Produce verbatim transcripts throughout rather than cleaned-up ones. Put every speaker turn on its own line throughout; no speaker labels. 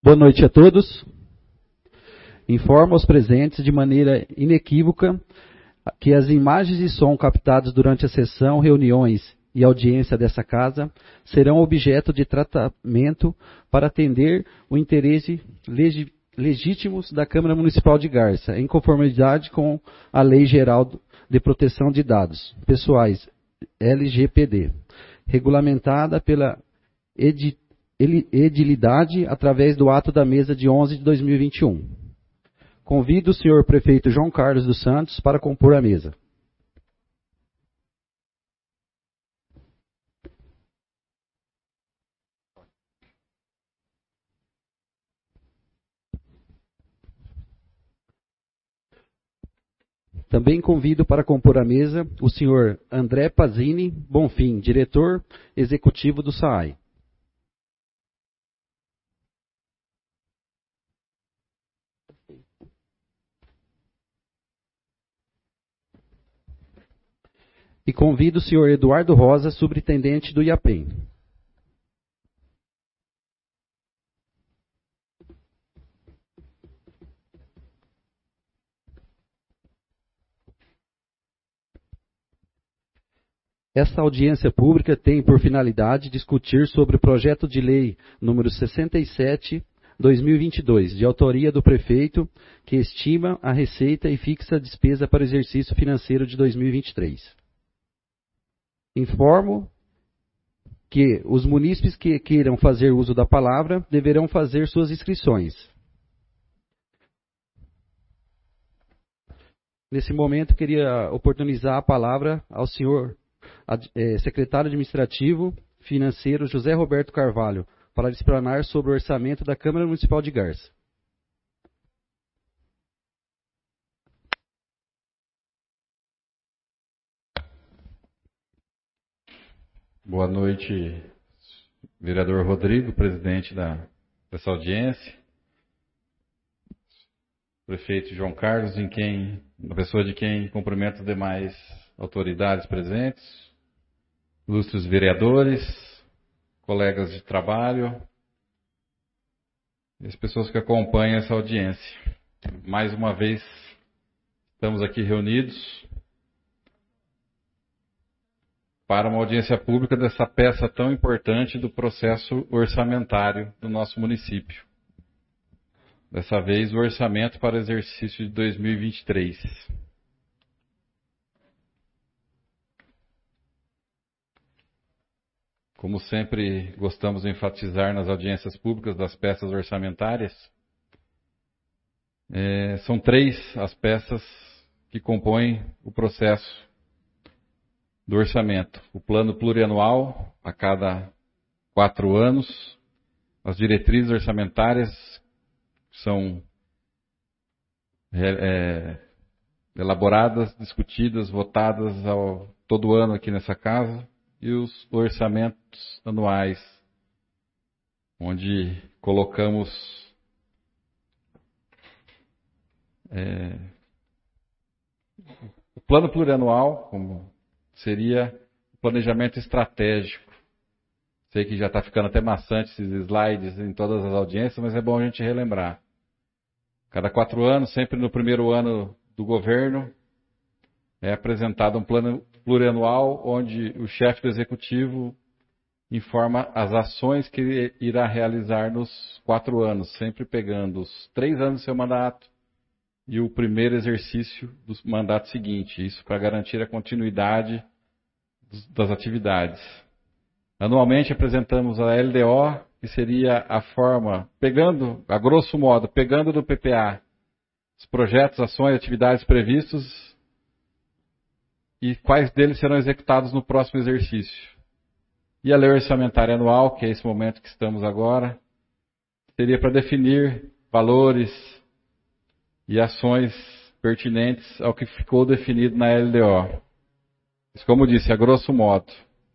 Boa noite a todos. Informo aos presentes de maneira inequívoca que as imagens de som captadas durante a sessão, reuniões e audiência dessa casa serão objeto de tratamento para atender o interesse legi- legítimo da Câmara Municipal de Garça, em conformidade com a Lei Geral de Proteção de Dados Pessoais, L G P D, regulamentada pela edi- edilidade através do ato da mesa de onze de dois mil e vinte e um. Convido o senhor prefeito João Carlos dos Santos para compor a mesa. Também convido para compor a mesa o senhor André Pazini Bonfim, diretor executivo do S A I. E convido o senhor Eduardo Rosa, superintendente do IAPEM. Esta audiência pública tem por finalidade discutir sobre o projeto de lei número sessenta e sete, dois mil e vinte e dois, de autoria do prefeito, que estima a receita e fixa a despesa para o exercício financeiro de dois mil e vinte e três. Informo que os munícipes que queiram fazer uso da palavra deverão fazer suas inscrições. Nesse momento, queria oportunizar a palavra ao senhor secretário administrativo financeiro José Roberto Carvalho, para explanar sobre o orçamento da Câmara Municipal de Garça.
Boa noite, vereador Rodrigo, presidente da, dessa audiência. Prefeito João Carlos, em quem, a pessoa de quem cumprimento as demais autoridades presentes, ilustres vereadores, colegas de trabalho e as pessoas que acompanham essa audiência. Mais uma vez, estamos aqui reunidos para uma audiência pública dessa peça tão importante do processo orçamentário do nosso município. Dessa vez, o orçamento para o exercício de dois mil e vinte e três. Como sempre gostamos de enfatizar nas audiências públicas das peças orçamentárias, é, são três as peças que compõem o processo do orçamento. O plano plurianual, a cada quatro anos, as diretrizes orçamentárias são é, elaboradas, discutidas, votadas ao, todo ano aqui nessa casa, e os orçamentos anuais, onde colocamos é, o plano plurianual, como seria o planejamento estratégico. Sei que já está ficando até maçante esses slides em todas as audiências, mas é bom a gente relembrar. Cada quatro anos, sempre no primeiro ano do governo, é apresentado um plano plurianual, onde o chefe do executivo informa as ações que ele irá realizar nos quatro anos, sempre pegando os três anos do seu mandato e o primeiro exercício do mandato seguinte. Isso para garantir a continuidade das atividades. Anualmente apresentamos a L D O, que seria a forma, pegando, a grosso modo, pegando do P P A, os projetos, ações, atividades previstos e quais deles serão executados no próximo exercício. E a lei orçamentária anual, que é esse momento que estamos agora, seria para definir valores e ações pertinentes ao que ficou definido na L D O. Isso, como disse, a grosso modo.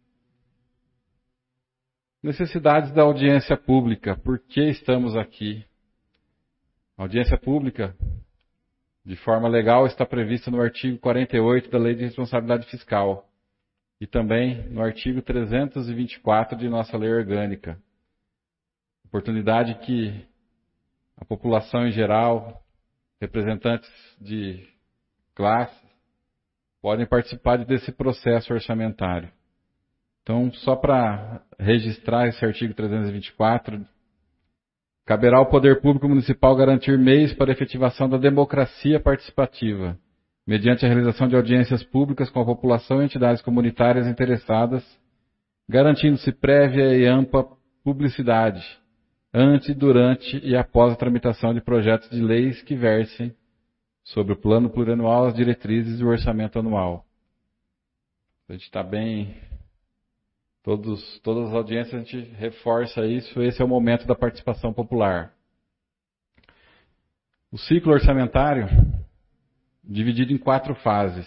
Necessidades da audiência pública. Por que estamos aqui? A audiência pública, de forma legal, está prevista no artigo quarenta e oito da Lei de Responsabilidade Fiscal e também no artigo trezentos e vinte e quatro de nossa Lei Orgânica. Oportunidade que a população em geral, representantes de classes, podem participar desse processo orçamentário. Então, só para registrar esse artigo trezentos e vinte e quatro, caberá ao Poder Público Municipal garantir meios para a efetivação da democracia participativa, mediante a realização de audiências públicas com a população e entidades comunitárias interessadas, garantindo-se prévia e ampla publicidade, antes, durante e após a tramitação de projetos de leis que versem sobre o plano plurianual, as diretrizes e o orçamento anual. A gente está bem... Todos, todas as audiências a gente reforça isso, esse é o momento da participação popular. O ciclo orçamentário, dividido em quatro fases.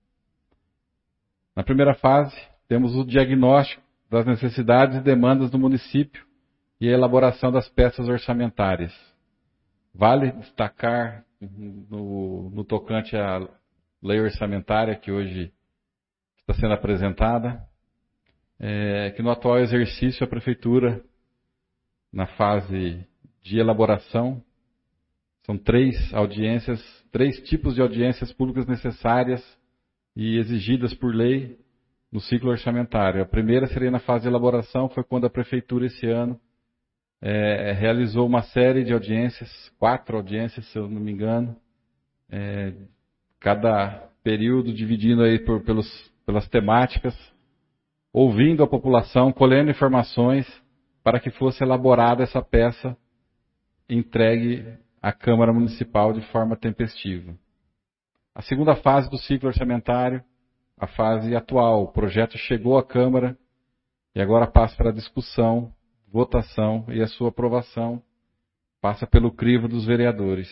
Na primeira fase, temos o diagnóstico das necessidades e demandas do município e a elaboração das peças orçamentárias. Vale destacar, no, no tocante à lei orçamentária que hoje está sendo apresentada, É, que no atual exercício a Prefeitura, na fase de elaboração, são três audiências, três tipos de audiências públicas necessárias e exigidas por lei no ciclo orçamentário. A primeira seria na fase de elaboração, foi quando a Prefeitura esse ano é, realizou uma série de audiências, quatro audiências, se eu não me engano, é, cada período dividindo aí por, pelos, pelas temáticas, ouvindo a população, colhendo informações para que fosse elaborada essa peça entregue à Câmara Municipal de forma tempestiva. A segunda fase do ciclo orçamentário, a fase atual, o projeto chegou à Câmara e agora passa para discussão, votação e a sua aprovação passa pelo crivo dos vereadores.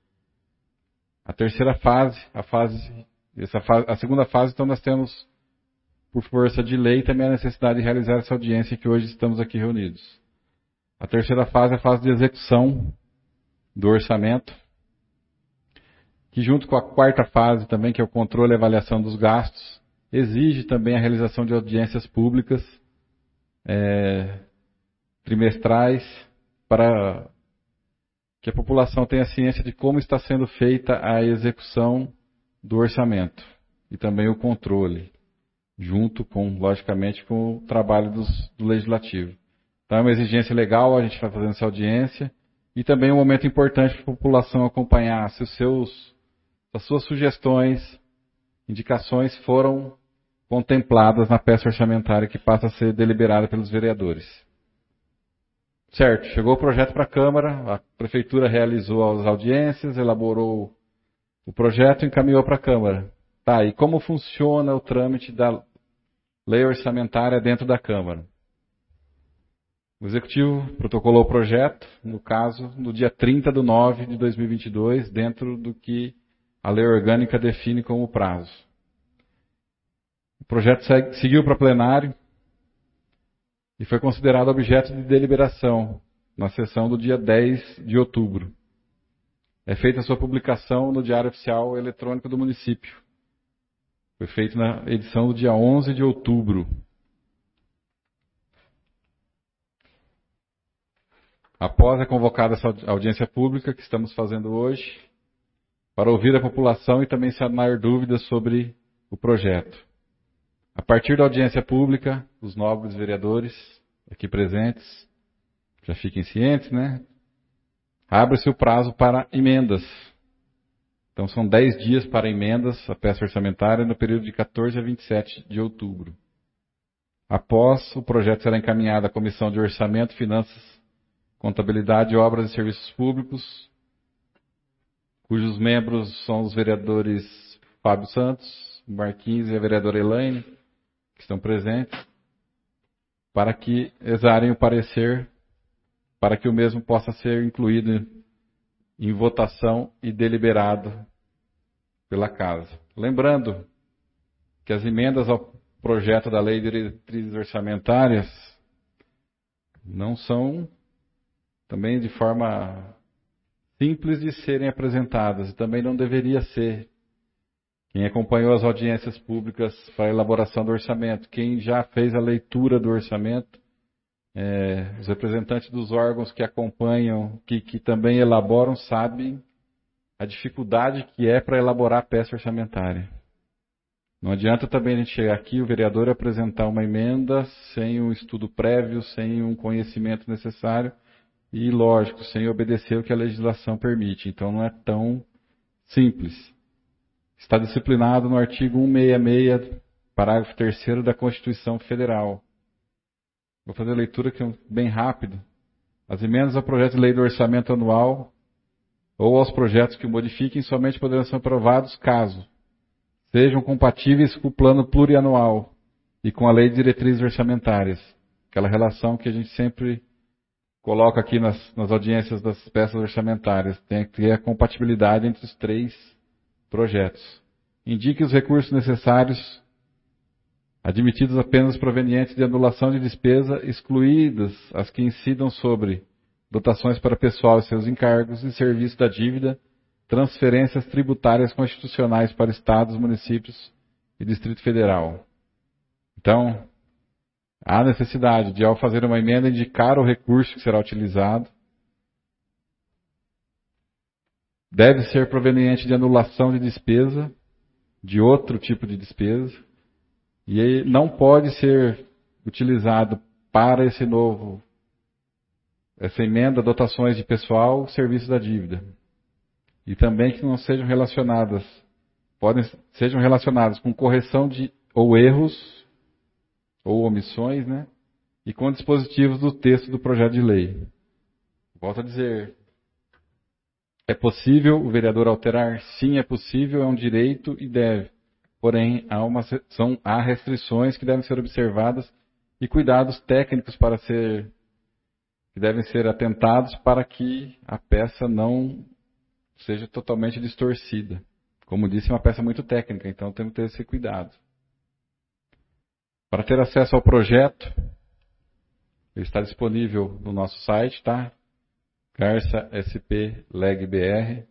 A terceira fase, a fase, essa fase, a segunda fase, então nós temos por força de lei, também a necessidade de realizar essa audiência que hoje estamos aqui reunidos. A terceira fase é a fase de execução do orçamento, que junto com a quarta fase também, que é o controle e avaliação dos gastos, exige também a realização de audiências públicas é, trimestrais para que a população tenha ciência de como está sendo feita a execução do orçamento e também o controle, junto com, logicamente, com o trabalho dos, do Legislativo. Então é uma exigência legal, a gente está fazendo essa audiência, e também um momento importante para a população acompanhar se os seus, as suas sugestões, indicações foram contempladas na peça orçamentária que passa a ser deliberada pelos vereadores. Certo, chegou o projeto para a Câmara, a Prefeitura realizou as audiências, elaborou o projeto e encaminhou para a Câmara. Tá, e como funciona o trâmite da lei orçamentária dentro da Câmara? O Executivo protocolou o projeto, no caso, no dia trinta de nove de dois mil e vinte e dois, dentro do que a lei orgânica define como prazo. O projeto segue, seguiu para plenário e foi considerado objeto de deliberação na sessão do dia dez de outubro. É feita a sua publicação no Diário Oficial Eletrônico do município. Foi feito na edição do dia onze de outubro. Após a convocada essa audiência pública que estamos fazendo hoje, para ouvir a população e também sanar dúvidas sobre o projeto. A partir da audiência pública, os nobres vereadores aqui presentes, já fiquem cientes, né? Abre-se o prazo para emendas. Então são dez dias para emendas à peça orçamentária no período de quatorze a vinte e sete de outubro. Após, o projeto será encaminhado à Comissão de Orçamento, Finanças, Contabilidade, Obras e Serviços Públicos, cujos membros são os vereadores Fábio Santos, Marquinhos e a vereadora Elaine, que estão presentes, para que exarem o parecer, para que o mesmo possa ser incluído em votação e deliberado pela Casa. Lembrando que as emendas ao projeto da Lei de Diretrizes Orçamentárias não são também de forma simples de serem apresentadas, e também não deveria ser. Quem acompanhou as audiências públicas para a elaboração do orçamento, quem já fez a leitura do orçamento, é, os representantes dos órgãos que acompanham, que, que também elaboram, sabem a dificuldade que é para elaborar a peça orçamentária. Não adianta também a gente chegar aqui, o vereador apresentar uma emenda sem um estudo prévio, sem um conhecimento necessário e, lógico, sem obedecer o que a legislação permite. Então não é tão simples. Está disciplinado no artigo cento e sessenta e seis, parágrafo terceiro da Constituição Federal. Vou fazer a leitura aqui bem rápido. As emendas ao projeto de lei do orçamento anual ou aos projetos que o modifiquem somente poderão ser aprovados caso sejam compatíveis com o plano plurianual e com a lei de diretrizes orçamentárias. Aquela relação que a gente sempre coloca aqui nas, nas audiências das peças orçamentárias. Tem que ter a compatibilidade entre os três projetos. Indique os recursos necessários, admitidos apenas provenientes de anulação de despesa, excluídas as que incidam sobre dotações para pessoal e seus encargos e serviço da dívida, transferências tributárias constitucionais para estados, municípios e Distrito Federal. Então, há necessidade de, ao fazer uma emenda, indicar o recurso que será utilizado. Deve ser proveniente de anulação de despesa, de outro tipo de despesa, e não pode ser utilizado para esse novo, essa emenda, dotações de pessoal, serviço da dívida. E também que não sejam relacionadas, podem, sejam relacionadas com correção de ou erros ou omissões, né? E com dispositivos do texto do projeto de lei. Volto a dizer, é possível o vereador alterar? Sim, é possível, é um direito e deve. Porém, há, uma, são, há restrições que devem ser observadas e cuidados técnicos para ser, que devem ser atentados para que a peça não seja totalmente distorcida. Como disse, é uma peça muito técnica, então temos que ter esse cuidado. Para ter acesso ao projeto, ele está disponível no nosso site, tá? Garça S P Leg B R,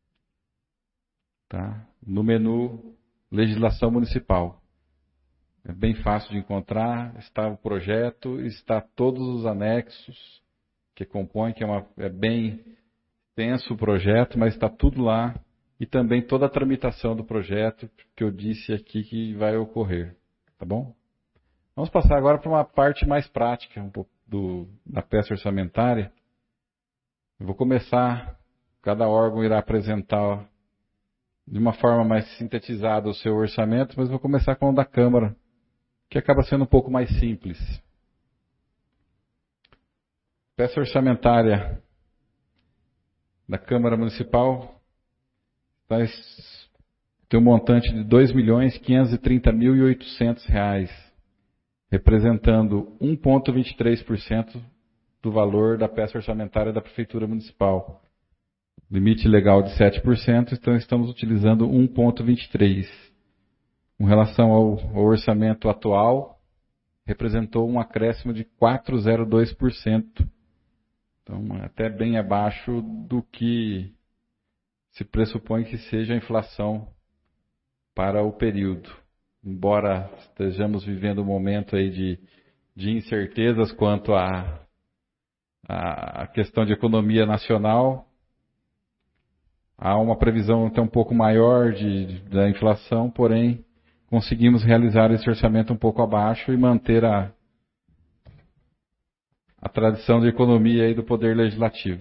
tá? No menu Legislação Municipal. É bem fácil de encontrar, está o projeto, está todos os anexos que compõem, que é, uma, é bem extenso o projeto, mas está tudo lá, e também toda a tramitação do projeto que eu disse aqui que vai ocorrer, tá bom? Vamos passar agora para uma parte mais prática um pouco do, da peça orçamentária. Eu vou começar, cada órgão irá apresentar de uma forma mais sintetizada o seu orçamento, mas vou começar com o da Câmara, que acaba sendo um pouco mais simples. Peça orçamentária da Câmara Municipal tem um montante de dois milhões quinhentos e trinta mil e oitocentos reais, representando um vírgula vinte e três por cento do valor da peça orçamentária da Prefeitura Municipal. Limite legal de sete por cento, então estamos utilizando um vírgula vinte e três por cento. Com relação ao, ao orçamento atual, representou um acréscimo de quatro vírgula zero dois por cento. Então, até bem abaixo do que se pressupõe que seja a inflação para o período. Embora estejamos vivendo um momento aí de, de incertezas quanto à a, a questão de economia nacional, há uma previsão até um pouco maior de, de, da inflação, porém conseguimos realizar esse orçamento um pouco abaixo e manter a a tradição de economia aí do Poder Legislativo.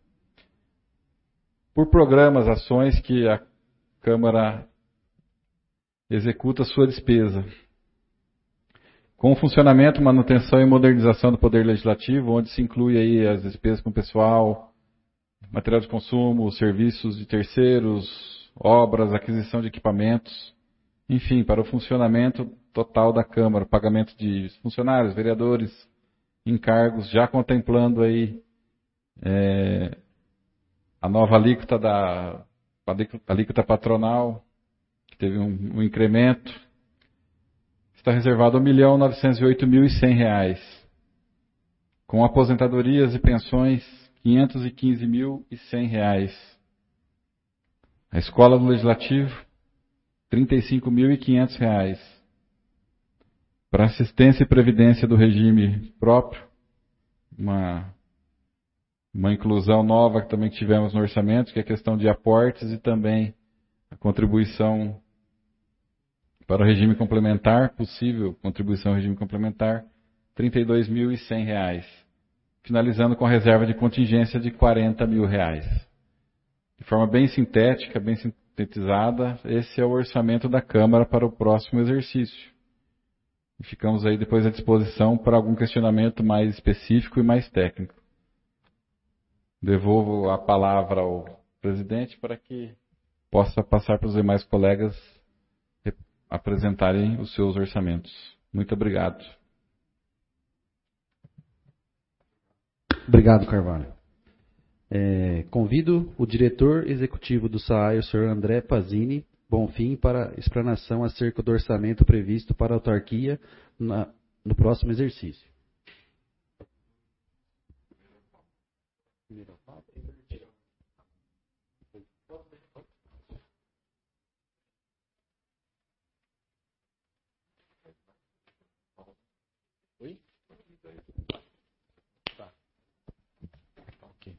Por programas, ações que a Câmara executa sua despesa. Com o funcionamento, manutenção e modernização do Poder Legislativo, onde se inclui aí as despesas com pessoal, material de consumo, serviços de terceiros, obras, aquisição de equipamentos, enfim, para o funcionamento total da Câmara, pagamento de funcionários, vereadores, encargos, já contemplando aí é, a nova alíquota da alíquota patronal, que teve um, um incremento, está reservado um milhão novecentos e oito mil e cem reais. Com aposentadorias e pensões, quinhentos e quinze mil e cem reais. A Escola do Legislativo, trinta e cinco mil e quinhentos reais. Para assistência e previdência do regime próprio, uma, uma inclusão nova que também tivemos no orçamento, que é a questão de aportes e também a contribuição para o regime complementar, possível contribuição ao regime complementar, trinta e dois mil e cem reais, finalizando com a reserva de contingência de quarenta mil reais. De forma bem sintética, bem sintetizada, esse é o orçamento da Câmara para o próximo exercício. E ficamos aí depois à disposição para algum questionamento mais específico e mais técnico. Devolvo a palavra ao presidente para que possa passar para os demais colegas apresentarem os seus orçamentos. Muito obrigado.
Obrigado, Carvalho. É, convido o diretor executivo do S A I, o senhor André Pazini Bonfim, para explanação acerca do orçamento previsto para a autarquia na, no próximo exercício.
Oi? Tá. Okay.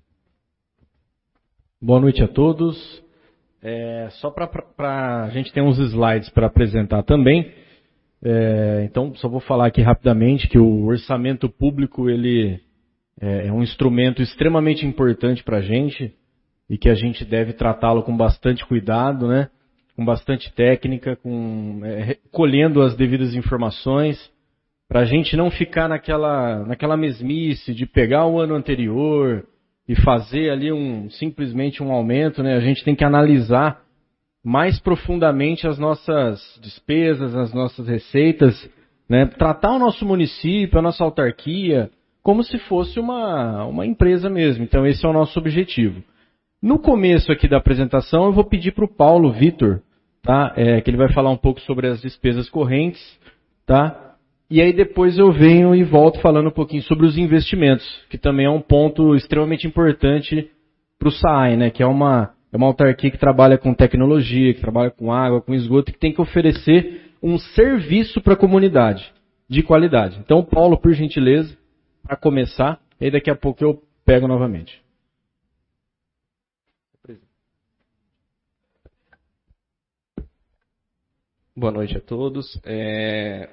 Boa noite a todos. É, só para a gente ter uns slides para apresentar também. É, então, só vou falar aqui rapidamente que o orçamento público ele é, é um instrumento extremamente importante para a gente e que a gente deve tratá-lo com bastante cuidado, né? Com bastante técnica, com, é, colhendo as devidas informações, para a gente não ficar naquela, naquela mesmice de pegar o ano anterior e fazer ali um, simplesmente um aumento, né? A gente tem que analisar mais profundamente as nossas despesas, as nossas receitas, né? Tratar o nosso município, a nossa autarquia, como se fosse uma, uma empresa mesmo. Então esse é o nosso objetivo. No começo aqui da apresentação eu vou pedir para o Paulo Vitor, tá? É, que ele vai falar um pouco sobre as despesas correntes, tá? E aí depois eu venho e volto falando um pouquinho sobre os investimentos, que também é um ponto extremamente importante para o S A I, né? Que é uma, é uma autarquia que trabalha com tecnologia, que trabalha com água, com esgoto, que tem que oferecer um serviço para a comunidade de qualidade. Então, Paulo, por gentileza, para começar, e aí daqui a pouco eu pego novamente.
Boa noite a todos. É...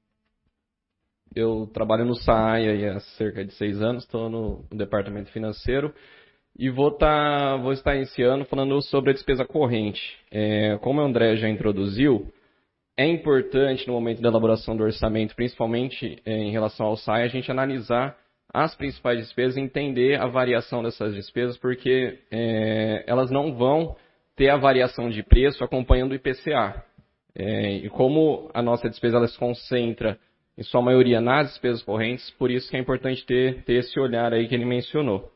Eu trabalho no S A I há cerca de seis anos, estou no departamento financeiro e vou, tá, vou estar esse ano falando sobre a despesa corrente. É, como o André já introduziu, é importante no momento da elaboração do orçamento, principalmente é, em relação ao S A I, a gente analisar as principais despesas e entender a variação dessas despesas, porque é, elas não vão ter a variação de preço acompanhando o I P C A. É, e como a nossa despesa ela se concentra em sua maioria nas despesas correntes, por isso que é importante ter, ter esse olhar aí que ele mencionou.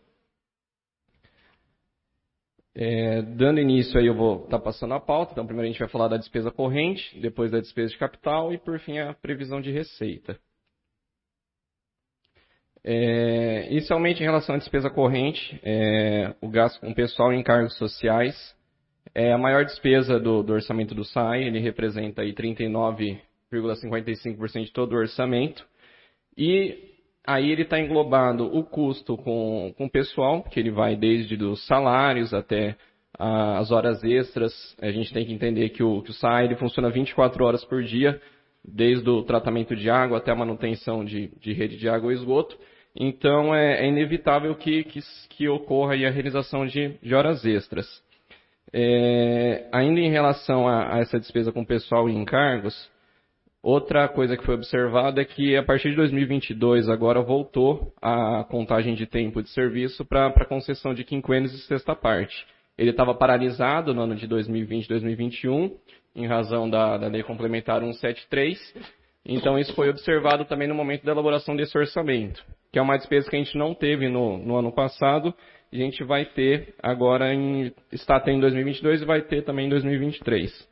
É, dando início aí eu vou estar tá passando a pauta, então primeiro a gente vai falar da despesa corrente, depois da despesa de capital e por fim a previsão de receita. É, inicialmente em relação à despesa corrente, é, o gasto com pessoal e encargos sociais é a maior despesa do, do orçamento do S A I, ele representa aí trinta e nove vírgula cinquenta e cinco por cento de todo o orçamento. E aí ele está englobando o custo com o pessoal, que ele vai desde os salários até a, as horas extras. A gente tem que entender que o, que o S A I ele funciona vinte e quatro horas por dia, desde o tratamento de água até a manutenção de, de rede de água e esgoto. Então é, é inevitável que, que, que ocorra aí a realização de, de horas extras. É, ainda em relação a, a essa despesa com pessoal e encargos, outra coisa que foi observada é que a partir de dois mil e vinte e dois agora voltou a contagem de tempo de serviço para a concessão de quinquênios e sexta parte. Ele estava paralisado no ano de dois mil e vinte e dois mil e vinte e um, em razão da, da Lei Complementar cento e setenta e três. Então isso foi observado também no momento da elaboração desse orçamento, que é uma despesa que a gente não teve no, no ano passado, e a gente vai ter agora, em, está tendo em dois mil e vinte e dois e vai ter também em dois mil e vinte e três.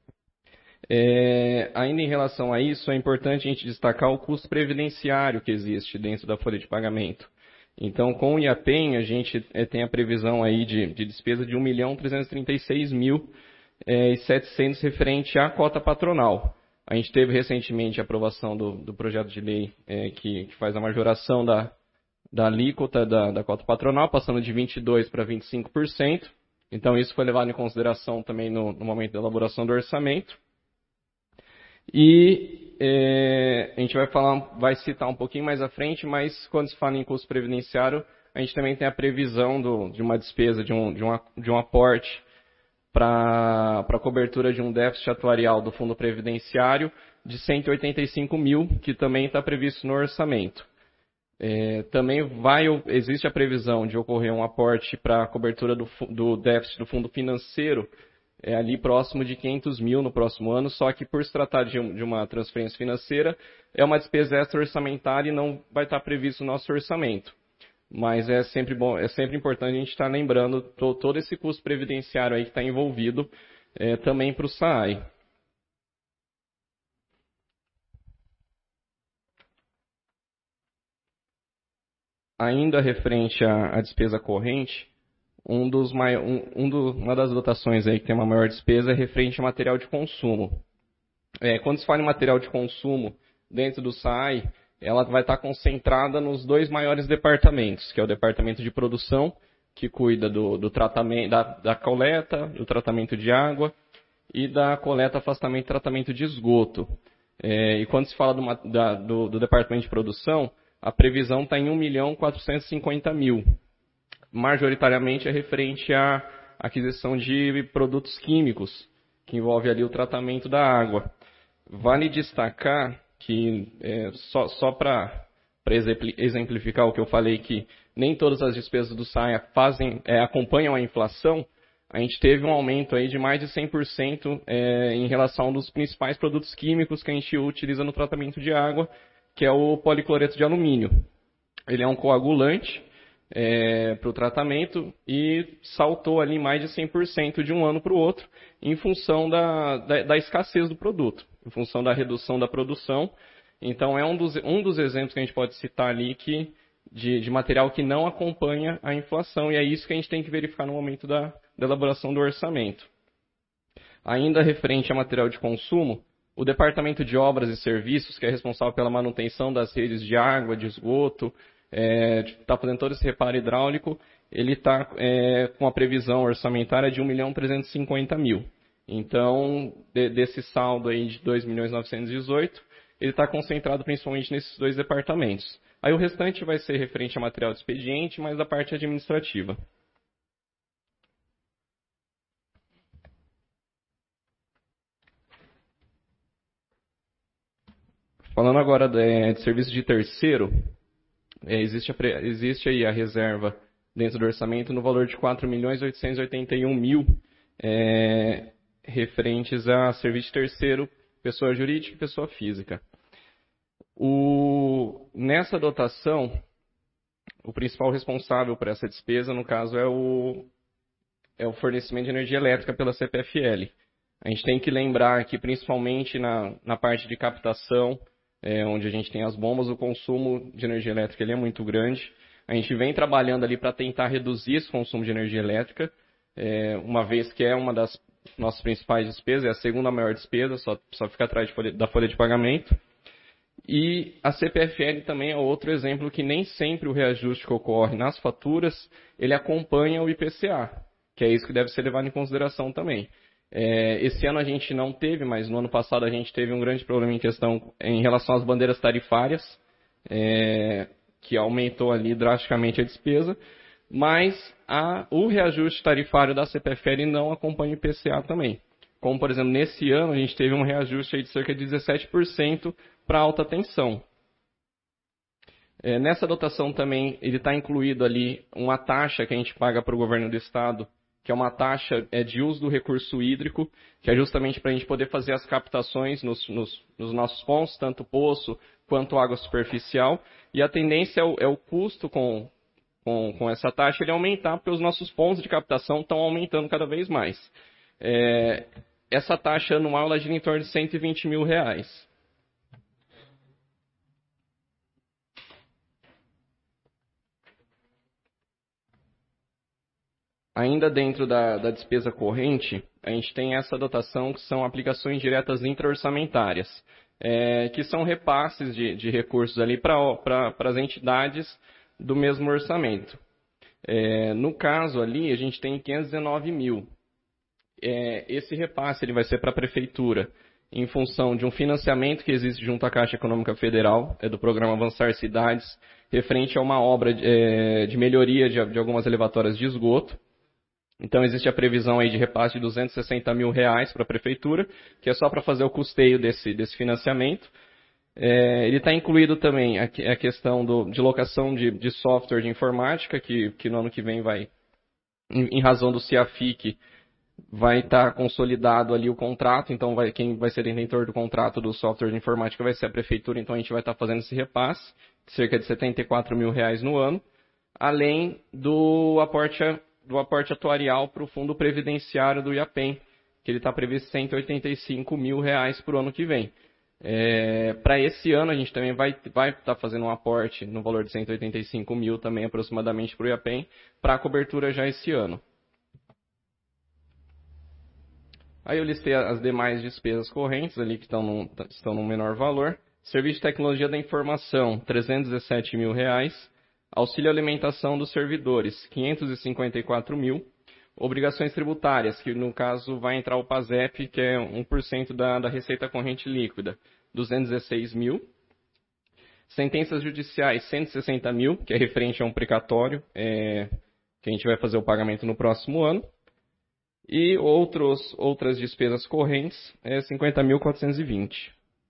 É, ainda em relação a isso, é importante a gente destacar o custo previdenciário que existe dentro da folha de pagamento. Então, com o IAPEM, a gente é, tem a previsão aí de, de despesa de um milhão trezentos e trinta e seis mil e setecentos referente à cota patronal. A gente teve recentemente a aprovação do, do projeto de lei é, que, que faz a majoração da, da alíquota da, da cota patronal, passando de vinte e dois por cento para vinte e cinco por cento. Então, isso foi levado em consideração também no, no momento da elaboração do orçamento. E é, a gente vai falar, vai citar um pouquinho mais à frente, mas quando se fala em custo previdenciário, a gente também tem a previsão do, de uma despesa, de um, de uma, de um aporte para a cobertura de um déficit atuarial do Fundo Previdenciário de cento e oitenta e cinco mil, que também está previsto no orçamento. É, também vai, existe a previsão de ocorrer um aporte para a cobertura do, do déficit do fundo financeiro, é, ali próximo de quinhentos mil no próximo ano, só que por se tratar de, um, de uma transferência financeira, é uma despesa extra-orçamentária e não vai estar previsto no nosso orçamento. Mas é sempre bom, é sempre importante a gente estar lembrando to, todo esse custo previdenciário aí que está envolvido é, também para o S A I. Ainda referente à, à despesa corrente, um dos mai, um, um do, uma das dotações aí que tem uma maior despesa é referente a material de consumo. É, quando se fala em material de consumo dentro do S A I, ela vai estar concentrada nos dois maiores departamentos, que é o departamento de produção, que cuida do, do tratamento, da, da coleta, do tratamento de água e da coleta, afastamento e tratamento de esgoto. É, e quando se fala do, da, do, do departamento de produção, a previsão está em um milhão quatrocentos e cinquenta mil. Majoritariamente é referente à aquisição de produtos químicos, que envolve ali o tratamento da água. Vale destacar que, é, só, só para exemplificar o que eu falei, que nem todas as despesas do S A I fazem, é, acompanham a inflação, a gente teve um aumento aí de mais de cem por cento é, em relação a um dos principais produtos químicos que a gente utiliza no tratamento de água, que é o policloreto de alumínio. Ele é um coagulante é, para o tratamento e saltou ali mais de cem por cento de um ano para o outro em função da, da, da escassez do produto, em função da redução da produção. Então é um dos, um dos exemplos que a gente pode citar ali que, de, de material que não acompanha a inflação, e é isso que a gente tem que verificar no momento da, da elaboração do orçamento. Ainda referente a material de consumo, o Departamento de Obras e Serviços, que é responsável pela manutenção das redes de água, de esgoto, está é, fazendo todo esse reparo hidráulico, ele está é, com a previsão orçamentária de um milhão trezentos e cinquenta mil. Então, de, desse saldo aí de dois milhões novecentos e dezoito, ele está concentrado principalmente nesses dois departamentos. Aí o restante vai ser referente a material de expediente, mas da parte administrativa. Falando agora de, de serviço de terceiro, é, existe, a, existe aí a reserva dentro do orçamento no valor de quatro milhões oitocentos e oitenta e um mil é, referentes a serviço de terceiro, pessoa jurídica e pessoa física. O, nessa dotação, o principal responsável por essa despesa, no caso, é o, é o fornecimento de energia elétrica pela C P F L. A gente tem que lembrar que, principalmente na, na parte de captação, É, onde a gente tem as bombas, o consumo de energia elétrica ele é muito grande. A gente vem trabalhando ali para tentar reduzir esse consumo de energia elétrica, é, uma vez que é uma das nossas principais despesas, é a segunda maior despesa, só, só fica atrás de folha, da folha de pagamento. E a C P F L também é outro exemplo que nem sempre o reajuste que ocorre nas faturas, ele acompanha o I P C A, que é isso que deve ser levado em consideração também. É, esse ano a gente não teve, mas no ano passado a gente teve um grande problema em questão em relação às bandeiras tarifárias, é, que aumentou ali drasticamente a despesa, mas a, o reajuste tarifário da C P F L não acompanha o I P C A também. Como, por exemplo, nesse ano a gente teve um reajuste aí de cerca de dezessete por cento para alta tensão. É, nessa dotação também ele está incluído ali uma taxa que a gente paga para o governo do estado, que é uma taxa é, de uso do recurso hídrico, que é justamente para a gente poder fazer as captações nos, nos, nos nossos pontos, tanto poço quanto água superficial, e a tendência é o, é o custo com, com, com essa taxa ele aumentar, porque os nossos pontos de captação estão aumentando cada vez mais. É, essa taxa anual ela gira em torno de cento e vinte mil reais. Ainda dentro da, da despesa corrente, a gente tem essa dotação que são aplicações diretas intra-orçamentárias, é, que são repasses de, de recursos ali para as entidades do mesmo orçamento. É, no caso ali, a gente tem quinhentos e dezenove mil. É, esse repasse ele vai ser para a Prefeitura em função de um financiamento que existe junto à Caixa Econômica Federal, é do programa Avançar Cidades, referente a uma obra de, é, de melhoria de, de algumas elevatórias de esgoto. Então existe a previsão aí de repasse de duzentos e sessenta mil reais para a Prefeitura, que é só para fazer o custeio desse, desse financiamento. É, ele está incluído também a, a questão do, de locação de, de software de informática, que, que no ano que vem vai, em, em razão do CIAFIC, vai estar tá consolidado ali o contrato, então vai, quem vai ser detentor do contrato do software de informática vai ser a Prefeitura, então a gente vai estar tá fazendo esse repasse, cerca de setenta e quatro mil reais no ano, além do aporte, do aporte atuarial para o Fundo Previdenciário do IAPEM, que ele está previsto cento e oitenta e cinco mil reais para o ano que vem. É, para esse ano a gente também vai estar vai tá fazendo um aporte no valor de cento e oitenta e cinco mil também aproximadamente para o IAPEM, para a cobertura já esse ano. Aí eu listei as demais despesas correntes ali que estão no, estão no menor valor. Serviço de Tecnologia da Informação, trezentos e dezessete mil reais. Auxílio alimentação dos servidores, quinhentos e cinquenta e quatro mil. Obrigações tributárias, que no caso vai entrar o PASEP, que é um por cento da, da receita corrente líquida, duzentos e dezesseis mil. Sentenças judiciais, cento e sessenta mil, que é referente a um precatório, é, que a gente vai fazer o pagamento no próximo ano. E outros, outras despesas correntes, é cinquenta mil quatrocentos e vinte.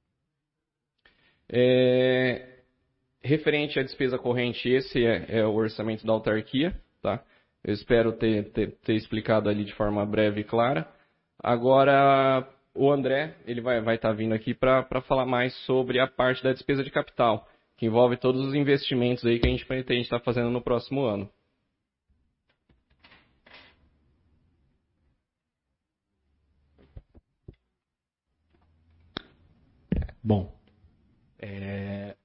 É, referente à despesa corrente, esse é, é o orçamento da autarquia, tá? Eu espero ter, ter, ter explicado ali de forma breve e clara. Agora, o André, ele vai vai estar vindo aqui para falar mais sobre a parte da despesa de capital, que envolve todos os investimentos aí que a gente pretende estar fazendo no próximo ano.
Bom, é...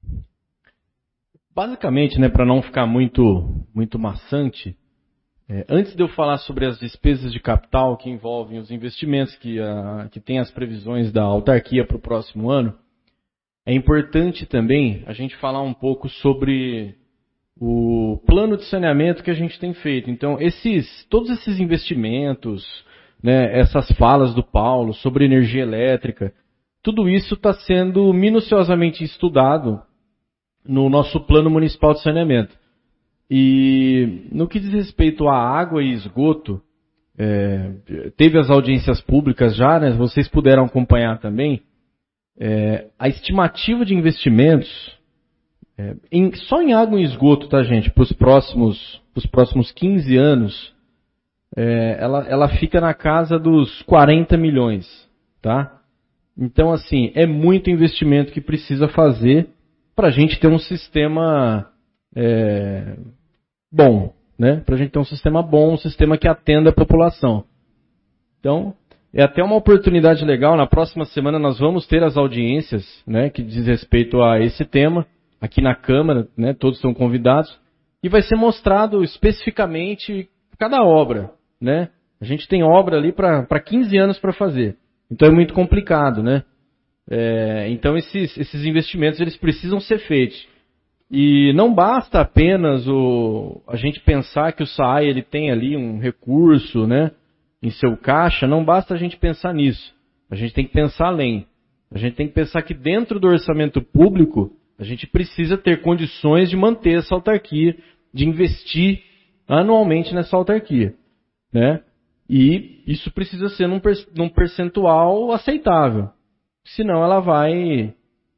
basicamente, né, para não ficar muito, muito maçante, é, antes de eu falar sobre as despesas de capital que envolvem os investimentos que, a, que tem as previsões da autarquia para o próximo ano, é importante também a gente falar um pouco sobre o plano de saneamento que a gente tem feito. Então, esses, todos esses investimentos, né, essas falas do Paulo sobre energia elétrica, tudo isso está sendo minuciosamente estudado no nosso Plano Municipal de Saneamento. E no que diz respeito à água e esgoto, é, teve as audiências públicas já, né, vocês puderam acompanhar também, é, a estimativa de investimentos, é, em, só em água e esgoto, tá, gente, para os próximos, pros próximos quinze anos, é, ela, ela fica na casa dos quarenta milhões, tá? Então, assim, é muito investimento que precisa fazer para a gente ter um sistema é, bom, né? Para a gente ter um sistema bom, um sistema que atenda a população. Então, é até uma oportunidade legal. Na próxima semana nós vamos ter as audiências, né, que diz respeito a esse tema, aqui na Câmara, né? Todos estão convidados. E vai ser mostrado especificamente cada obra, né? A gente tem obra ali para quinze anos para fazer. Então é muito complicado, né? É, então esses, esses investimentos eles precisam ser feitos. E não basta apenas o, a gente pensar que o S A I ele tem ali um recurso, né, em seu caixa, não basta a gente pensar nisso. A gente tem que pensar além. A gente tem que pensar que dentro do orçamento público, a gente precisa ter condições de manter essa autarquia, de investir anualmente nessa autarquia, né? E isso precisa ser num, num percentual aceitável. Senão ela vai,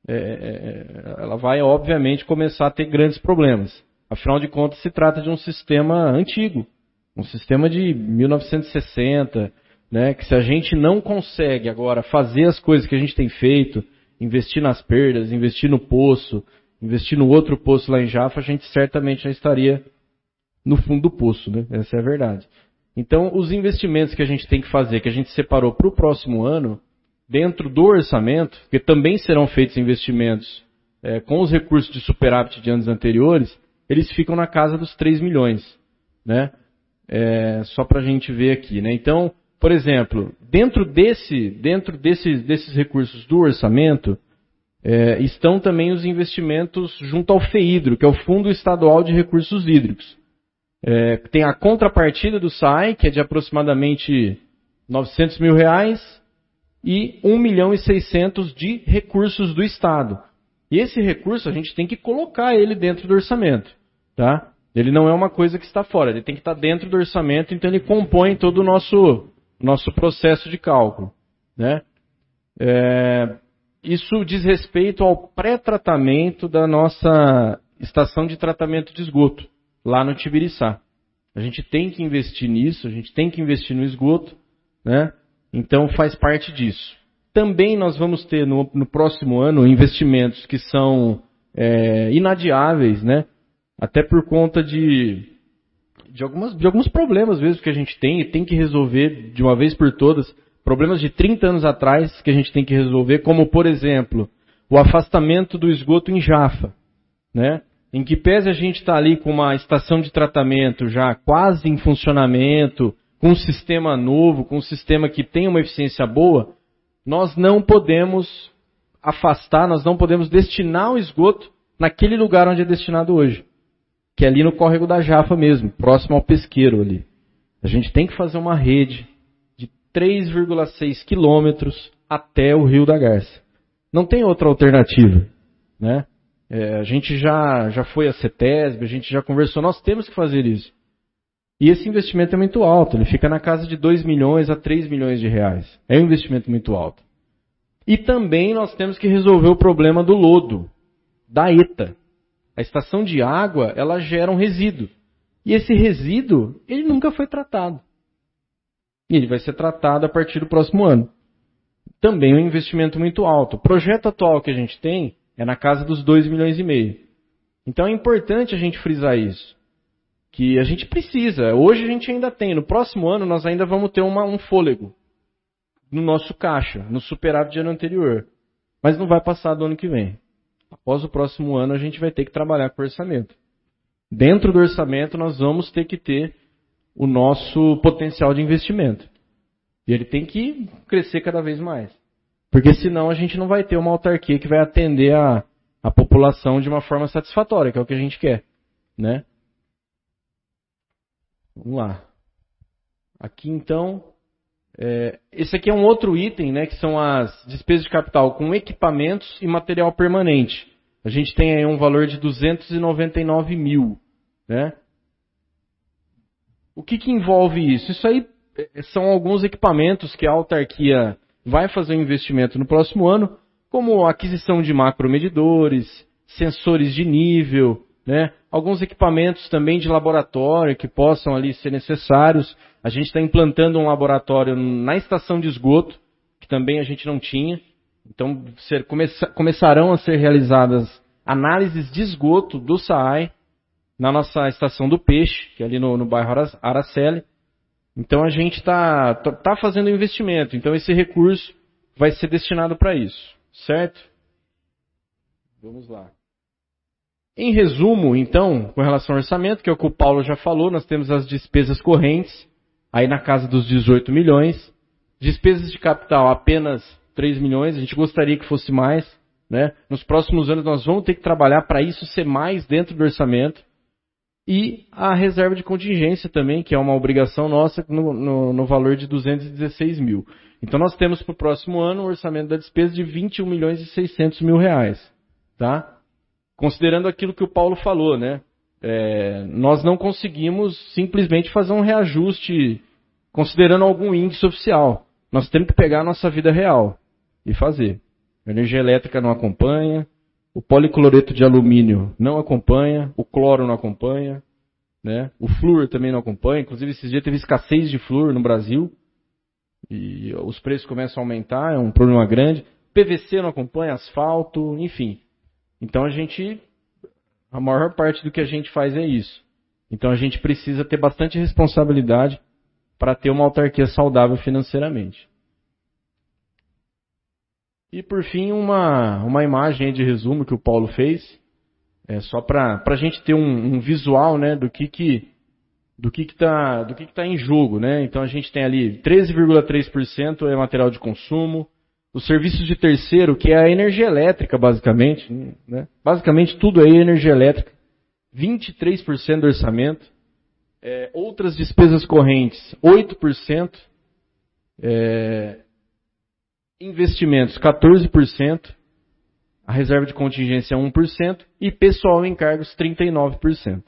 é, ela vai, obviamente, começar a ter grandes problemas. Afinal de contas, se trata de um sistema antigo. Um sistema de mil novecentos e sessenta, né, que se a gente não consegue agora fazer as coisas que a gente tem feito, investir nas perdas, investir no poço, investir no outro poço lá em Jaffa, a gente certamente já estaria no fundo do poço, né? Essa é a verdade. Então, os investimentos que a gente tem que fazer, que a gente separou para o próximo ano, dentro do orçamento, que também serão feitos investimentos é, com os recursos de superávit de anos anteriores, eles ficam na casa dos três milhões, né? É, só para a gente ver aqui, né? Então, por exemplo, dentro, desse, dentro desses, desses recursos do orçamento, é, estão também os investimentos junto ao FEHIDRO, que é o Fundo Estadual de Recursos Hídricos. É, tem a contrapartida do S A I, que é de aproximadamente novecentos mil reais, e um milhão e seiscentos de recursos do Estado. E esse recurso a gente tem que colocar ele dentro do orçamento, tá? Ele não é uma coisa que está fora, ele tem que estar dentro do orçamento, então ele compõe todo o nosso, nosso processo de cálculo, né? É, isso diz respeito ao pré-tratamento da nossa estação de tratamento de esgoto, lá no Tibiriçá. A gente tem que investir nisso, a gente tem que investir no esgoto, né? Então faz parte disso. Também nós vamos ter no, no próximo ano investimentos que são é, inadiáveis, né? Até por conta de, de, algumas, de alguns problemas mesmo que a gente tem e tem que resolver de uma vez por todas. Problemas de trinta anos atrás que a gente tem que resolver, como por exemplo, o afastamento do esgoto em Jafa, né? Em que pese a gente está ali com uma estação de tratamento já quase em funcionamento, com um sistema novo, com um sistema que tem uma eficiência boa, nós não podemos afastar, nós não podemos destinar o esgoto naquele lugar onde é destinado hoje, que é ali no córrego da Jafa mesmo, próximo ao pesqueiro ali. A gente tem que fazer uma rede de três vírgula seis quilômetros até o Rio da Garça. Não tem outra alternativa, né? É, a gente já, já foi a CETESB, a gente já conversou, nós temos que fazer isso. E esse investimento é muito alto, ele fica na casa de dois milhões a três milhões de reais. É um investimento muito alto. E também nós temos que resolver o problema do lodo, da ETA. A estação de água, ela gera um resíduo. E esse resíduo, ele nunca foi tratado. E ele vai ser tratado a partir do próximo ano. Também é um investimento muito alto. O projeto atual que a gente tem é na casa dos dois milhões e meio. Então é importante a gente frisar isso. Que a gente precisa. Hoje a gente ainda tem. No próximo ano nós ainda vamos ter uma, um fôlego no nosso caixa, no superávit de ano anterior. Mas não vai passar do ano que vem. Após o próximo ano a gente vai ter que trabalhar com o orçamento. Dentro do orçamento nós vamos ter que ter o nosso potencial de investimento. E ele tem que crescer cada vez mais. Porque senão a gente não vai ter uma autarquia que vai atender a, a população de uma forma satisfatória, que é o que a gente quer, né? Vamos lá. Aqui então, é, esse aqui é um outro item, né, que são as despesas de capital com equipamentos e material permanente. A gente tem aí um valor de duzentos e noventa e nove mil, né? O que que envolve isso? Isso aí são alguns equipamentos que a autarquia vai fazer um investimento no próximo ano, como aquisição de macromedidores, sensores de nível, né? Alguns equipamentos também de laboratório que possam ali ser necessários. A gente está implantando um laboratório na estação de esgoto, que também a gente não tinha. Então ser, começa, começarão a ser realizadas análises de esgoto do S A I na nossa estação do Peixe, que é ali no, no bairro Araceli. Então a gente está tá fazendo investimento. Então esse recurso vai ser destinado para isso, certo? Vamos lá. Em resumo, então, com relação ao orçamento, que é o que o Paulo já falou, nós temos as despesas correntes, aí na casa dos dezoito milhões. Despesas de capital apenas três milhões, a gente gostaria que fosse mais, né? Nos próximos anos nós vamos ter que trabalhar para isso ser mais dentro do orçamento. E a reserva de contingência também, que é uma obrigação nossa no, no, no valor de duzentos e dezesseis mil. Então nós temos para o próximo ano um orçamento da despesa de vinte e um milhões e seiscentos mil reais. Tá? Considerando aquilo que o Paulo falou, né? É, nós não conseguimos simplesmente fazer um reajuste considerando algum índice oficial. Nós temos que pegar a nossa vida real e fazer. A energia elétrica não acompanha. O policloreto de alumínio não acompanha, o cloro não acompanha, né? O flúor também não acompanha. Inclusive, esses dias teve escassez de flúor no Brasil e os preços começam a aumentar, é um problema grande. P V C não acompanha, asfalto, enfim. Então, a gente, a maior parte do que a gente faz é isso. Então, a gente precisa ter bastante responsabilidade para ter uma autarquia saudável financeiramente. E, por fim, uma, uma imagem de resumo que o Paulo fez, é só para a gente ter um, um visual, né, do que que do que que está do que que tá em jogo, né? Então, a gente tem ali treze vírgula três por cento é material de consumo, os serviços de terceiro, que é a energia elétrica, basicamente, né? Basicamente tudo aí é energia elétrica, vinte e três por cento do orçamento. É, outras despesas correntes, oito por cento. É, investimentos, quatorze por cento. A reserva de contingência, um por cento. E pessoal em cargos, trinta e nove por cento.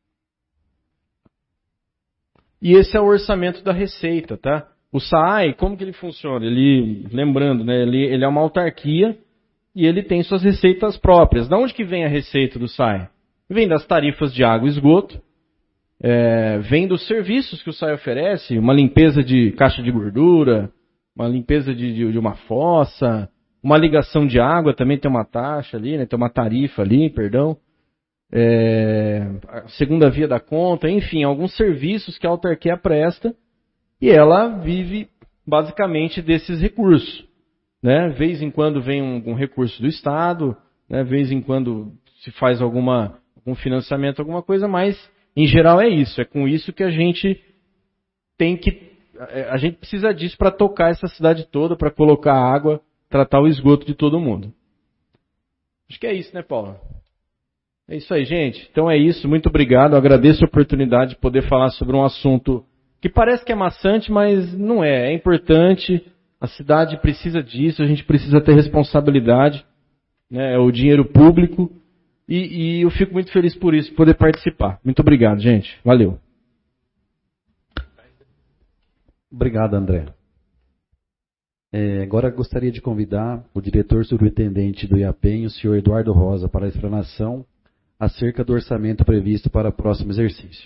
E esse é o orçamento da Receita, tá? O S A I, como que ele funciona? Ele, lembrando, né, ele, ele é uma autarquia e ele tem suas receitas próprias. De onde que vem a receita do S A I? Vem das tarifas de água e esgoto, é, vem dos serviços que o S A I oferece, uma limpeza de caixa de gordura, uma limpeza de, de, de uma fossa, uma ligação de água também tem uma taxa ali, né, tem uma tarifa ali, perdão. É, a segunda via da conta, enfim, alguns serviços que a autarquia presta e ela vive basicamente desses recursos, né? Vez em quando vem um, um recurso do Estado, né? Vez em quando se faz alguma, algum financiamento, alguma coisa, mas em geral é isso, é com isso que a gente tem que, a gente precisa disso para tocar essa cidade toda, para colocar água, tratar o esgoto de todo mundo. Acho que é isso, né, Paula? É isso aí, gente. Então é isso. Muito obrigado. Eu agradeço a oportunidade de poder falar sobre um assunto que parece que é maçante, mas não é. É importante. A cidade precisa disso. A gente precisa ter responsabilidade. Né? É o dinheiro público. E, e eu fico muito feliz por isso, poder participar. Muito obrigado, gente. Valeu.
Obrigado, André. É, agora gostaria de convidar o diretor superintendente do IAPEM, o senhor Eduardo Rosa, para a explanação acerca do orçamento previsto para o próximo exercício.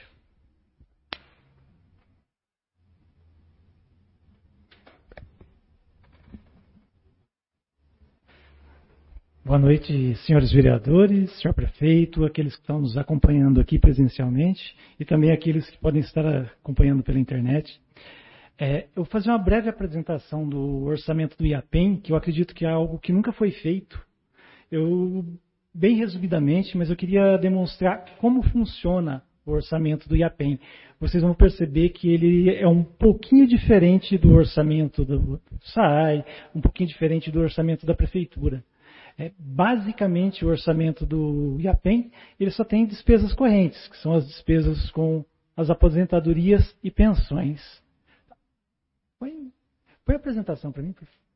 Boa noite, senhores vereadores, senhor prefeito, aqueles que estão nos acompanhando aqui presencialmente e também aqueles que podem estar acompanhando pela internet. É, eu vou fazer uma breve apresentação do orçamento do IAPEM, que eu acredito que é algo que nunca foi feito. Eu... Bem resumidamente, mas eu queria demonstrar como funciona o orçamento do IAPEM. Vocês vão perceber que ele é um pouquinho diferente do orçamento do S A I, um pouquinho diferente do orçamento da Prefeitura. É, basicamente, o orçamento do IAPEM, ele só tem despesas correntes, que são as despesas com as aposentadorias e pensões. Põe, põe a apresentação para mim, por favor.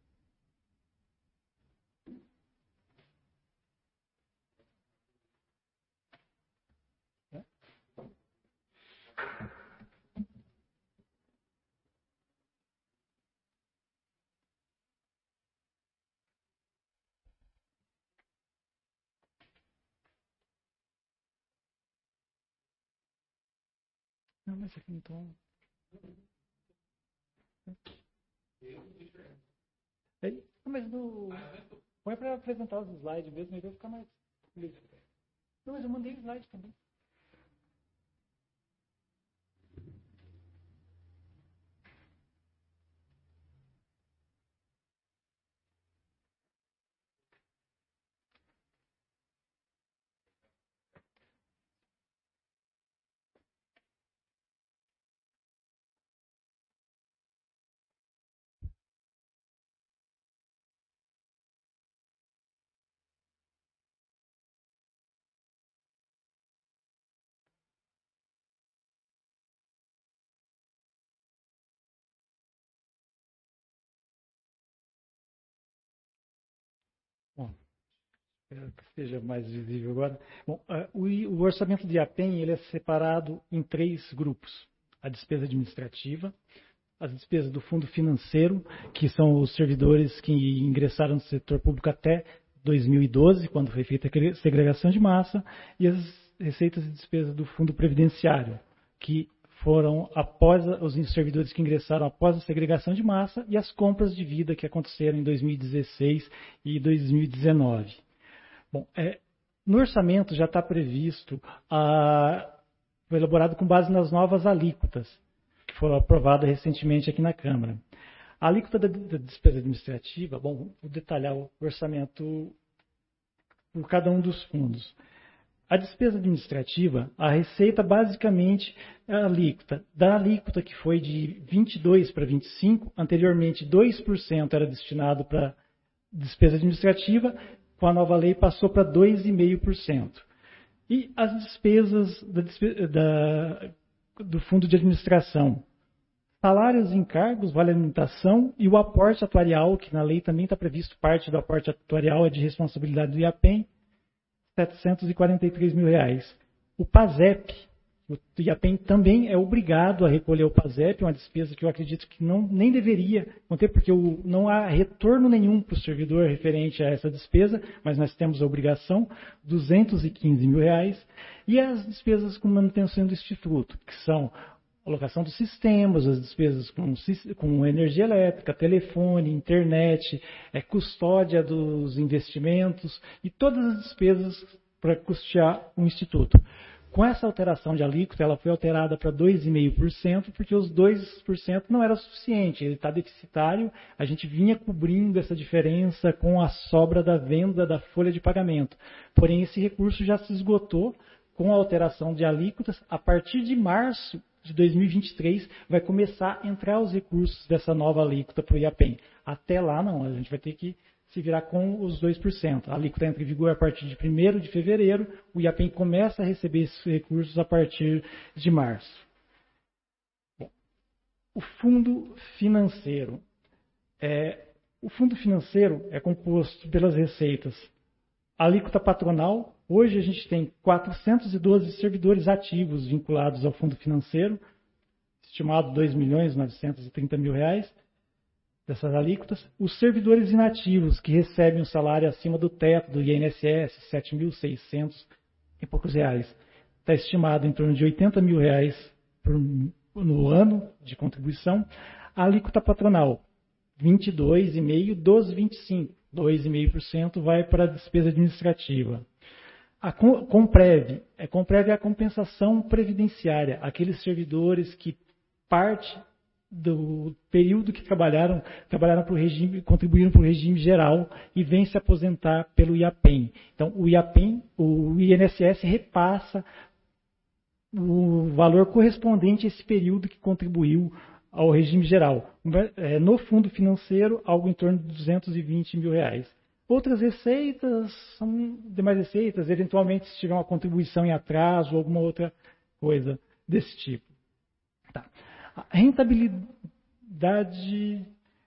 Não, mas aqui não tô... É, não, mas no... Põe para apresentar os slides mesmo, aí vai ficar mais... Não, mas eu mandei slide também. Bom, espero que esteja mais visível agora. Bom, o, o orçamento de IAPEM ele é separado em três grupos. A despesa administrativa, as despesas do fundo financeiro, que são os servidores que ingressaram no setor público até dois mil e doze, quando foi feita a segregação de massa, e as receitas e despesas do fundo previdenciário, que foram após os servidores que ingressaram após a segregação de massa e as compras de vida que aconteceram em dois mil e dezesseis e dois mil e dezenove. Bom, é, no orçamento já está previsto, a, foi elaborado com base nas novas alíquotas, que foram aprovadas recentemente aqui na Câmara. A alíquota da, da despesa administrativa, bom, vou detalhar o orçamento por cada um dos fundos. A despesa administrativa, a receita basicamente é a alíquota. Da alíquota que foi de vinte e dois para vinte e cinco, anteriormente dois por cento era destinado para despesa administrativa, com a nova lei, passou para dois vírgula cinco por cento. E as despesas da, da, do fundo de administração. Salários e encargos, vale alimentação e o aporte atuarial, que na lei também está previsto, parte do aporte atuarial é de responsabilidade do IAPEM, setecentos e quarenta e três mil reais. O PASEP, o IAPEM também é obrigado a recolher o PASEP, uma despesa que eu acredito que não, nem deveria conter, porque o, não há retorno nenhum para o servidor referente a essa despesa, mas nós temos a obrigação, duzentos e quinze mil reais, e as despesas com manutenção do Instituto, que são alocação dos sistemas, as despesas com, com energia elétrica, telefone, internet, é, custódia dos investimentos e todas as despesas para custear o Instituto. Com essa alteração de alíquota, ela foi alterada para dois vírgula cinco por cento, porque os dois por cento não era suficiente, ele está deficitário, a gente vinha cobrindo essa diferença com a sobra da venda da folha de pagamento. Porém, esse recurso já se esgotou com a alteração de alíquotas. A partir de março de dois mil e vinte e três, vai começar a entrar os recursos dessa nova alíquota para o IAPEM. Até lá, não, a gente vai ter que se virar com os dois por cento. A alíquota entra em vigor a partir de primeiro de fevereiro, o IAPEM começa a receber esses recursos a partir de março. Bom, o fundo financeiro. É, o fundo financeiro é composto pelas receitas. A alíquota patronal, hoje a gente tem quatrocentos e doze servidores ativos vinculados ao fundo financeiro, estimado dois milhões novecentos e trinta mil reais dessas alíquotas. Os servidores inativos que recebem um salário acima do teto do I N S S, sete mil e seiscentos e poucos reais, está estimado em torno de oitenta mil reais por, no ano de contribuição. A alíquota patronal, vinte e dois vírgula cinco por cento dos vinte e cinco por cento. dois vírgula cinco por cento vai para a despesa administrativa. A Comprev, a Comprev é a compensação previdenciária, aqueles servidores que parte do período que trabalharam, trabalharam para o regime, contribuíram para o regime geral e vêm se aposentar pelo IAPEM. Então, o IAPEM, o I N S S repassa o valor correspondente a esse período que contribuiu ao regime geral. No fundo financeiro, algo em torno de duzentos e vinte mil reais. Outras receitas, são demais receitas, eventualmente se tiver uma contribuição em atraso ou alguma outra coisa desse tipo. Tá. A rentabilidade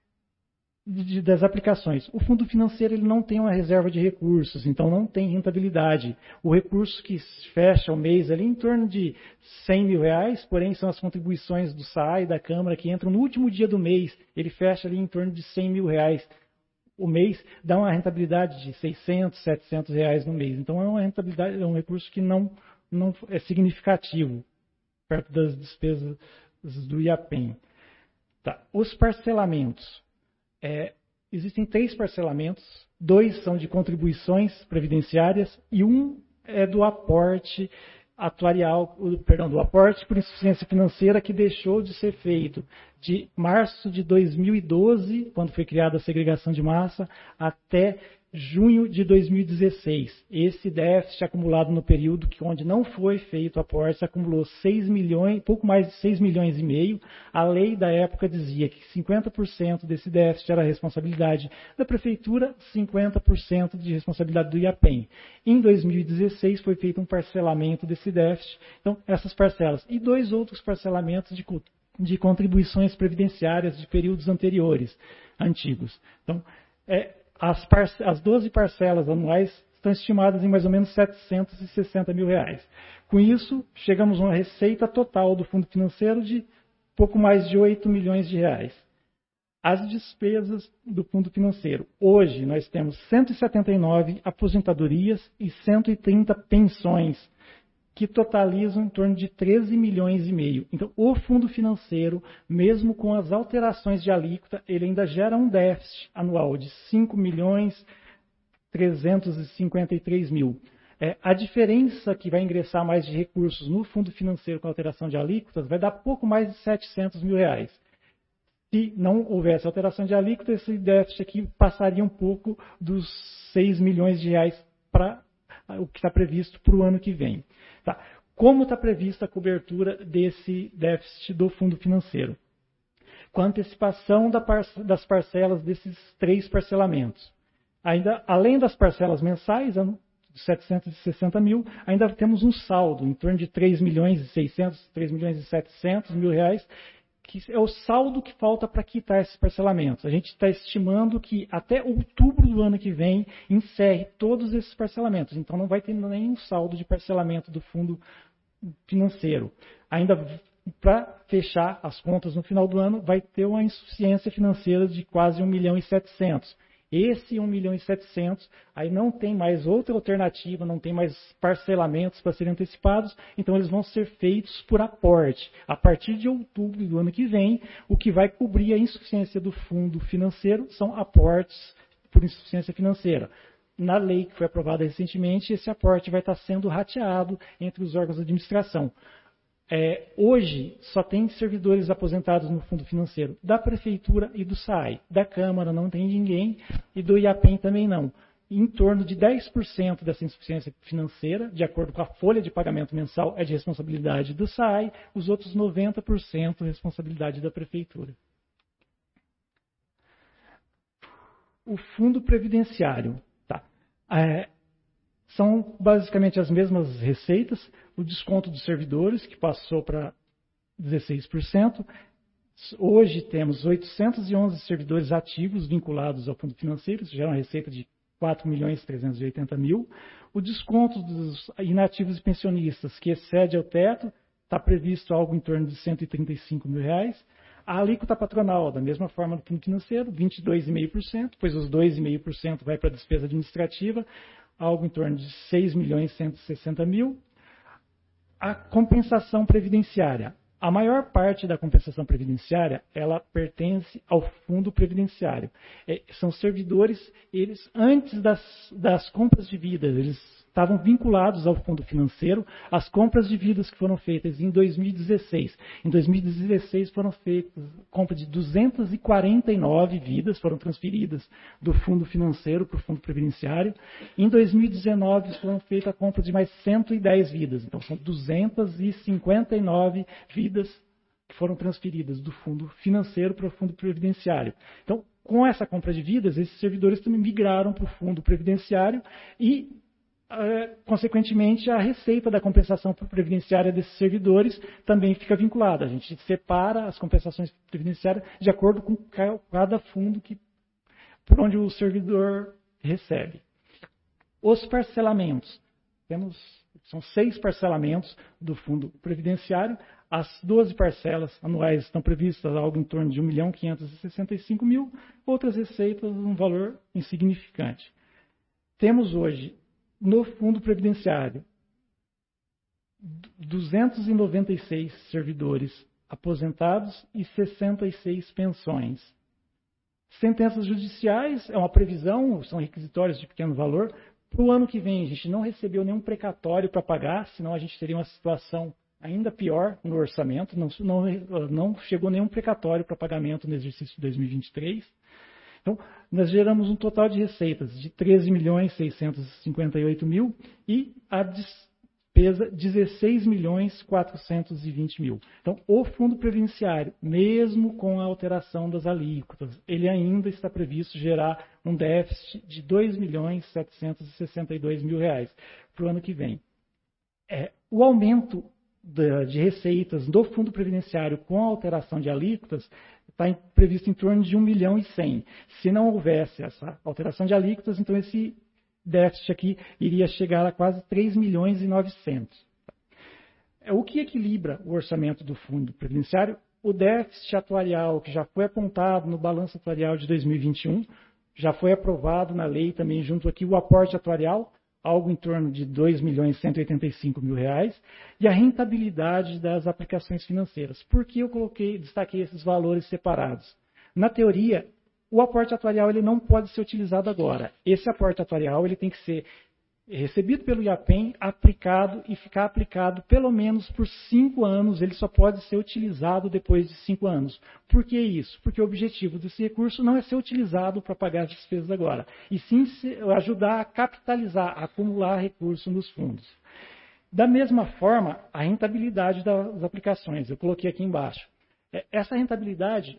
de, das aplicações. O fundo financeiro ele não tem uma reserva de recursos, então não tem rentabilidade. O recurso que fecha o mês ali em torno de cem mil reais, porém são as contribuições do S A I, da Câmara, que entram no último dia do mês, ele fecha ali em torno de cem mil reais. O mês dá uma rentabilidade de seiscentos, setecentos reais no mês. Então é uma rentabilidade, é um recurso que não, não é significativo perto das despesas do IAPEM. Tá. Os parcelamentos. É, existem três parcelamentos, dois são de contribuições previdenciárias e um é do aporte atuarial, perdão, do aporte por insuficiência financeira que deixou de ser feito de março de dois mil e doze, quando foi criada a segregação de massa, até junho de dois mil e dezesseis. Esse déficit acumulado no período que onde não foi feito aporte acumulou seis milhões, pouco mais de seis milhões e meio. A lei da época dizia que cinquenta por cento desse déficit era responsabilidade da prefeitura, cinquenta por cento de responsabilidade do IAPEM. Em dois mil e dezesseis foi feito um parcelamento desse déficit. Então, essas parcelas e dois outros parcelamentos de, de contribuições previdenciárias de períodos anteriores, antigos. Então, é As, parce- as doze parcelas anuais estão estimadas em mais ou menos setecentos e sessenta mil reais. Com isso, chegamos a uma receita total do fundo financeiro de pouco mais de oito milhões de reais. As despesas do fundo financeiro. Hoje, nós temos cento e setenta e nove aposentadorias e cento e trinta pensões, que totalizam em torno de treze milhões e meio. Então, o fundo financeiro, mesmo com as alterações de alíquota, ele ainda gera um déficit anual de cinco milhões trezentos e cinquenta e três mil. É, a diferença que vai ingressar mais de recursos no fundo financeiro com alteração de alíquotas vai dar pouco mais de setecentos mil reais. Se não houvesse alteração de alíquota, esse déficit aqui passaria um pouco dos seis milhões de reais para o que está previsto para o ano que vem. Tá. Como está prevista a cobertura desse déficit do fundo financeiro? Com a antecipação da parce- das parcelas desses três parcelamentos. Ainda, além das parcelas mensais, de setecentos e sessenta mil, ainda temos um saldo em torno de três milhões e seiscentos, três milhões e setecentos mil reais, que é o saldo que falta para quitar esses parcelamentos. A gente está estimando que até outubro do ano que vem encerre todos esses parcelamentos. Então não vai ter nenhum saldo de parcelamento do fundo financeiro. Ainda para fechar as contas no final do ano, vai ter uma insuficiência financeira de quase um milhão e setecentos. Esse um milhão e setecentos, aí não tem mais outra alternativa, não tem mais parcelamentos para serem antecipados, então eles vão ser feitos por aporte. A partir de outubro do ano que vem, o que vai cobrir a insuficiência do fundo financeiro são aportes por insuficiência financeira. Na lei que foi aprovada recentemente, esse aporte vai estar sendo rateado entre os órgãos de administração. É, hoje, só tem servidores aposentados no fundo financeiro da Prefeitura e do S A I. Da Câmara não tem ninguém e do IAPEM também não. Em torno de dez por cento dessa insuficiência financeira, de acordo com a folha de pagamento mensal, é de responsabilidade do S A I, os outros noventa por cento é responsabilidade da Prefeitura. O fundo previdenciário. Tá. É, são basicamente as mesmas receitas. O desconto dos servidores, que passou para dezesseis por cento. Hoje temos oitocentos e onze servidores ativos vinculados ao fundo financeiro, isso gera uma receita de quatro milhões trezentos e oitenta mil. O desconto dos inativos e pensionistas, que excede ao teto, está previsto algo em torno de cento e trinta e cinco mil reais. A alíquota patronal, da mesma forma do fundo financeiro, vinte e dois vírgula cinco por cento, pois os dois vírgula cinco por cento vai para a despesa administrativa, algo em torno de seis milhões cento e sessenta mil. A compensação previdenciária. A maior parte da compensação previdenciária, ela pertence ao fundo previdenciário. É, são servidores, eles, antes das, das compras de vidas, eles estavam vinculados ao fundo financeiro, as compras de vidas que foram feitas em dois mil e dezesseis. Em dois mil e dezesseis foram feitas compra de duzentas e quarenta e nove vidas, foram transferidas do fundo financeiro para o fundo previdenciário. Em dois mil e dezenove foram feitas a compra de mais cento e dez vidas, então são duzentas e cinquenta e nove vidas que foram transferidas do fundo financeiro para o fundo previdenciário. Então, com essa compra de vidas, esses servidores também migraram para o fundo previdenciário e consequentemente, a receita da compensação previdenciária desses servidores também fica vinculada. A gente separa as compensações previdenciárias de acordo com cada fundo que, por onde o servidor recebe. Os parcelamentos. Temos, são seis parcelamentos do fundo previdenciário. As doze parcelas anuais estão previstas algo em torno de um milhão quinhentos e sessenta e cinco mil. Outras receitas, um valor insignificante. Temos hoje no fundo previdenciário, duzentos e noventa e seis servidores aposentados e sessenta e seis pensões. Sentenças judiciais é uma previsão, são requisitórios de pequeno valor. Para o ano que vem, a gente não recebeu nenhum precatório para pagar, senão a gente teria uma situação ainda pior no orçamento. Não, não, não chegou nenhum precatório para pagamento no exercício de dois mil e vinte e três. Então, nós geramos um total de receitas de treze milhões seiscentos e cinquenta e oito mil e a despesa dezesseis milhões quatrocentos e vinte mil. Então, o fundo previdenciário, mesmo com a alteração das alíquotas, ele ainda está previsto gerar um déficit de dois milhões setecentos e sessenta e dois mil reais para o ano que vem. É, o aumento de receitas do fundo previdenciário com a alteração de alíquotas está previsto em torno de um milhão e cem. Se não houvesse essa alteração de alíquotas, então esse déficit aqui iria chegar a quase três milhões e novecentos. O que equilibra o orçamento do fundo previdenciário? O déficit atuarial, que já foi apontado no balanço atuarial de dois mil e vinte e um, já foi aprovado na lei também junto aqui o aporte atuarial, algo em torno de dois milhões cento e oitenta e cinco mil reais, e a rentabilidade das aplicações financeiras. Por que eu coloquei, destaquei esses valores separados? Na teoria, o aporte atuarial ele não pode ser utilizado agora. Esse aporte atuarial ele tem que ser recebido pelo IAPEM, aplicado e ficar aplicado pelo menos por cinco anos. Ele só pode ser utilizado depois de cinco anos. Por que isso? Porque o objetivo desse recurso não é ser utilizado para pagar as despesas agora, e sim ajudar a capitalizar, a acumular recursos nos fundos. Da mesma forma, a rentabilidade das aplicações. Eu coloquei aqui embaixo. Essa rentabilidade,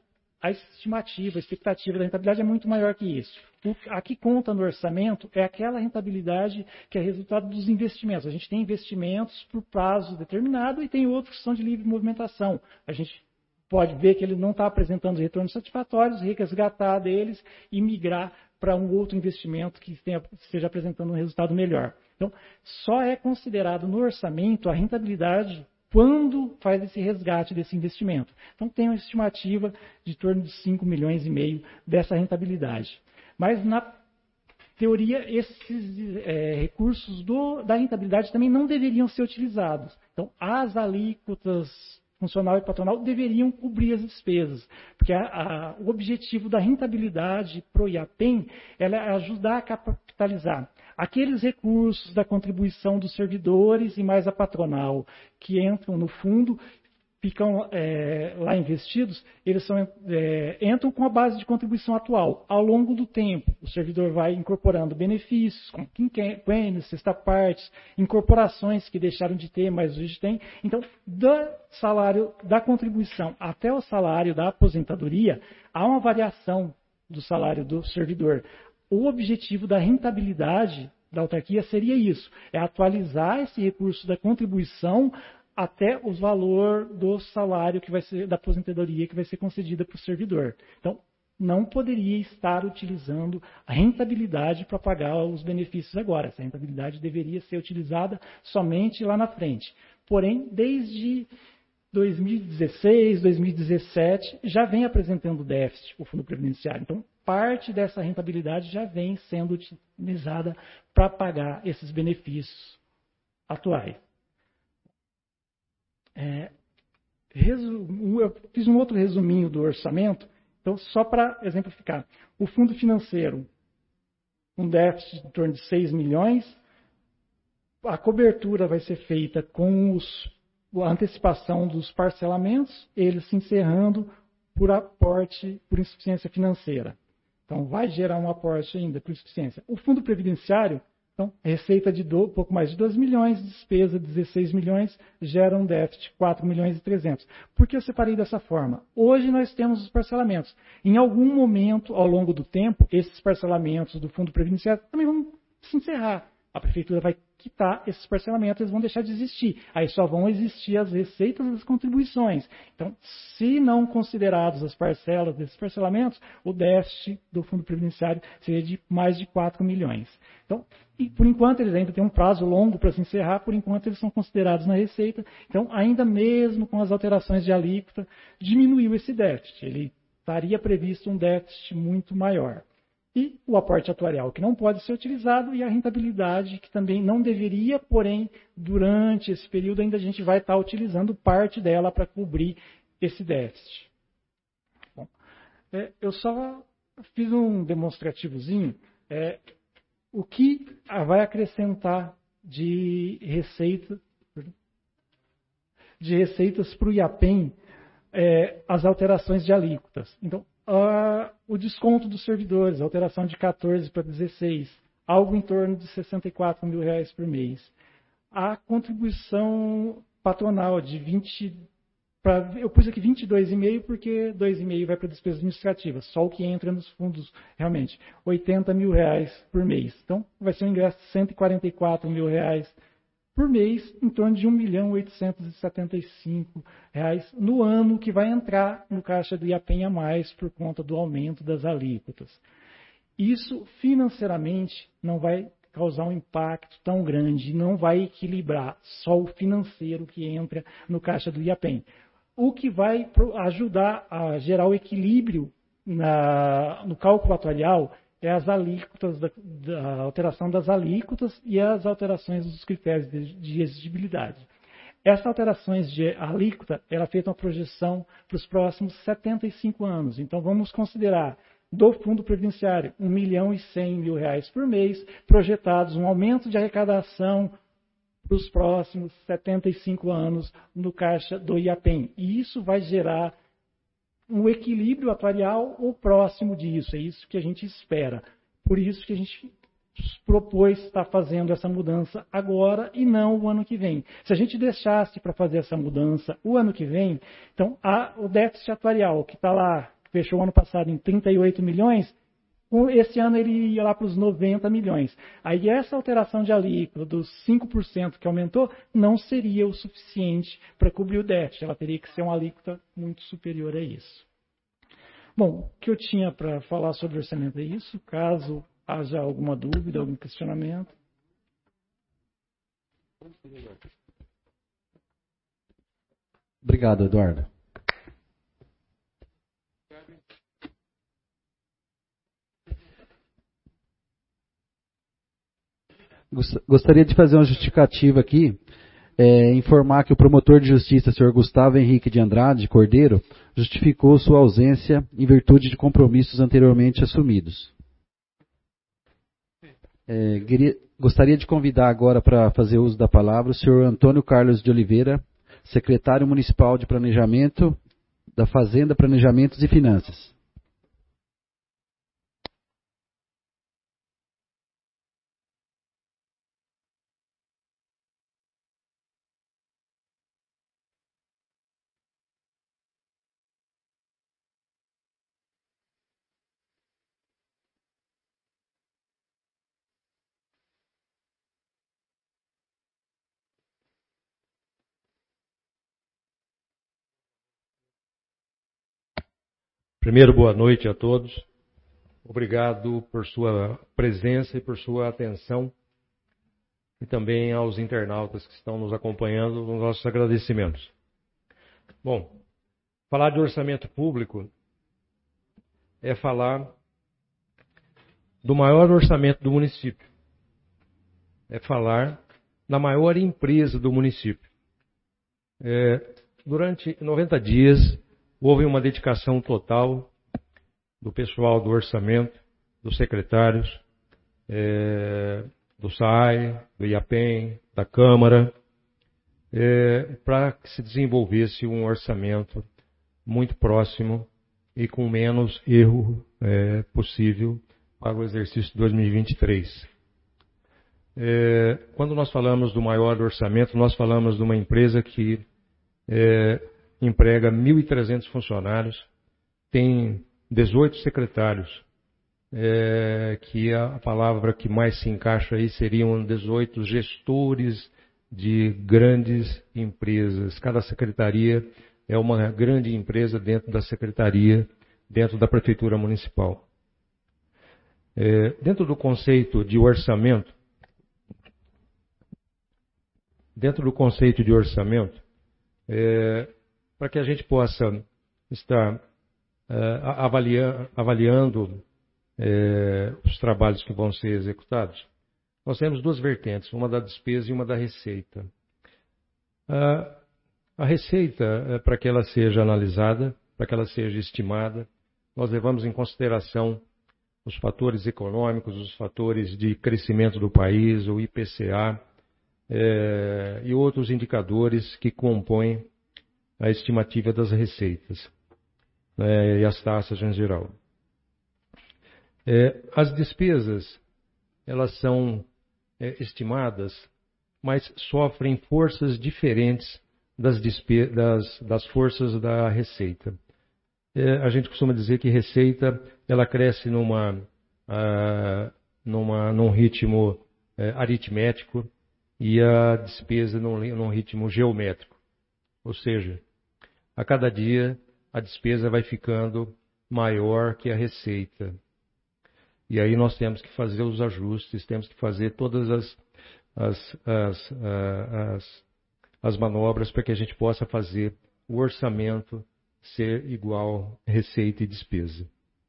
a estimativa, a expectativa da rentabilidade é muito maior que isso. O, a que conta no orçamento é aquela rentabilidade que é resultado dos investimentos. A gente tem investimentos por prazo determinado e tem outros que são de livre movimentação. A gente pode ver que ele não está apresentando retornos satisfatórios, resgatar deles e migrar para um outro investimento que tenha, esteja apresentando um resultado melhor. Então, só é considerado no orçamento a rentabilidade quando faz esse resgate desse investimento. Então, tem uma estimativa de torno de cinco milhões e meio dessa rentabilidade. Mas, na teoria, esses é, recursos do, da rentabilidade também não deveriam ser utilizados. Então, as alíquotas funcional e patronal deveriam cobrir as despesas, porque a, a, o objetivo da rentabilidade para o IAPEM ela é ajudar a capitalizar aqueles recursos da contribuição dos servidores e mais a patronal que entram no fundo, ficam é, lá investidos, eles são, é, entram com a base de contribuição atual. Ao longo do tempo, o servidor vai incorporando benefícios, como quinquênios, sexta partes, incorporações que deixaram de ter, mas hoje tem. Então, do salário da contribuição até o salário da aposentadoria, há uma variação do salário do servidor. O objetivo da rentabilidade da autarquia seria isso, é atualizar esse recurso da contribuição até o valor do salário que vai ser, da aposentadoria que vai ser concedida para o servidor. Então, não poderia estar utilizando a rentabilidade para pagar os benefícios agora. Essa rentabilidade deveria ser utilizada somente lá na frente. Porém, desde dois mil e dezesseis, dois mil e dezessete, já vem apresentando déficit o Fundo Previdenciário. Então, parte dessa rentabilidade já vem sendo utilizada para pagar esses benefícios atuais. É, resumo, eu fiz um outro resuminho do orçamento, então só para exemplificar. O fundo financeiro, um déficit em torno de seis milhões, a cobertura vai ser feita com os, a antecipação dos parcelamentos, eles se encerrando por aporte, por insuficiência financeira. Então vai gerar um aporte ainda por insuficiência. O fundo previdenciário, então, receita de do, pouco mais de dois milhões, despesa de dezesseis milhões, gera um déficit de quatro milhões e trezentos. Por que eu separei dessa forma? Hoje nós temos os parcelamentos. Em algum momento, ao longo do tempo, esses parcelamentos do fundo previdenciário também vão se encerrar. A prefeitura vai quitar esses parcelamentos, eles vão deixar de existir. Aí só vão existir as receitas das contribuições. Então, se não considerados as parcelas desses parcelamentos, o déficit do fundo previdenciário seria de mais de quatro milhões. Então, e por enquanto eles ainda têm um prazo longo para se encerrar, por enquanto eles são considerados na receita. Então, ainda mesmo com as alterações de alíquota, diminuiu esse déficit. Ele estaria previsto um déficit muito maior. E o aporte atuarial, que não pode ser utilizado, e a rentabilidade, que também não deveria, porém, durante esse período ainda a gente vai estar utilizando parte dela para cobrir esse déficit. Bom, é, eu só fiz um demonstrativozinho, é, o que vai acrescentar de receita, de receitas para o IAPEM, é, as alterações de alíquotas. Então, Uh, o desconto dos servidores, alteração de quatorze para dezesseis, algo em torno de sessenta e quatro mil reais por mês. A contribuição patronal de vinte, pra, eu pus aqui vinte e dois vírgula cinco porque dois vírgula cinco vai para despesas administrativas, só o que entra nos fundos realmente, oitenta mil reais por mês. Então, vai ser um ingresso de cento e quarenta e quatro mil reais por mês, em torno de um milhão oitocentos e setenta e cinco reais no ano que vai entrar no caixa do IAPEM a mais por conta do aumento das alíquotas. Isso financeiramente não vai causar um impacto tão grande, não vai equilibrar só o financeiro que entra no caixa do IAPEM. O que vai ajudar a gerar o equilíbrio na, no cálculo atuarial é as alíquotas, da, da alteração das alíquotas e as alterações dos critérios de, de exigibilidade. Essas alterações de alíquota, ela é feita uma projeção para os próximos setenta e cinco anos. Então, vamos considerar do fundo previdenciário um milhão e cem mil reais por mês, projetados um aumento de arrecadação para os próximos setenta e cinco anos no caixa do IAPEM. E isso vai gerar um equilíbrio atuarial ou próximo disso. É isso que a gente espera. Por isso que a gente propôs estar fazendo essa mudança agora e não o ano que vem. Se a gente deixasse para fazer essa mudança o ano que vem, então a, o déficit atuarial que está lá, fechou o ano passado em trinta e oito milhões, esse ano ele ia lá para os noventa milhões. Aí essa alteração de alíquota dos cinco por cento que aumentou não seria o suficiente para cobrir o déficit. Ela teria que ser uma alíquota muito superior a isso. Bom, o que eu tinha para falar sobre orçamento é isso. Caso haja alguma dúvida, algum questionamento.
Obrigado, Eduardo. Gostaria de fazer uma justificativa aqui, é, informar que o promotor de justiça, senhor Gustavo Henrique de Andrade Cordeiro, justificou sua ausência em virtude de compromissos anteriormente assumidos. É, queria, gostaria de convidar agora para fazer uso da palavra o senhor Antônio Carlos de Oliveira, secretário municipal de Planejamento da Fazenda, Planejamentos e Finanças.
Primeiro, boa noite a todos. Obrigado por sua presença e por sua atenção. E também aos internautas que estão nos acompanhando, os nossos agradecimentos. Bom, falar de orçamento público é falar do maior orçamento do município. É falar da maior empresa do município. É, durante noventa dias, houve uma dedicação total do pessoal do orçamento, dos secretários, é, do S A I, do IAPEM, da Câmara, é, para que se desenvolvesse um orçamento muito próximo e com menos erro é, possível para o exercício de dois mil e vinte e três. É, quando nós falamos do maior orçamento, nós falamos de uma empresa que é, emprega mil e trezentos funcionários, tem dezoito secretários, é, que a palavra que mais se encaixa aí seriam dezoito gestores de grandes empresas. Cada secretaria é uma grande empresa dentro da secretaria, dentro da prefeitura municipal. É, dentro do conceito de orçamento, dentro do conceito de orçamento, é, para que a gente possa estar uh, avalia, avaliando uh, os trabalhos que vão ser executados, nós temos duas vertentes, uma da despesa e uma da receita. Uh, a receita, uh, para que ela seja analisada, para que ela seja estimada, nós levamos em consideração os fatores econômicos, os fatores de crescimento do país, o I P C A, uh, e outros indicadores que compõem a estimativa das receitas, né, e as taxas em geral. É, as despesas, elas são é, estimadas, mas sofrem forças diferentes das, despe das, das forças da receita. É, a gente costuma dizer que receita, ela cresce numa, a, numa, num ritmo é, aritmético e a despesa num, num ritmo geométrico. Ou seja, a cada dia a despesa vai ficando maior que a receita. E aí nós temos que fazer os ajustes, temos que fazer todas as, as, as, as, as manobras para que a gente possa fazer o orçamento ser igual receita e despesa.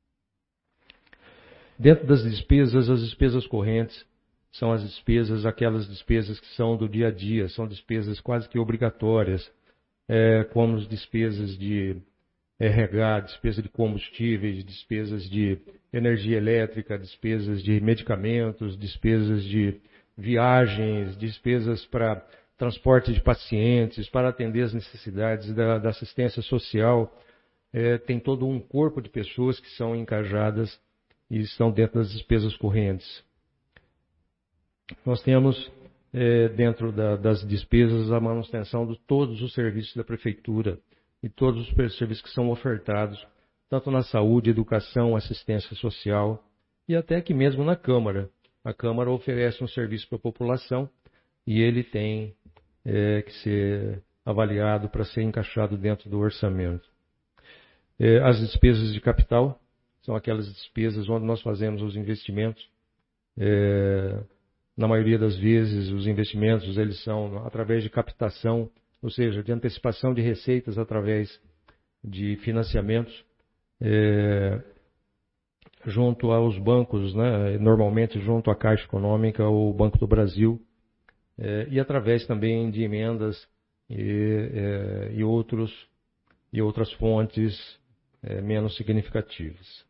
Dentro das despesas, as despesas correntes são as despesas, aquelas despesas que são do dia a dia, são despesas quase que obrigatórias, é, como as despesas de R H, despesa de combustíveis, despesas de energia elétrica, despesas de medicamentos, despesas de viagens, despesas para transporte de pacientes, para atender as necessidades da, da assistência social. É, tem todo um corpo de pessoas que são encajadas e estão dentro das despesas correntes. Nós temos é, dentro da, das despesas a manutenção de todos os serviços da prefeitura e todos os serviços que são ofertados tanto na saúde, educação, assistência social e até que mesmo na Câmara. A Câmara oferece um serviço para a população e ele tem é, que ser avaliado para ser encaixado dentro do orçamento. É, as despesas de capital são aquelas despesas onde nós fazemos os investimentos. É, na maioria das vezes, os investimentos eles são através de captação, ou seja, de antecipação de receitas através de financiamentos é, junto aos bancos, né, normalmente junto à Caixa Econômica ou Banco do Brasil, é, e através também de emendas e, é, e, outros, e outras fontes é, menos significativas.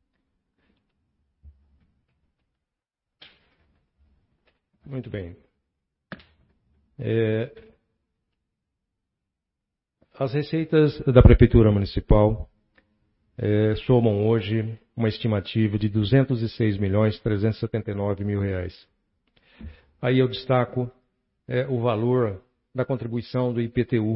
Muito bem. É, as receitas da Prefeitura Municipal é, somam hoje uma estimativa de duzentos e seis milhões trezentos e setenta e nove mil reais. Aí eu destaco é, o valor da contribuição do I P T U,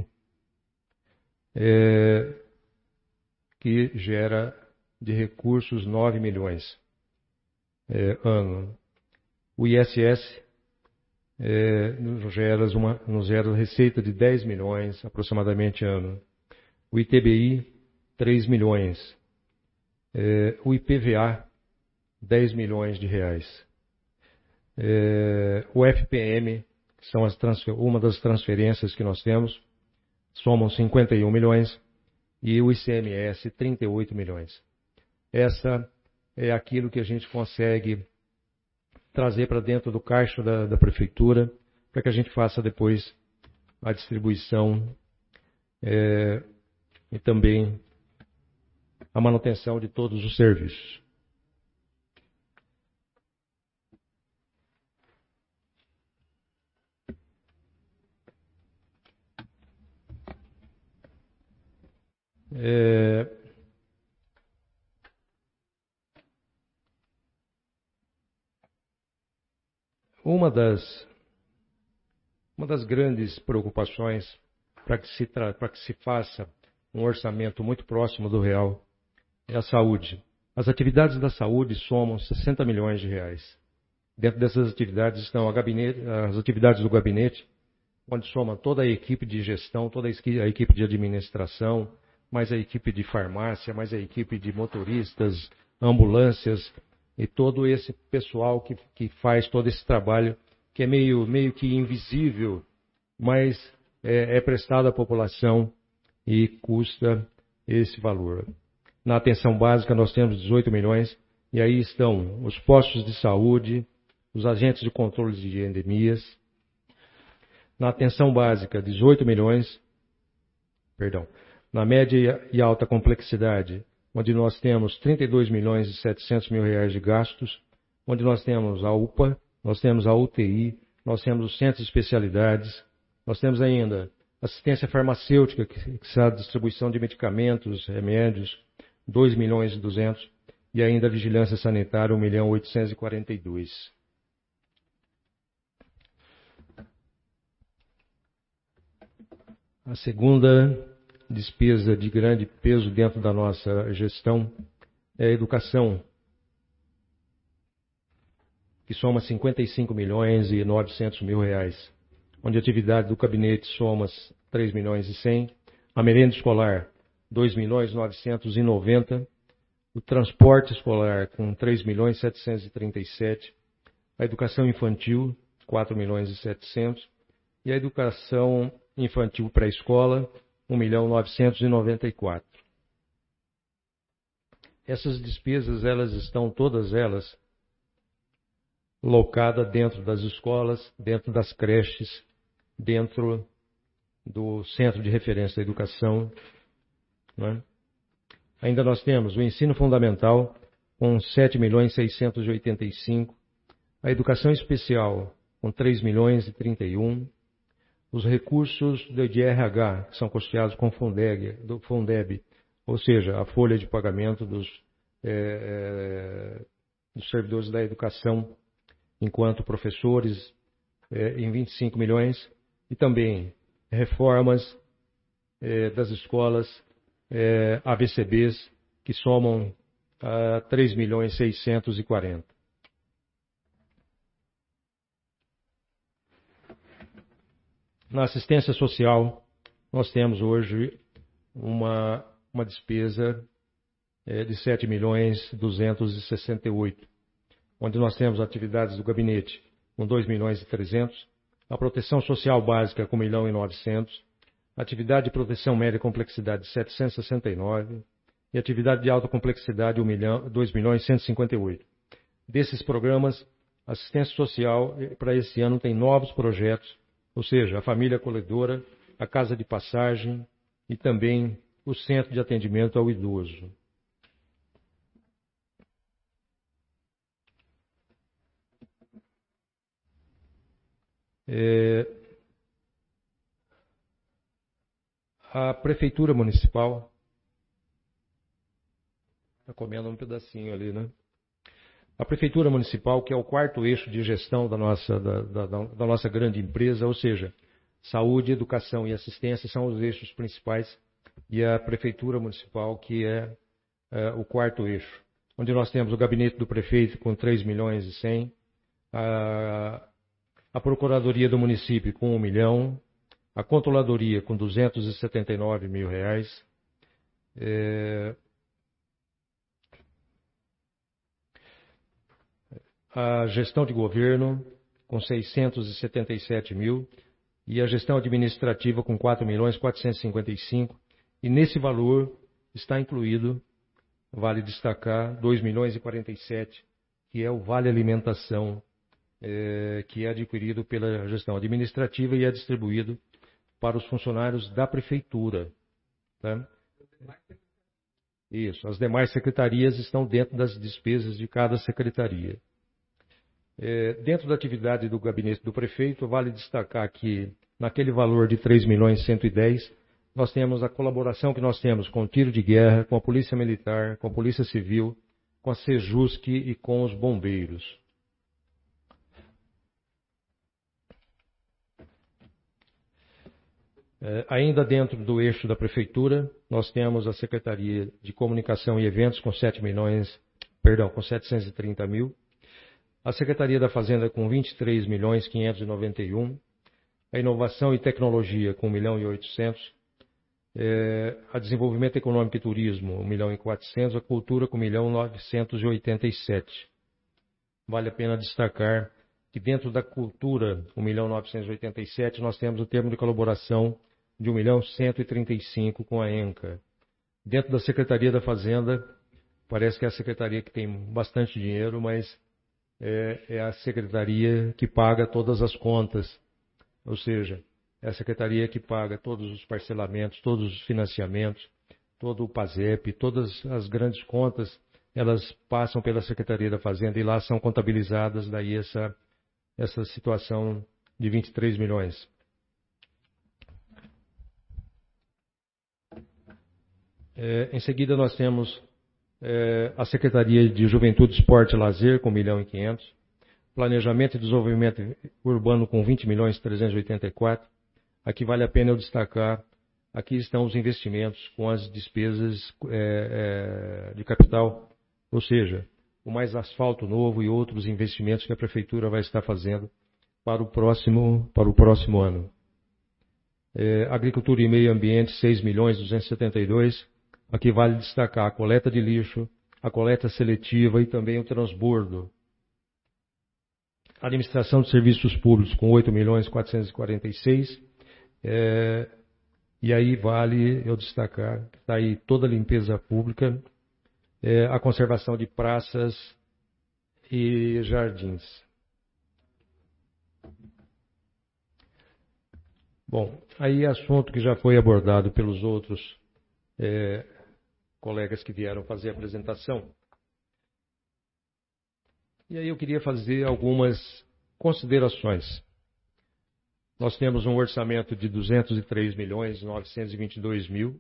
é, que gera de recursos nove milhões é, ano. O I S S É, nos, gera uma, nos gera receita de dez milhões aproximadamente ano. O I T B I, três milhões. É, o I P V A, dez milhões de reais. É, o F P M, que são as transfer, uma das transferências que nós temos, somam cinquenta e um milhões. E o I C M S, trinta e oito milhões. Essa é aquilo que a gente consegue trazer para dentro do caixa da, da prefeitura, para que a gente faça depois a distribuição é, e também a manutenção de todos os serviços. É, Uma das, uma das grandes preocupações para que, se para que se faça um orçamento muito próximo do real é a saúde. As atividades da saúde somam sessenta milhões de reais. Dentro dessas atividades estão a gabinete, as atividades do gabinete, onde soma toda a equipe de gestão, toda a equipe de administração, mais a equipe de farmácia, mais a equipe de motoristas, ambulâncias, e todo esse pessoal que, que faz todo esse trabalho, que é meio, meio que invisível, mas é, é prestado à população e custa esse valor. Na atenção básica nós temos dezoito milhões, e aí estão os postos de saúde, os agentes de controle de endemias. Na atenção básica, dezoito milhões, perdão, na média e alta complexidade, onde nós temos trinta e dois milhões e setecentos mil reais de gastos, onde nós temos a U P A, nós temos a U T I, nós temos os centros de especialidades, nós temos ainda assistência farmacêutica, que está a distribuição de medicamentos, remédios, dois milhões e duzentos, e ainda a vigilância sanitária, um milhão oitocentos e quarenta e dois. A segunda despesa de grande peso dentro da nossa gestão é a educação, que soma cinquenta e cinco milhões e novecentos mil reais, onde a atividade do gabinete soma três milhões e cem, a merenda escolar dois milhões novecentos e noventa, o transporte escolar com três milhões setecentos e trinta e sete, a educação infantil quatro milhões e setecentos e a educação infantil pré-escola um milhão novecentos e noventa e quatro. Essas despesas, elas estão todas elas locadas dentro das escolas, dentro das creches, dentro do Centro de Referência da Educação. Né? Ainda nós temos o ensino fundamental com sete milhões seiscentos e oitenta e cinco, a educação especial com três milhões e trinta e um, os recursos do I R H, que são custeados com Fundeg, do Fundeb, ou seja, a folha de pagamento dos, é, é, dos servidores da educação, enquanto professores, é, em vinte e cinco milhões, e também reformas é, das escolas, é, A B C Bs, que somam a três milhões seiscentos e quarenta. Na assistência social, nós temos hoje uma, uma despesa é, de sete milhões duzentos e sessenta e oito, onde nós temos atividades do gabinete com dois milhões e trezentos, a proteção social básica com um milhão e novecentos, atividade de proteção média complexidade de setecentos e sessenta e nove e atividade de alta complexidade um milhão, dois milhões e cento e cinquenta e oito. Desses programas, assistência social para esse ano tem novos projetos, ou seja, a família acolhedora, a casa de passagem e também o centro de atendimento ao idoso. É, a Prefeitura Municipal, está comendo um pedacinho ali, né? A Prefeitura Municipal, que é o quarto eixo de gestão da nossa, da, da, da nossa grande empresa, ou seja, saúde, educação e assistência são os eixos principais, e a Prefeitura Municipal, que é, é o quarto eixo, onde nós temos o gabinete do prefeito com três milhões e cem, a, a Procuradoria do Município com um milhão, a Controladoria com duzentos e setenta e nove mil reais, é, a gestão de governo com seiscentos e setenta e sete mil e a gestão administrativa com quatro milhões quatrocentos e cinquenta e cinco, e nesse valor está incluído, vale destacar, dois milhões e quarenta e sete, que é o Vale Alimentação, é, que é adquirido pela gestão administrativa e é distribuído para os funcionários da Prefeitura. Tá? Isso, as demais secretarias estão dentro das despesas de cada secretaria. É, dentro da atividade do gabinete do prefeito, vale destacar que naquele valor de três milhões e cento e dez, nós temos a colaboração que nós temos com o tiro de guerra, com a Polícia Militar, com a Polícia Civil, com a Sejusc e com os bombeiros. É, ainda dentro do eixo da Prefeitura, nós temos a Secretaria de Comunicação e Eventos com sete milhões, perdão, com setecentos e trinta mil, a Secretaria da Fazenda com vinte e três milhões quinhentos e noventa e um, a Inovação e Tecnologia com um milhão e oitocentos, é, a Desenvolvimento Econômico e Turismo um milhão e quatrocentos, a Cultura com um milhão novecentos e oitenta e sete. Vale a pena destacar que dentro da Cultura, um milhão novecentos e oitenta e sete, nós temos o termo de colaboração de um milhão cento e trinta e cinco com a ENCA. Dentro da Secretaria da Fazenda, parece que é a secretaria que tem bastante dinheiro, mas é, é a secretaria que paga todas as contas, ou seja, é a secretaria que paga todos os parcelamentos, todos os financiamentos, todo o PASEP, todas as grandes contas, elas passam pela Secretaria da Fazenda e lá são contabilizadas daí essa, essa situação de vinte e três milhões. É, em seguida nós temos é, a Secretaria de Juventude, Esporte e Lazer com um milhão e quinhentos, Planejamento e Desenvolvimento Urbano com vinte milhões trezentos e oitenta e quatro. Aqui vale a pena eu destacar, aqui estão os investimentos com as despesas é, é, de capital, ou seja, o mais asfalto novo e outros investimentos que a Prefeitura vai estar fazendo para o próximo, para o próximo ano. É, Agricultura e Meio Ambiente, seis milhões duzentos e setenta e dois. Aqui vale destacar a coleta de lixo, a coleta seletiva e também o transbordo. Administração de Serviços Públicos com oito milhões quatrocentos e quarenta e seis. É, e aí vale eu destacar, está aí toda a limpeza pública, é, a conservação de praças e jardins. Bom, aí assunto que já foi abordado pelos outros é, colegas que vieram fazer a apresentação. E aí eu queria fazer algumas considerações. Nós temos um orçamento de duzentos e três milhões novecentos e vinte e dois mil.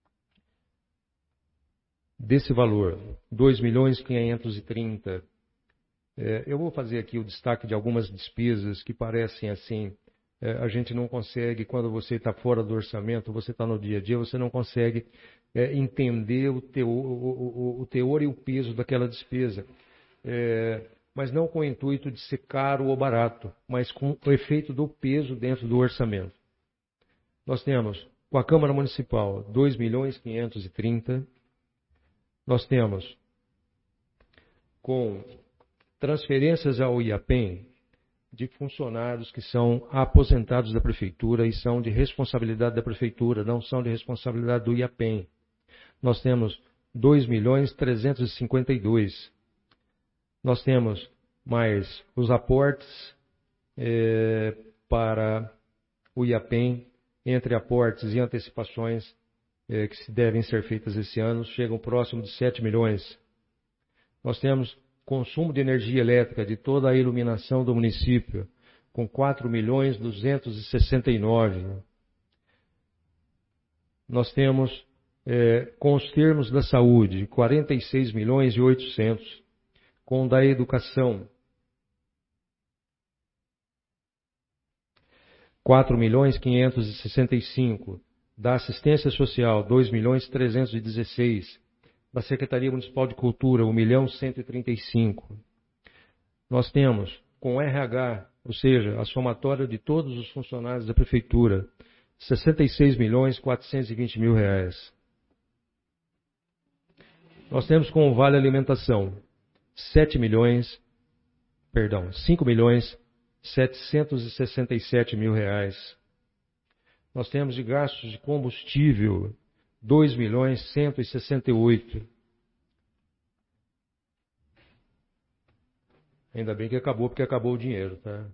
Desse valor, dois milhões quinhentos e trinta. É, eu vou fazer aqui o destaque de algumas despesas que parecem assim, é, a gente não consegue, quando você está fora do orçamento, você está no dia a dia, você não consegue é, entender o teor, o, o, o teor e o peso daquela despesa. É, mas não com o intuito de ser caro ou barato, mas com o efeito do peso dentro do orçamento. Nós temos, com a Câmara Municipal, dois milhões quinhentos e trinta. Nós temos, com transferências ao IAPEM, de funcionários que são aposentados da Prefeitura e são de responsabilidade da Prefeitura, não são de responsabilidade do IAPEM. Nós temos dois milhões trezentos e cinquenta e dois. Nós temos mais os aportes é, para o IAPEM, entre aportes e antecipações é, que se devem ser feitas esse ano, chegam próximo de sete milhões. Nós temos consumo de energia elétrica de toda a iluminação do município, com quatro milhões duzentos e sessenta e nove. Nós temos, é, com os termos da saúde, quarenta e seis milhões e oitocentos. Com o da educação, quatro milhões quinhentos e sessenta e cinco. Da assistência social, dois milhões trezentos e dezesseis. Da Secretaria Municipal de Cultura, um milhão cento e trinta e cinco. Nós temos, com o R H, ou seja, a somatória de todos os funcionários da Prefeitura, sessenta e seis milhões quatrocentos e vinte mil reais. Nós temos com o Vale Alimentação, sete milhões, perdão, cinco milhões setecentos e sessenta e sete mil reais. Nós temos de gastos de combustível dois milhões cento e sessenta e oito. Ainda bem que acabou, porque acabou o dinheiro, tá?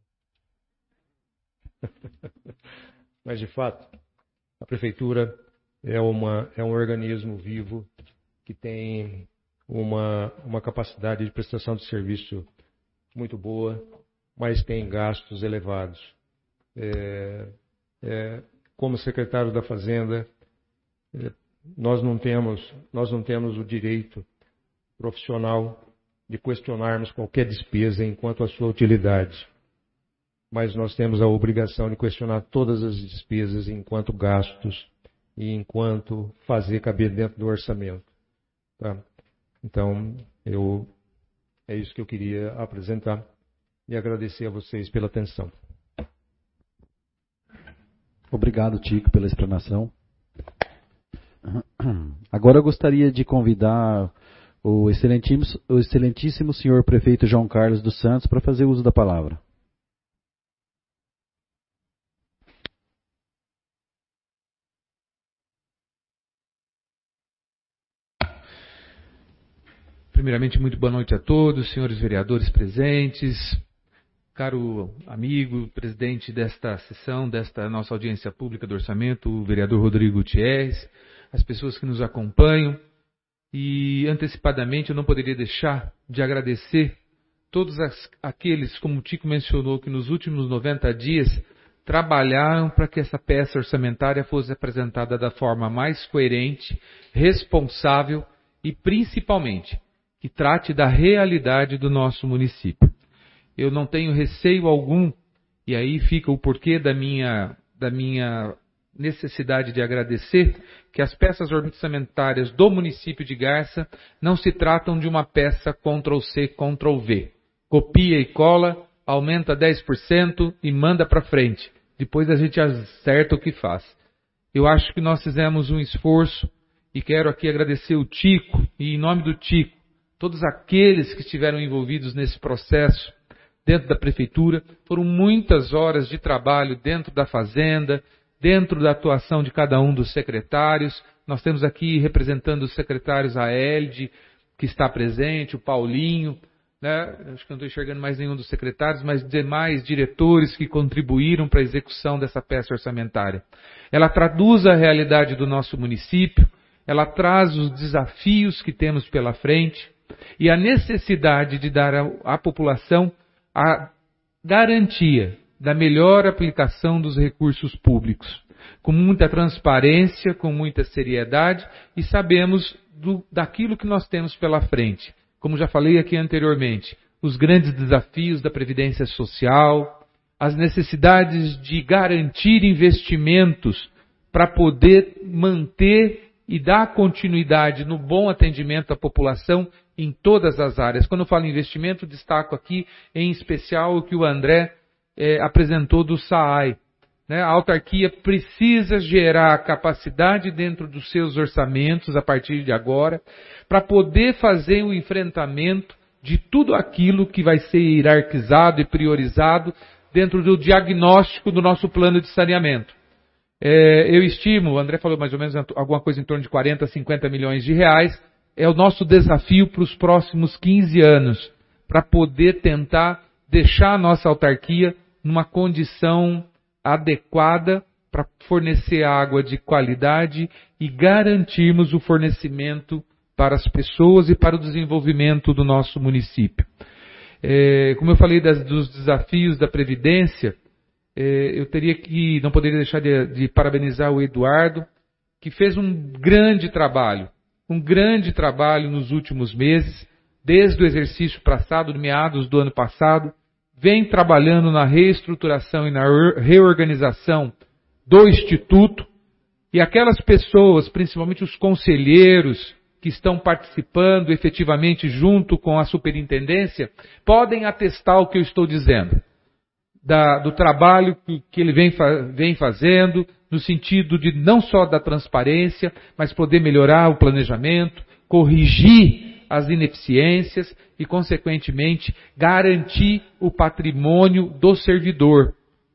Mas de fato, a prefeitura é uma é um organismo vivo que tem Uma, uma capacidade de prestação de serviço muito boa, mas tem gastos elevados. É, é, como secretário da Fazenda, é, nós não temos, nós não temos o direito profissional de questionarmos qualquer despesa enquanto a sua utilidade. Mas nós temos a obrigação de questionar todas as despesas enquanto gastos e enquanto fazer caber dentro do orçamento. Tá? Então, eu, é isso que eu queria apresentar e agradecer a vocês pela atenção.
Obrigado, Tico, pela explanação. Agora eu gostaria de convidar o excelentíssimo, o excelentíssimo senhor prefeito João Carlos dos Santos para fazer uso da palavra.
Primeiramente, muito boa noite a todos, senhores vereadores presentes, caro amigo, presidente desta sessão, desta nossa audiência pública do orçamento, o vereador Rodrigo Gutierrez, as pessoas que nos acompanham. E, antecipadamente, eu não poderia deixar de agradecer todos as, aqueles, como o Tico mencionou, que nos últimos noventa dias trabalharam para que essa peça orçamentária fosse apresentada da forma mais coerente, responsável e, principalmente, que trate da realidade do nosso município. Eu não tenho receio algum, e aí fica o porquê da minha, da minha necessidade de agradecer, que as peças orçamentárias do município de Garça não se tratam de uma peça control C, control V. Copia e cola, aumenta dez por cento e manda para frente. Depois a gente acerta o que faz. Eu acho que nós fizemos um esforço e quero aqui agradecer o Tico, e em nome do Tico, todos aqueles que estiveram envolvidos nesse processo dentro da prefeitura. Foram muitas horas de trabalho dentro da fazenda, dentro da atuação de cada um dos secretários. Nós temos aqui representando os secretários a Elde, que está presente, o Paulinho, né? Acho que não estou enxergando mais nenhum dos secretários, mas demais diretores que contribuíram para a execução dessa peça orçamentária. Ela traduz a realidade do nosso município, ela traz os desafios que temos pela frente, e a necessidade de dar à população a garantia da melhor aplicação dos recursos públicos, com muita transparência, com muita seriedade, e sabemos do, daquilo que nós temos pela frente. Como já falei aqui anteriormente, os grandes desafios da Previdência Social, as necessidades de garantir investimentos para poder manter e dar continuidade no bom atendimento à população em todas as áreas. Quando eu falo em investimento, destaco aqui em especial o que o André eh, apresentou do S A I. Né? A autarquia precisa gerar capacidade dentro dos seus orçamentos a partir de agora para poder fazer o enfrentamento de tudo aquilo que vai ser hierarquizado e priorizado dentro do diagnóstico do nosso plano de saneamento. É, eu estimo, o André falou mais ou menos alguma coisa em torno de quarenta, cinquenta milhões de reais, é o nosso desafio para os próximos quinze anos, para poder tentar deixar a nossa autarquia numa condição adequada para fornecer água de qualidade e garantirmos o fornecimento para as pessoas e para o desenvolvimento do nosso município. É, como eu falei das, dos desafios da Previdência, é, eu teria que, não poderia deixar de, de parabenizar o Eduardo, que fez um grande trabalho, um grande trabalho nos últimos meses, desde o exercício passado, meados do ano passado, vem trabalhando na reestruturação e na reorganização do Instituto, e aquelas pessoas, principalmente os conselheiros, que estão participando efetivamente junto com a superintendência, podem atestar o que eu estou dizendo. Da, do trabalho que, que ele vem, vem fazendo, no sentido de não só da transparência, mas poder melhorar o planejamento, corrigir as ineficiências e, consequentemente, garantir o patrimônio do servidor.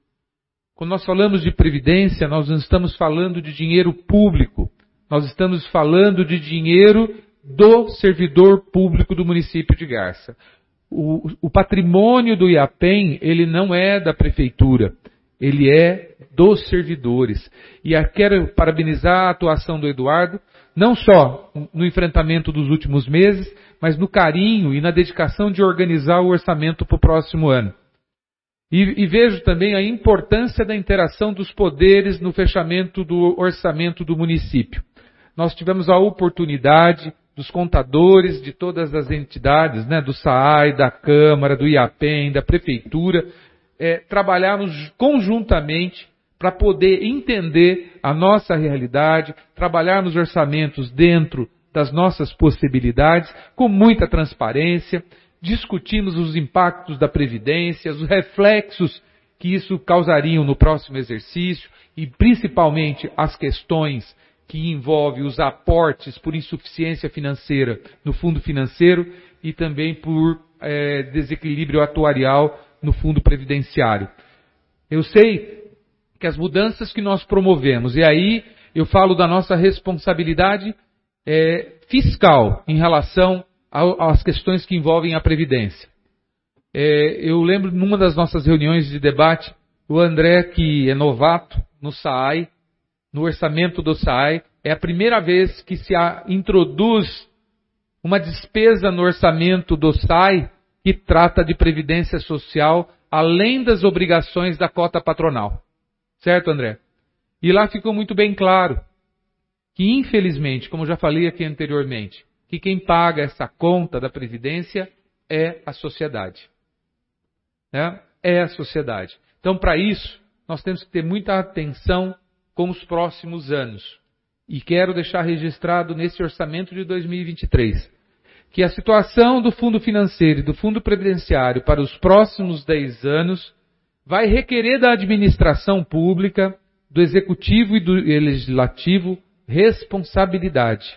Quando nós falamos de previdência, nós não estamos falando de dinheiro público. Nós estamos falando de dinheiro do servidor público do município de Garça. O, o patrimônio do IAPEM, ele não é da prefeitura, ele é dos servidores. E eu quero parabenizar a atuação do Eduardo, não só no enfrentamento dos últimos meses, mas no carinho e na dedicação de organizar o orçamento para o próximo ano. E, e vejo também a importância da interação dos poderes no fechamento do orçamento do município. Nós tivemos a oportunidade dos contadores de todas as entidades, né, do S A I, da Câmara, do IAPEM, da Prefeitura, é, trabalharmos conjuntamente para poder entender a nossa realidade, trabalharmos orçamentos dentro das nossas possibilidades, com muita transparência, discutimos os impactos da Previdência, os reflexos que isso causariam no próximo exercício e principalmente as questões que envolvem os aportes por insuficiência financeira no fundo financeiro e também por é, desequilíbrio atuarial no fundo previdenciário. Eu sei que as mudanças que nós promovemos, e aí eu falo da nossa responsabilidade é, fiscal em relação às questões que envolvem a Previdência. É, eu lembro numa das nossas reuniões de debate, o André, que é novato no S A I, no orçamento do S A I, é a primeira vez que se introduz uma despesa no orçamento do S A I que trata de previdência social, além das obrigações da cota patronal. Certo, André? E lá ficou muito bem claro que, infelizmente, como eu já falei aqui anteriormente, que quem paga essa conta da previdência é a sociedade. Né? É a sociedade. Então, para isso, nós temos que ter muita atenção com os próximos anos. E quero deixar registrado nesse orçamento de dois mil e vinte e três que a situação do fundo financeiro e do fundo previdenciário para os próximos dez anos vai requerer da administração pública, do executivo e do legislativo responsabilidade.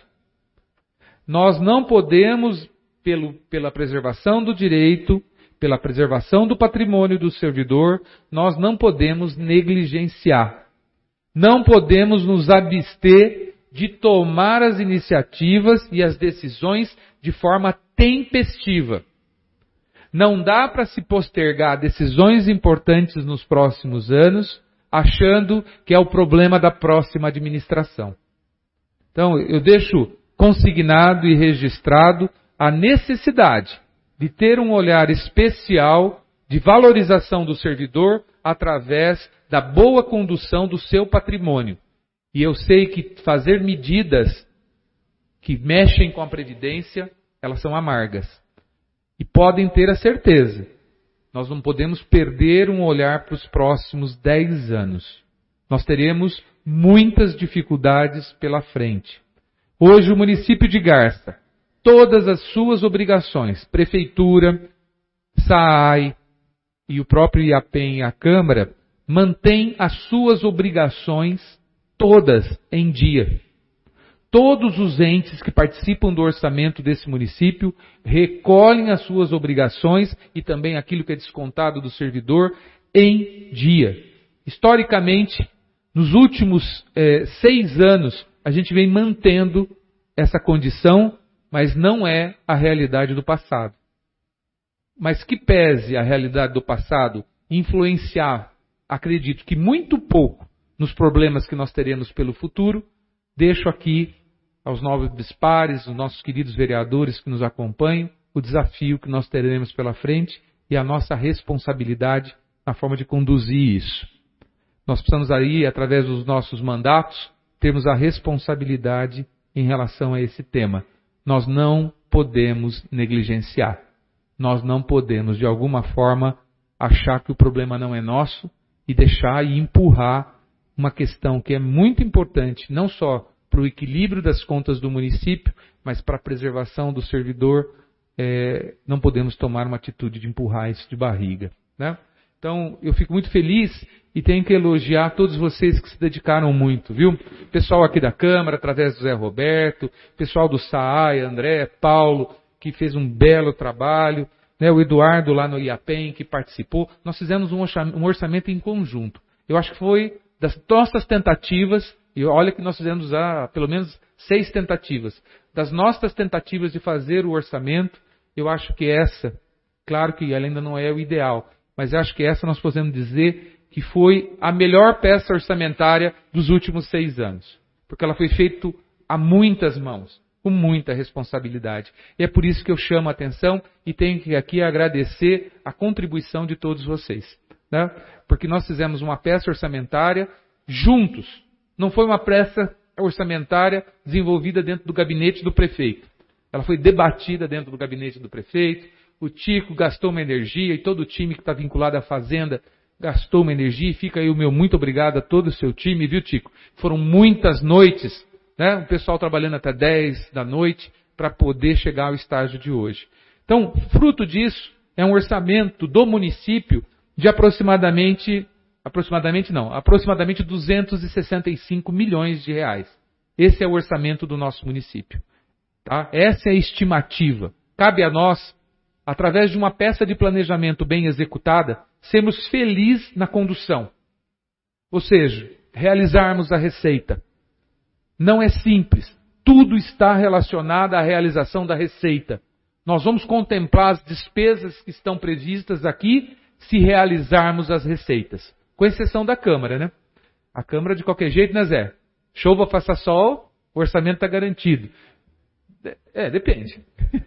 Nós não podemos, pelo, pela preservação do direito, pela preservação do patrimônio do servidor, nós não podemos negligenciar. Não podemos nos abster de tomar as iniciativas e as decisões de forma tempestiva. Não dá para se postergar decisões importantes nos próximos anos, achando que é o problema da próxima administração. Então, eu deixo consignado e registrado a necessidade de ter um olhar especial de valorização do servidor através da boa condução do seu patrimônio. E eu sei que fazer medidas que mexem com a Previdência, elas são amargas. E podem ter a certeza, nós não podemos perder um olhar para os próximos dez anos. Nós teremos muitas dificuldades pela frente. Hoje o município de Garça, todas as suas obrigações, prefeitura, S A I e o próprio IAPEM e a Câmara, mantém as suas obrigações todas em dia. Todos os entes que participam do orçamento desse município recolhem as suas obrigações e também aquilo que é descontado do servidor em dia. Historicamente, nos últimos eh, seis anos, a gente vem mantendo essa condição, mas não é a realidade do passado. Mas que pese a realidade do passado influenciar, acredito que muito pouco, nos problemas que nós teremos pelo futuro, deixo aqui aos nobres pares, os nossos queridos vereadores que nos acompanham, o desafio que nós teremos pela frente e a nossa responsabilidade na forma de conduzir isso. Nós precisamos aí, através dos nossos mandatos, termos a responsabilidade em relação a esse tema. Nós não podemos negligenciar. Nós não podemos, de alguma forma, achar que o problema não é nosso e deixar e empurrar uma questão que é muito importante, não só para o equilíbrio das contas do município, mas para a preservação do servidor. É, não podemos tomar uma atitude de empurrar isso de barriga, né? Então, eu fico muito feliz e tenho que elogiar todos vocês que se dedicaram muito, viu? Pessoal aqui da Câmara, através do Zé Roberto, pessoal do S A I, André, Paulo, que fez um belo trabalho, né? O Eduardo lá no IAPEM, que participou. Nós fizemos um orçamento em conjunto. Eu acho que foi das nossas tentativas, e olha que nós fizemos ah, pelo menos seis tentativas. Das nossas tentativas de fazer o orçamento, eu acho que essa, claro que ela ainda não é o ideal, mas eu acho que essa nós podemos dizer que foi a melhor peça orçamentária dos últimos seis anos. Porque ela foi feita a muitas mãos, com muita responsabilidade. E é por isso que eu chamo a atenção e tenho que aqui agradecer a contribuição de todos vocês, né? Porque nós fizemos uma peça orçamentária juntos. Não foi uma peça orçamentária desenvolvida dentro do gabinete do prefeito. Ela foi debatida dentro do gabinete do prefeito. O Tico gastou uma energia e todo o time que está vinculado à Fazenda gastou uma energia. E fica aí o meu muito obrigado a todo o seu time, viu, Tico? Foram muitas noites, né? O pessoal trabalhando até dez da noite para poder chegar ao estágio de hoje. Então, fruto disso, é um orçamento do município de aproximadamente, aproximadamente não, aproximadamente duzentos e sessenta e cinco milhões de reais. Esse é o orçamento do nosso município. Tá? Essa é a estimativa. Cabe a nós, através de uma peça de planejamento bem executada, sermos felizes na condução. Ou seja, realizarmos a receita. Não é simples. Tudo está relacionado à realização da receita. Nós vamos contemplar as despesas que estão previstas aqui se realizarmos as receitas. Com exceção da Câmara, né? A Câmara, de qualquer jeito, né, Zé? Chova, faça sol, o orçamento está garantido. É, depende.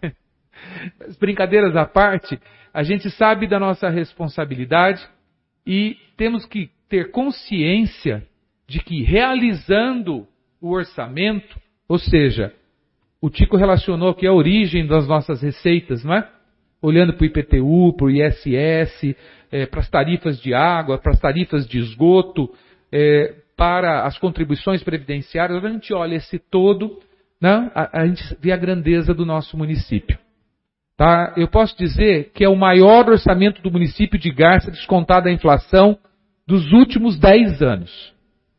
As brincadeiras à parte, a gente sabe da nossa responsabilidade e temos que ter consciência de que realizando o orçamento, ou seja, o Tico relacionou aqui a origem das nossas receitas, não é? Olhando para o I P T U, para o I S S, é, para as tarifas de água, para as tarifas de esgoto, é, para as contribuições previdenciárias, a gente olha esse todo, né? a, a gente vê a grandeza do nosso município. Tá? Eu posso dizer que é o maior orçamento do município de Garça descontado a inflação dos últimos dez anos.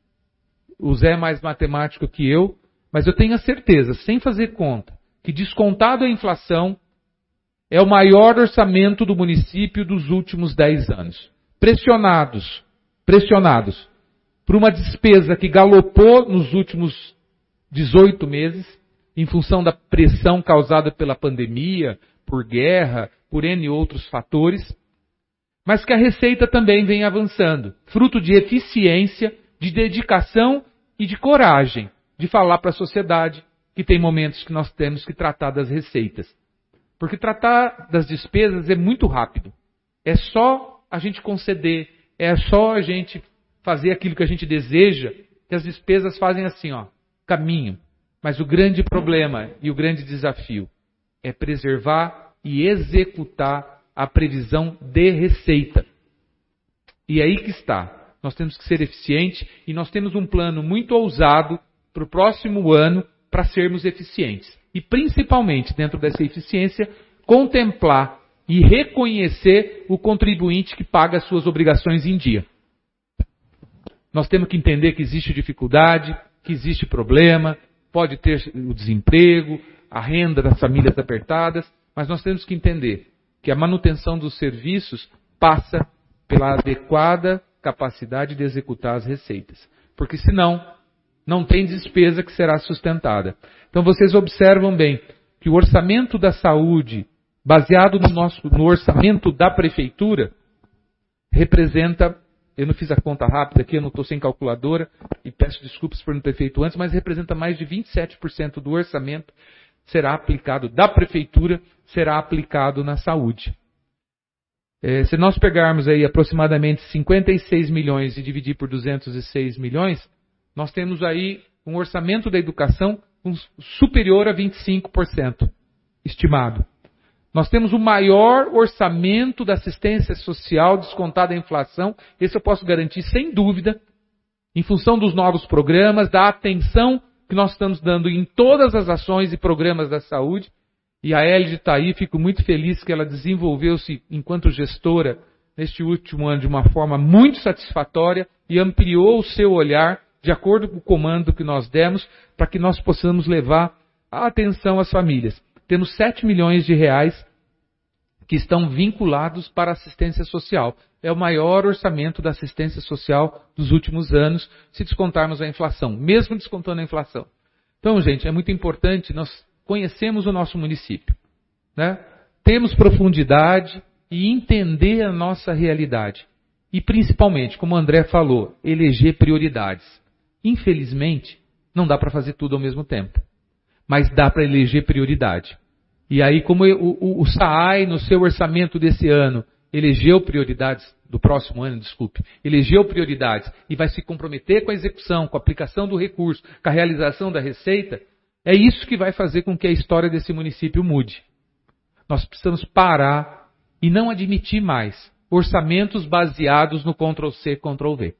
O Zé é mais matemático que eu, mas eu tenho a certeza, sem fazer conta, que descontado a inflação é o maior orçamento do município dos últimos dez anos. Pressionados, pressionados por uma despesa que galopou nos últimos dezoito meses, em função da pressão causada pela pandemia, por guerra, por N outros fatores, mas que a receita também vem avançando, fruto de eficiência, de dedicação e de coragem de falar para a sociedade que tem momentos que nós temos que tratar das receitas. Porque tratar das despesas é muito rápido. É só a gente conceder, é só a gente fazer aquilo que a gente deseja, que as despesas fazem assim, ó, caminho. Mas o grande problema e o grande desafio é preservar e executar a previsão de receita. E aí que está. Nós temos que ser eficientes e nós temos um plano muito ousado para o próximo ano para sermos eficientes. E principalmente, dentro dessa eficiência, contemplar e reconhecer o contribuinte que paga as suas obrigações em dia. Nós temos que entender que existe dificuldade, que existe problema, pode ter o desemprego, a renda das famílias apertadas, mas nós temos que entender que a manutenção dos serviços passa pela adequada capacidade de executar as receitas. Porque senão, não tem despesa que será sustentada. Então vocês observam bem que o orçamento da saúde, baseado no, nosso, no orçamento da prefeitura, representa, eu não fiz a conta rápida aqui, eu não estou sem calculadora, e peço desculpas por não ter feito antes, mas representa mais de vinte e sete por cento do orçamento será aplicado da prefeitura, será aplicado na saúde. É, se nós pegarmos aí aproximadamente cinquenta e seis milhões e dividir por duzentos e seis milhões, nós temos aí um orçamento da educação superior a vinte e cinco por cento estimado. Nós temos o maior orçamento da assistência social descontada a inflação, esse eu posso garantir sem dúvida, em função dos novos programas, da atenção que nós estamos dando em todas as ações e programas da saúde. E a Elide está aí, fico muito feliz que ela desenvolveu-se enquanto gestora neste último ano de uma forma muito satisfatória e ampliou o seu olhar de acordo com o comando que nós demos para que nós possamos levar a atenção às famílias. Temos sete milhões de reais que estão vinculados para a assistência social. É o maior orçamento da assistência social dos últimos anos, se descontarmos a inflação, mesmo descontando a inflação. Então, gente, é muito importante, nós conhecemos o nosso município, né? Temos profundidade e entender a nossa realidade. E, principalmente, como o André falou, eleger prioridades. Infelizmente, não dá para fazer tudo ao mesmo tempo. Mas dá para eleger prioridade. E aí, como o, o, o S A A I, no seu orçamento desse ano, elegeu prioridades, do próximo ano, desculpe, elegeu prioridades e vai se comprometer com a execução, com a aplicação do recurso, com a realização da receita, é isso que vai fazer com que a história desse município mude. Nós precisamos parar e não admitir mais orçamentos baseados no control C, control V.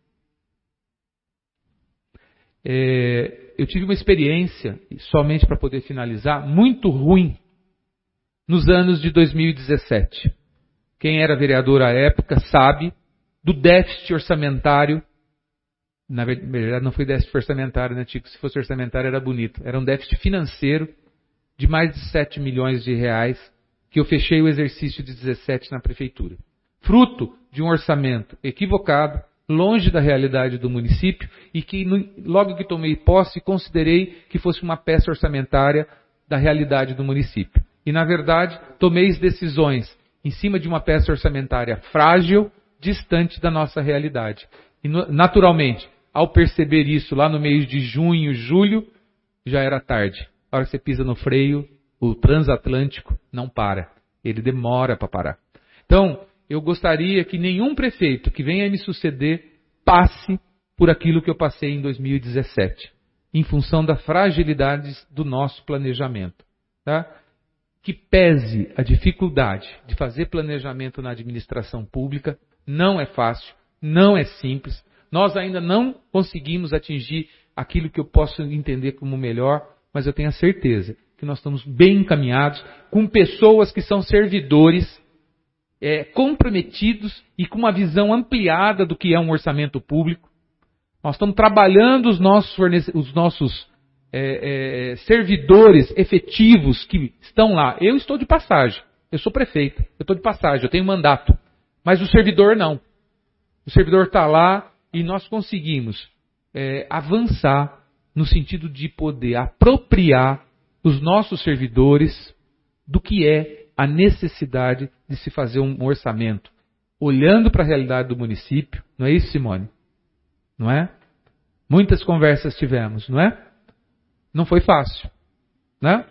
É, eu tive uma experiência, somente para poder finalizar, muito ruim nos anos de dois mil e dezessete. Quem era vereador à época sabe do déficit orçamentário. Na verdade, não foi déficit orçamentário, né, Tico? Se fosse orçamentário era bonito. Era um déficit financeiro de mais de sete milhões de reais que eu fechei o exercício de dezessete na prefeitura. Fruto de um orçamento equivocado, longe da realidade do município e que, logo que tomei posse, considerei que fosse uma peça orçamentária da realidade do município. E, na verdade, tomei decisões em cima de uma peça orçamentária frágil, distante da nossa realidade. E, naturalmente, ao perceber isso lá no mês de junho, julho, já era tarde. A hora que você pisa no freio, o transatlântico não para. Ele demora para parar. Então, eu gostaria que nenhum prefeito que venha me suceder passe por aquilo que eu passei em dois mil e dezessete, em função da fragilidade do nosso planejamento. Tá? Que pese a dificuldade de fazer planejamento na administração pública, não é fácil, não é simples. Nós ainda não conseguimos atingir aquilo que eu posso entender como melhor, mas eu tenho a certeza que nós estamos bem encaminhados, com pessoas que são servidores, é, comprometidos e com uma visão ampliada do que é um orçamento público. Nós estamos trabalhando os nossos, fornece- os nossos é, é, servidores efetivos que estão lá. Eu estou de passagem, eu sou prefeito, eu estou de passagem, eu tenho mandato, mas o servidor não. O servidor está lá e nós conseguimos é, avançar no sentido de poder apropriar os nossos servidores do que é a necessidade de se fazer um orçamento, olhando para a realidade do município. Não é isso, Simone? Não é? Muitas conversas tivemos, não é? Não foi fácil, né?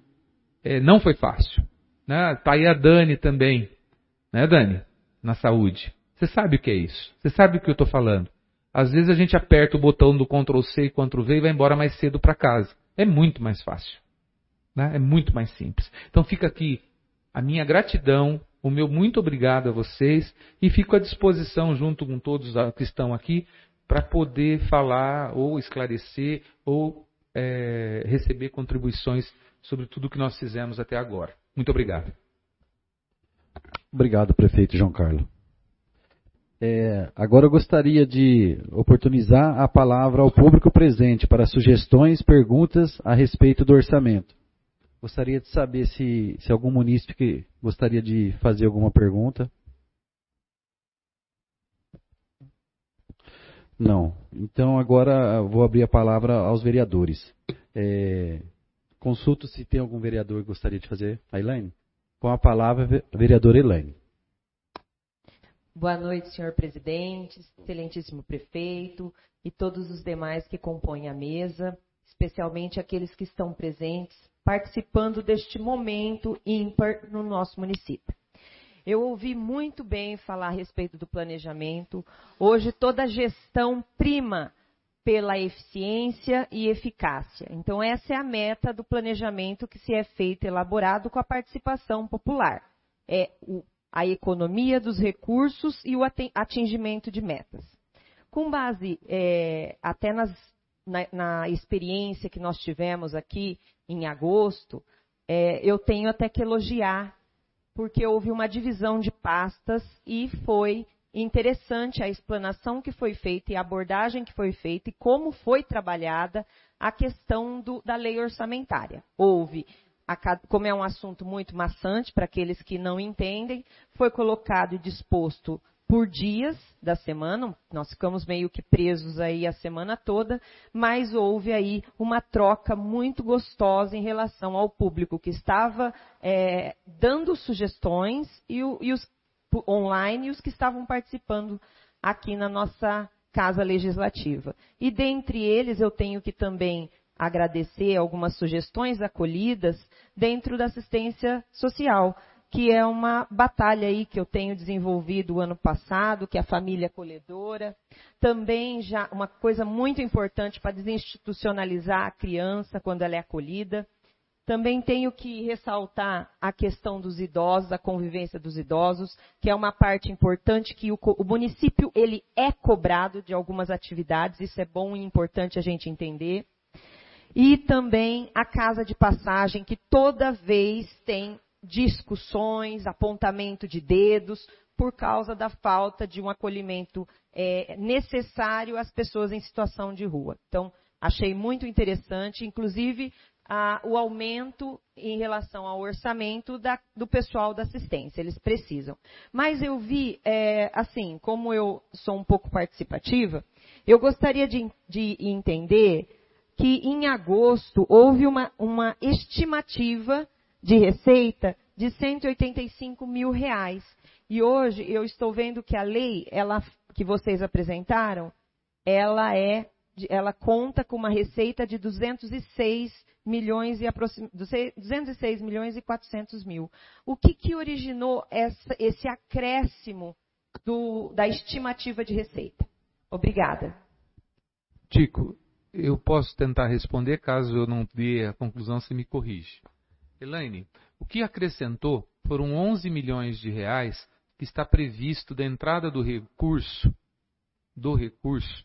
É, não foi fácil. Né? Tá aí a Dani também, né, Dani? Na saúde. Você sabe o que é isso? Você sabe o que eu estou falando? Às vezes a gente aperta o botão do control C e control V e vai embora mais cedo para casa. É muito mais fácil. Né? É muito mais simples. Então fica aqui a minha gratidão, o meu muito obrigado a vocês e fico à disposição junto com todos que estão aqui para poder falar ou esclarecer ou é, receber contribuições sobre tudo que nós fizemos até agora. Muito obrigado.
Obrigado, prefeito João Carlos. É, agora eu gostaria de oportunizar a palavra ao público presente para sugestões, perguntas a respeito do orçamento. Gostaria de saber se, se algum munícipe gostaria de fazer alguma pergunta. Não. Então agora eu vou abrir a palavra aos vereadores. É, consulto se tem algum vereador que gostaria de fazer. A Elaine? Com a palavra, a vereadora Elaine.
Boa noite, senhor presidente, excelentíssimo prefeito e todos os demais que compõem a mesa, especialmente aqueles que estão presentes, participando deste momento ímpar no nosso município. Eu ouvi muito bem falar a respeito do planejamento. Hoje toda a gestão prima pela eficiência e eficácia. Então essa é a meta do planejamento que se é feito, elaborado com a participação popular. É o a economia dos recursos e o atingimento de metas. Com base é, até nas, na, na experiência que nós tivemos aqui em agosto, é, eu tenho até que elogiar, porque houve uma divisão de pastas e foi interessante a explanação que foi feita e a abordagem que foi feita e como foi trabalhada a questão do, da lei orçamentária. Houve como é um assunto muito maçante para aqueles que não entendem, foi colocado e disposto por dias da semana, nós ficamos meio que presos aí a semana toda, mas houve aí uma troca muito gostosa em relação ao público que estava é, dando sugestões e, o, e os online e os que estavam participando aqui na nossa Casa Legislativa. E dentre eles eu tenho que também agradecer algumas sugestões acolhidas dentro da assistência social, que é uma batalha aí que eu tenho desenvolvido o ano passado, que é a família acolhedora. Também já uma coisa muito importante para desinstitucionalizar a criança quando ela é acolhida. Também tenho que ressaltar a questão dos idosos, a convivência dos idosos, que é uma parte importante que o, o município ele é cobrado de algumas atividades, isso é bom e importante a gente entender. E também a casa de passagem, que toda vez tem discussões, apontamento de dedos, por causa da falta de um acolhimento é, necessário às pessoas em situação de rua. Então, achei muito interessante, inclusive, a, o aumento em relação ao orçamento da, do pessoal da assistência, eles precisam. Mas eu vi, é, assim, como eu sou um pouco participativa, eu gostaria de, de entender que em agosto houve uma, uma estimativa de receita de cento e oitenta e cinco mil reais. E hoje eu estou vendo que a lei ela, que vocês apresentaram, ela, é, ela conta com uma receita de duzentos e seis milhões e, aproxim, duzentos e seis milhões e quatrocentos mil. O que, que originou essa, esse acréscimo do, da estimativa de receita? Obrigada.
Tico, eu posso tentar responder, caso eu não dê a conclusão, você me corrige. Elaine, o que acrescentou foram onze milhões de reais que está previsto da entrada do recurso, do recurso,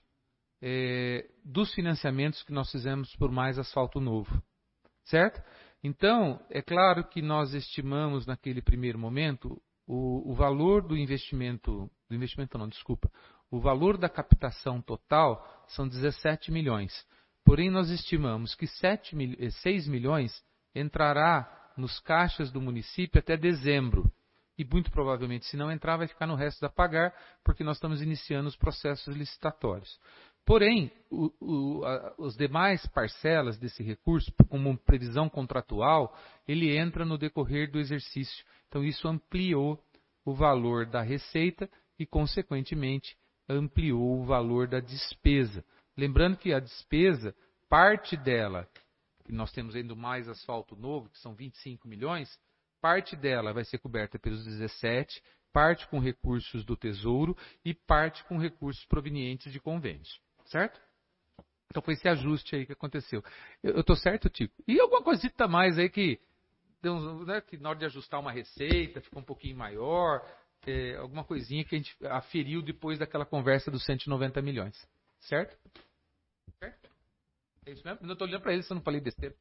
é, dos financiamentos que nós fizemos por Mais Asfalto Novo. Certo? Então, é claro que nós estimamos naquele primeiro momento o, o valor do investimento, do investimento não, desculpa, o valor da captação total são dezessete milhões. Porém, nós estimamos que sete, seis milhões entrará nos caixas do município até dezembro. E muito provavelmente, se não entrar, vai ficar no resto a pagar, porque nós estamos iniciando os processos licitatórios. Porém, o, o, a, os demais parcelas desse recurso, como previsão contratual, ele entra no decorrer do exercício. Então, isso ampliou o valor da receita e, consequentemente, ampliou o valor da despesa. Lembrando que a despesa, parte dela, que nós temos ainda mais asfalto novo, que são vinte e cinco milhões, parte dela vai ser coberta pelos dezessete, parte com recursos do Tesouro e parte com recursos provenientes de convênios. Certo? Então foi esse ajuste aí que aconteceu. Eu estou certo, Tico? E alguma coisita mais aí que, né, que na hora de ajustar uma receita ficou um pouquinho maior, é, alguma coisinha que a gente aferiu depois daquela conversa dos cento e noventa milhões. Certo? Certo? É isso mesmo? Eu estou olhando para ele se eu não falei besteira.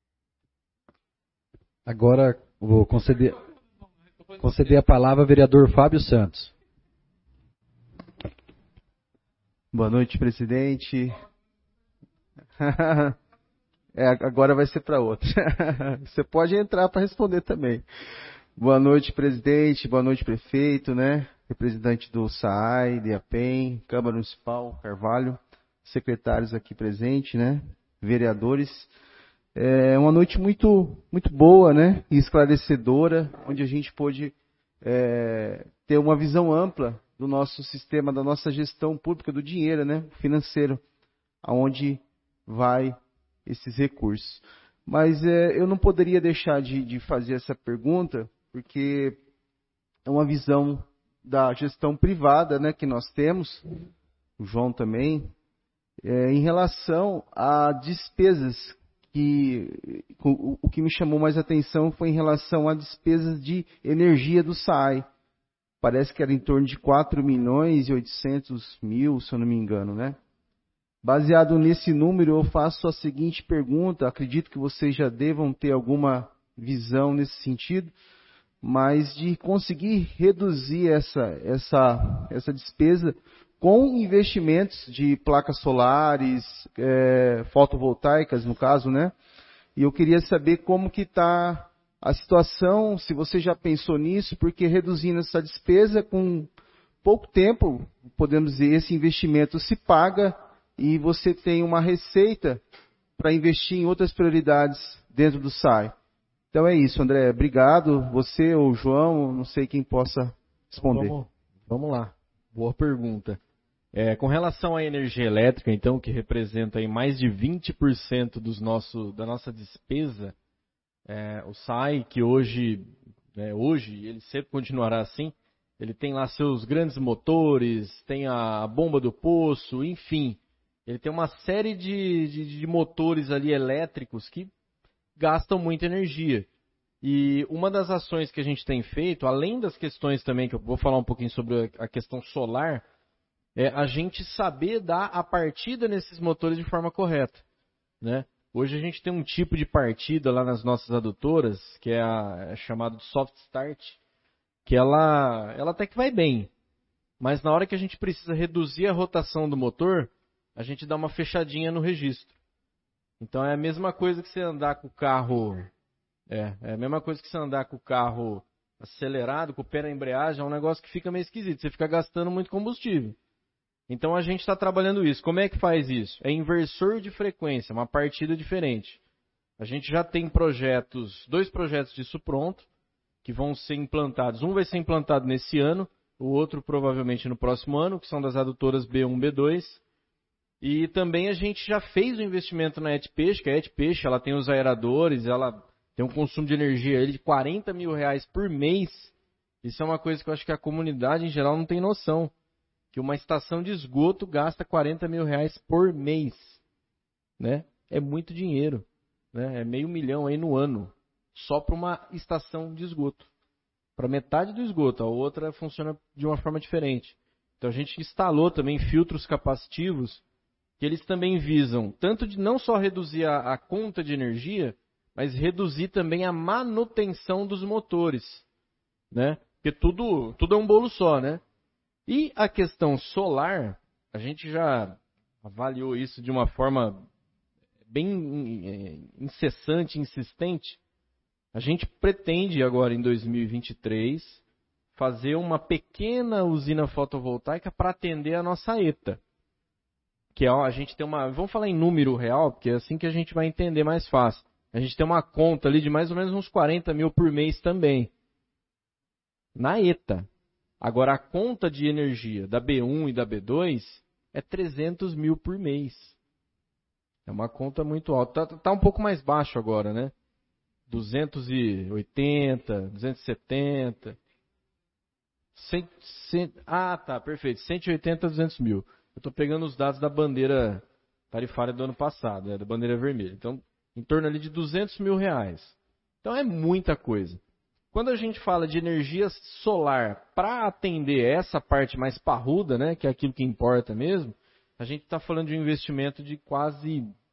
Agora vou conceder, conceder a palavra ao vereador Fábio Santos.
Boa noite, presidente. É, agora vai ser para outra. Você pode entrar para responder também. Boa noite, presidente. Boa noite, prefeito, né? Representante do S A I, de APEM, Câmara Municipal, Carvalho, secretários aqui presentes, né? Vereadores. É uma noite muito, muito boa, né? E esclarecedora, onde a gente pôde é, ter uma visão ampla do nosso sistema, da nossa gestão pública, do dinheiro, né? Financeiro, aonde vai esses recursos. Mas é, eu não poderia deixar de, de fazer essa pergunta, porque é uma visão da gestão privada, né, que nós temos, o João também, é, em relação a despesas que o, o que me chamou mais atenção foi em relação a despesas de energia do S A I. Parece que era em torno de quatro milhões e oitocentos mil, se eu não me engano, né? Baseado nesse número, eu faço a seguinte pergunta, acredito que vocês já devam ter alguma visão nesse sentido, mas de conseguir reduzir essa, essa, essa despesa com investimentos de placas solares, é, fotovoltaicas, no caso, né? E eu queria saber como que está a situação, se você já pensou nisso, porque reduzindo essa despesa, com pouco tempo, podemos dizer, esse investimento se paga e você tem uma receita para investir em outras prioridades dentro do S A I. Então é isso, André. Obrigado. Você ou o João, não sei quem possa responder.
Vamos, vamos lá. Boa pergunta. É, com relação à energia elétrica, então, que representa aí mais de vinte por cento dos nosso, da nossa despesa, é, o S A I, que hoje, né, hoje, ele sempre continuará assim, ele tem lá seus grandes motores, tem a bomba do poço, enfim, ele tem uma série de, de, de motores ali elétricos que gastam muita energia. E uma das ações que a gente tem feito, além das questões também, que eu vou falar um pouquinho sobre a questão solar, é a gente saber dar a partida nesses motores de forma correta, né? Hoje a gente tem um tipo de partida lá nas nossas adutoras, que é, a, é chamado de soft start, que ela, ela até que vai bem, mas na hora que a gente precisa reduzir a rotação do motor, a gente dá uma fechadinha no registro. Então é a mesma coisa que você andar com o carro, é, é a mesma coisa que você andar com o carro acelerado, com o pé na embreagem, é um negócio que fica meio esquisito, você fica gastando muito combustível. Então a gente está trabalhando isso. Como é que faz isso? É inversor de frequência, uma partida diferente. A gente já tem projetos, dois projetos disso pronto, que vão ser implantados. Um vai ser implantado nesse ano, o outro provavelmente no próximo ano, que são das adutoras B um, B dois. E também a gente já fez o investimento na EtPeixe, que a EtPeixe, ela tem os aeradores, ela tem um consumo de energia de quarenta mil reais por mês. Isso é uma coisa que eu acho que a comunidade em geral não tem noção. Que uma estação de esgoto gasta quarenta mil reais por mês, né? É muito dinheiro, né? É meio milhão aí no ano, só para uma estação de esgoto. Para metade do esgoto, a outra funciona de uma forma diferente. Então a gente instalou também filtros capacitivos, que eles também visam, tanto de não só reduzir a, a conta de energia, mas reduzir também a manutenção dos motores, né? Porque tudo, tudo é um bolo só, né? E a questão solar, a gente já avaliou isso de uma forma bem incessante, insistente. A gente pretende agora, em dois mil e vinte e três, fazer uma pequena usina fotovoltaica para atender a nossa ETA. Que é, a gente tem uma... Vamos falar em número real, porque é assim que a gente vai entender mais fácil. A gente tem uma conta ali de mais ou menos uns quarenta mil por mês também. Na ETA. Agora, a conta de energia da B um e da B dois é trezentos mil por mês. É uma conta muito alta. Está tá um pouco mais baixo agora, né? duzentos e oitenta, duzentos e setenta. cem, cem, ah, tá, perfeito. cento e oitenta, duzentos mil. Eu estou pegando os dados da bandeira tarifária do ano passado, né, da bandeira vermelha. Então, em torno ali de duzentos mil reais. Então, é muita coisa. Quando a gente fala de energia solar para atender essa parte mais parruda, né, que é aquilo que importa mesmo, a gente está falando de um investimento de quase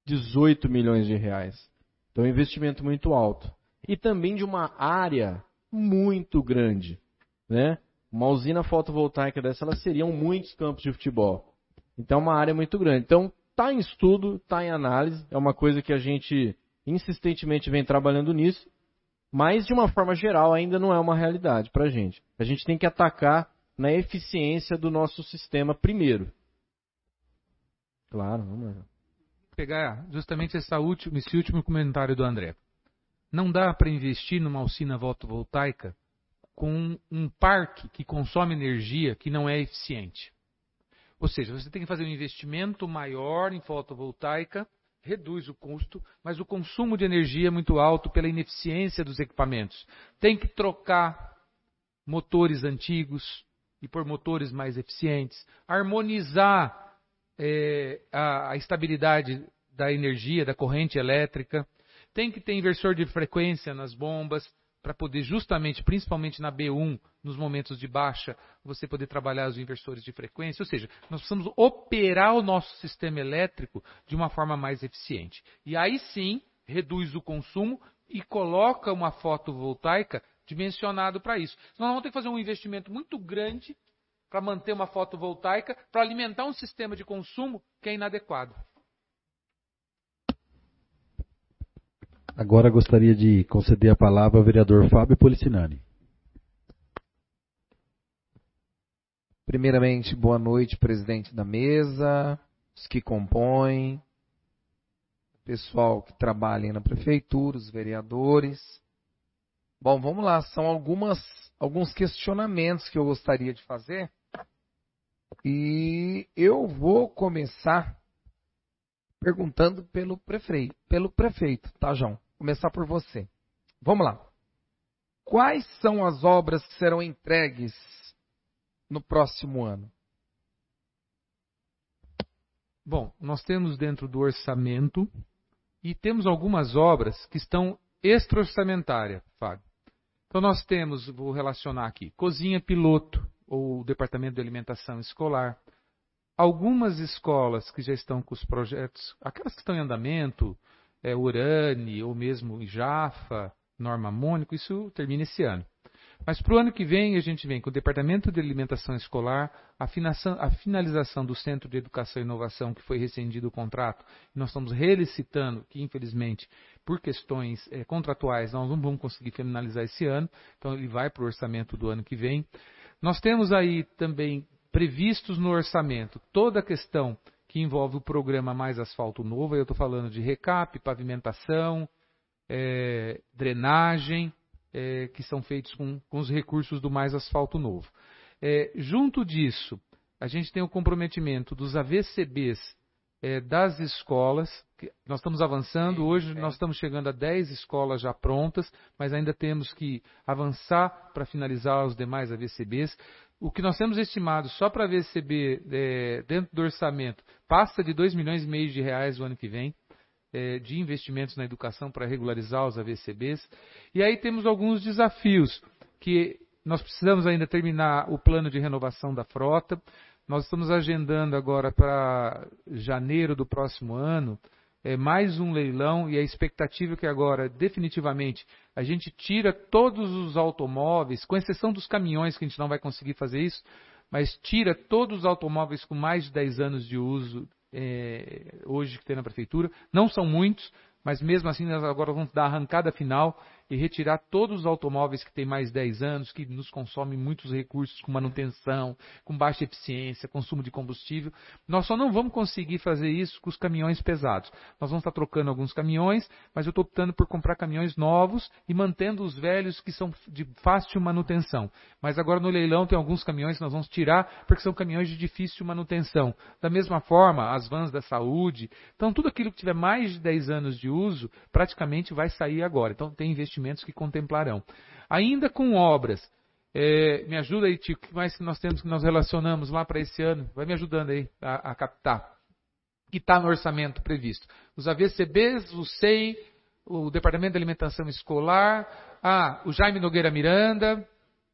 dezoito milhões de reais. Então é um investimento muito alto. E também de uma área muito grande, né? Uma usina fotovoltaica dessa, ela seriam muitos campos de futebol. Então é uma área muito grande. Então está em estudo, está em análise, é uma coisa que a gente insistentemente vem trabalhando nisso, mas de uma forma geral ainda não é uma realidade para a gente. A gente tem que atacar na eficiência do nosso sistema primeiro. Claro, vamos lá.
Pegar justamente essa última, esse último comentário do André. Não dá para investir numa usina fotovoltaica com um parque que consome energia que não é eficiente. Ou seja, você tem que fazer um investimento maior em fotovoltaica, reduz o custo, mas o consumo de energia é muito alto pela ineficiência dos equipamentos. Tem que trocar motores antigos e por motores mais eficientes, harmonizar é, a, a estabilidade da energia, da corrente elétrica. Tem que ter inversor de frequência nas bombas, para poder justamente, principalmente na B um, nos momentos de baixa, você poder trabalhar os inversores de frequência. Ou seja, nós precisamos operar o nosso sistema elétrico de uma forma mais eficiente. E aí sim, reduz o consumo e coloca uma fotovoltaica dimensionado para isso. Senão nós vamos ter que fazer um investimento muito grande para manter uma fotovoltaica, para alimentar um sistema de consumo que é inadequado.
Agora gostaria de conceder a palavra ao vereador Fábio Policinani.
Primeiramente, boa noite, presidente da mesa, os que compõem, o pessoal que trabalha na prefeitura, os vereadores. Bom, vamos lá, são algumas, alguns questionamentos que eu gostaria de fazer. E eu vou começar perguntando pelo prefeito, pelo prefeito, tá, João? Começar por você. Vamos lá. Quais são as obras que serão entregues no próximo ano?
Bom, nós temos dentro do orçamento e temos algumas obras que estão extra-orçamentárias, Fábio. Então nós temos, vou relacionar aqui, cozinha piloto, ou departamento de alimentação escolar. Algumas escolas que já estão com os projetos, aquelas que estão em andamento, é, Urane, ou mesmo Jafa, Norma Mônico, isso termina esse ano. Mas para o ano que vem, a gente vem com o Departamento de Alimentação Escolar, a, a finalização do Centro de Educação e Inovação, que foi rescindido o contrato, e nós estamos relicitando, que infelizmente, por questões é, contratuais, nós não vamos conseguir finalizar esse ano, então ele vai para o orçamento do ano que vem. Nós temos aí também previstos no orçamento toda a questão que envolve o programa Mais Asfalto Novo, eu estou falando de recap, pavimentação, é, drenagem, é, que são feitos com, com os recursos do Mais Asfalto Novo. É, junto disso, a gente tem o comprometimento dos A V C Bs é, das escolas, que nós estamos avançando, hoje nós estamos chegando a dez escolas já prontas, mas ainda temos que avançar para finalizar os demais A V C Bs. O que nós temos estimado só para A V C B é, dentro do orçamento passa de dois milhões e meio de reais o ano que vem, é, de investimentos na educação para regularizar os A V C Bs. E aí temos alguns desafios, que nós precisamos ainda terminar o plano de renovação da frota. Nós estamos agendando agora para janeiro do próximo ano é, mais um leilão, e a expectativa é que agora, definitivamente, a gente tira todos os automóveis, com exceção dos caminhões, que a gente não vai conseguir fazer isso, mas tira todos os automóveis com mais de dez anos de uso é, hoje que tem na prefeitura. Não são muitos, mas mesmo assim nós agora vamos dar a arrancada final e retirar todos os automóveis que têm mais de dez anos, que nos consomem muitos recursos com manutenção, com baixa eficiência, consumo de combustível. Nós só não vamos conseguir fazer isso com os caminhões pesados. Nós vamos estar trocando alguns caminhões, mas eu estou optando por comprar caminhões novos e mantendo os velhos que são de fácil manutenção. Mas agora no leilão tem alguns caminhões que nós vamos tirar porque são caminhões de difícil manutenção. Da mesma forma, as vans da saúde. Então tudo aquilo que tiver mais de dez anos de uso, praticamente vai sair agora. Então tem investimentos que contemplarão. Ainda com obras, é, me ajuda aí, Tico, o que mais que nós temos que nós relacionamos lá para esse ano? Vai me ajudando aí a, a captar. Que está no orçamento previsto. Os A V C Bs, o S E I, o Departamento de Alimentação Escolar, ah, o Jaime Nogueira Miranda,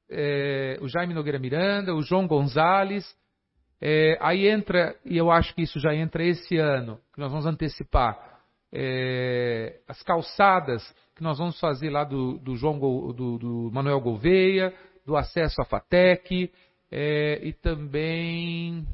é, o Jaime Nogueira Miranda, o João Gonzalez. É, aí entra, e eu acho que isso já entra esse ano, que nós vamos antecipar, é, as calçadas que nós vamos fazer lá do, do, João, do, do Manuel Gouveia, do acesso à FATEC, é, e também...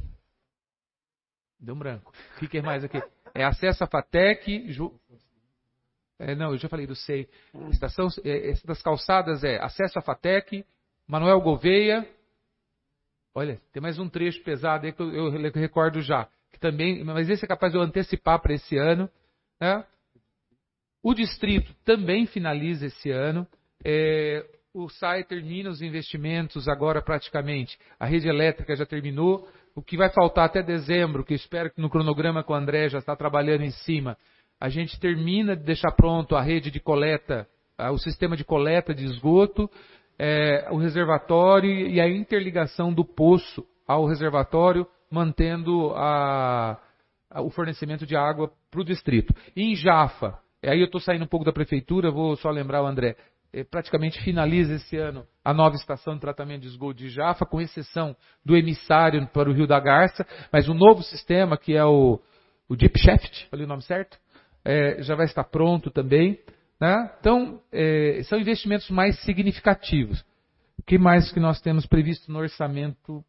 Deu um branco. O que, que é mais aqui? É acesso à FATEC... Ju... É, não, eu já falei do S E I. Estação, é, das calçadas é acesso à FATEC, Manuel Gouveia... Olha, tem mais um trecho pesado aí que eu, eu recordo já. Que também, mas esse é capaz de eu antecipar para esse ano. Né? O distrito também finaliza esse ano. É, o S A I termina os investimentos agora praticamente. A rede elétrica já terminou. O que vai faltar até dezembro, que eu espero que no cronograma com o André já está trabalhando em cima, a gente termina de deixar pronto a rede de coleta, o sistema de coleta de esgoto, é, o reservatório e a interligação do poço ao reservatório, mantendo a, a, o fornecimento de água para o distrito. E em Jafa, aí eu estou saindo um pouco da prefeitura, vou só lembrar o André, é, praticamente finaliza esse ano a nova estação de tratamento de esgoto de Jafa, com exceção do emissário para o Rio da Garça, mas o novo sistema, que é o, o Deep Shaft, falei o nome certo? É, já vai estar pronto também. Né? Então, é, são investimentos mais significativos. O que mais que nós temos previsto no orçamento?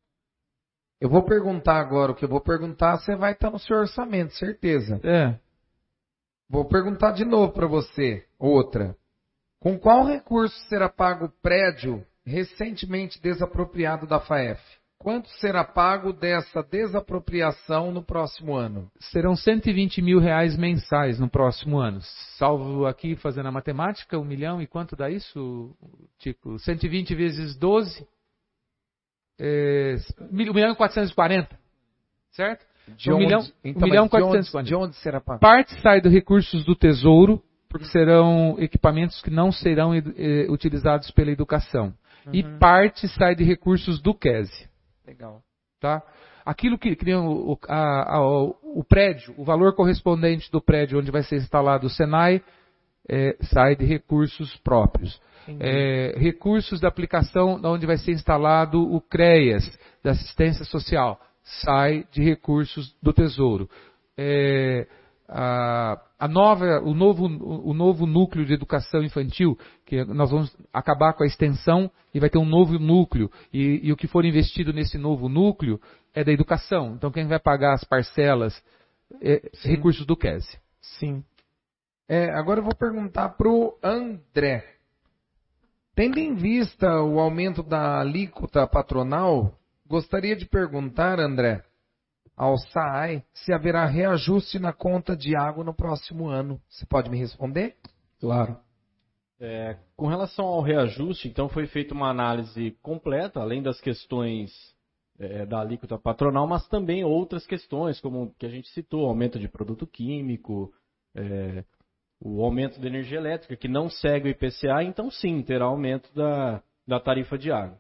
Eu vou perguntar agora, o que eu vou perguntar, você vai estar no seu orçamento, certeza.
É.
Vou perguntar de novo para você, outra. Com qual recurso será pago o prédio recentemente desapropriado da F A E F? Quanto será pago dessa desapropriação no próximo ano?
Serão cento e vinte mil reais mensais no próximo ano. Salvo aqui fazendo a matemática, um milhão e quanto dá isso, Tico? cento e vinte vezes doze? É, um milhão e quatrocentos e quarenta. Certo?
De
um
onde,
milhão,
então,
um milhão e
quatrocentos e
quarenta.
De onde será pago?
Parte sai dos recursos do Tesouro, porque serão equipamentos que não serão eh, utilizados pela educação. Uhum. E parte sai de recursos do QESE.
Legal.
Tá? Aquilo que, que o, a, a, o prédio, o valor correspondente do prédio onde vai ser instalado o Senai, é, sai de recursos próprios. É, recursos da aplicação onde vai ser instalado o CREAS, da assistência social, sai de recursos do Tesouro. É, a, a nova, o, novo, o novo núcleo de educação infantil, que nós vamos acabar com a extensão e vai ter um novo núcleo, e, e o que for investido nesse novo núcleo é da educação. Então quem vai pagar as parcelas é recursos do QESE.
Sim. É, agora eu vou perguntar para o André. Tendo em vista o aumento da alíquota patronal, gostaria de perguntar, André, ao S A I, se haverá reajuste na conta de água no próximo ano. Você pode me responder?
Claro. É, com relação ao reajuste, então foi feita uma análise completa, além das questões é, da alíquota patronal, mas também outras questões, como que a gente citou, aumento de produto químico, é, o aumento da energia elétrica, que não segue o I P C A, então sim, terá aumento da, da tarifa de água.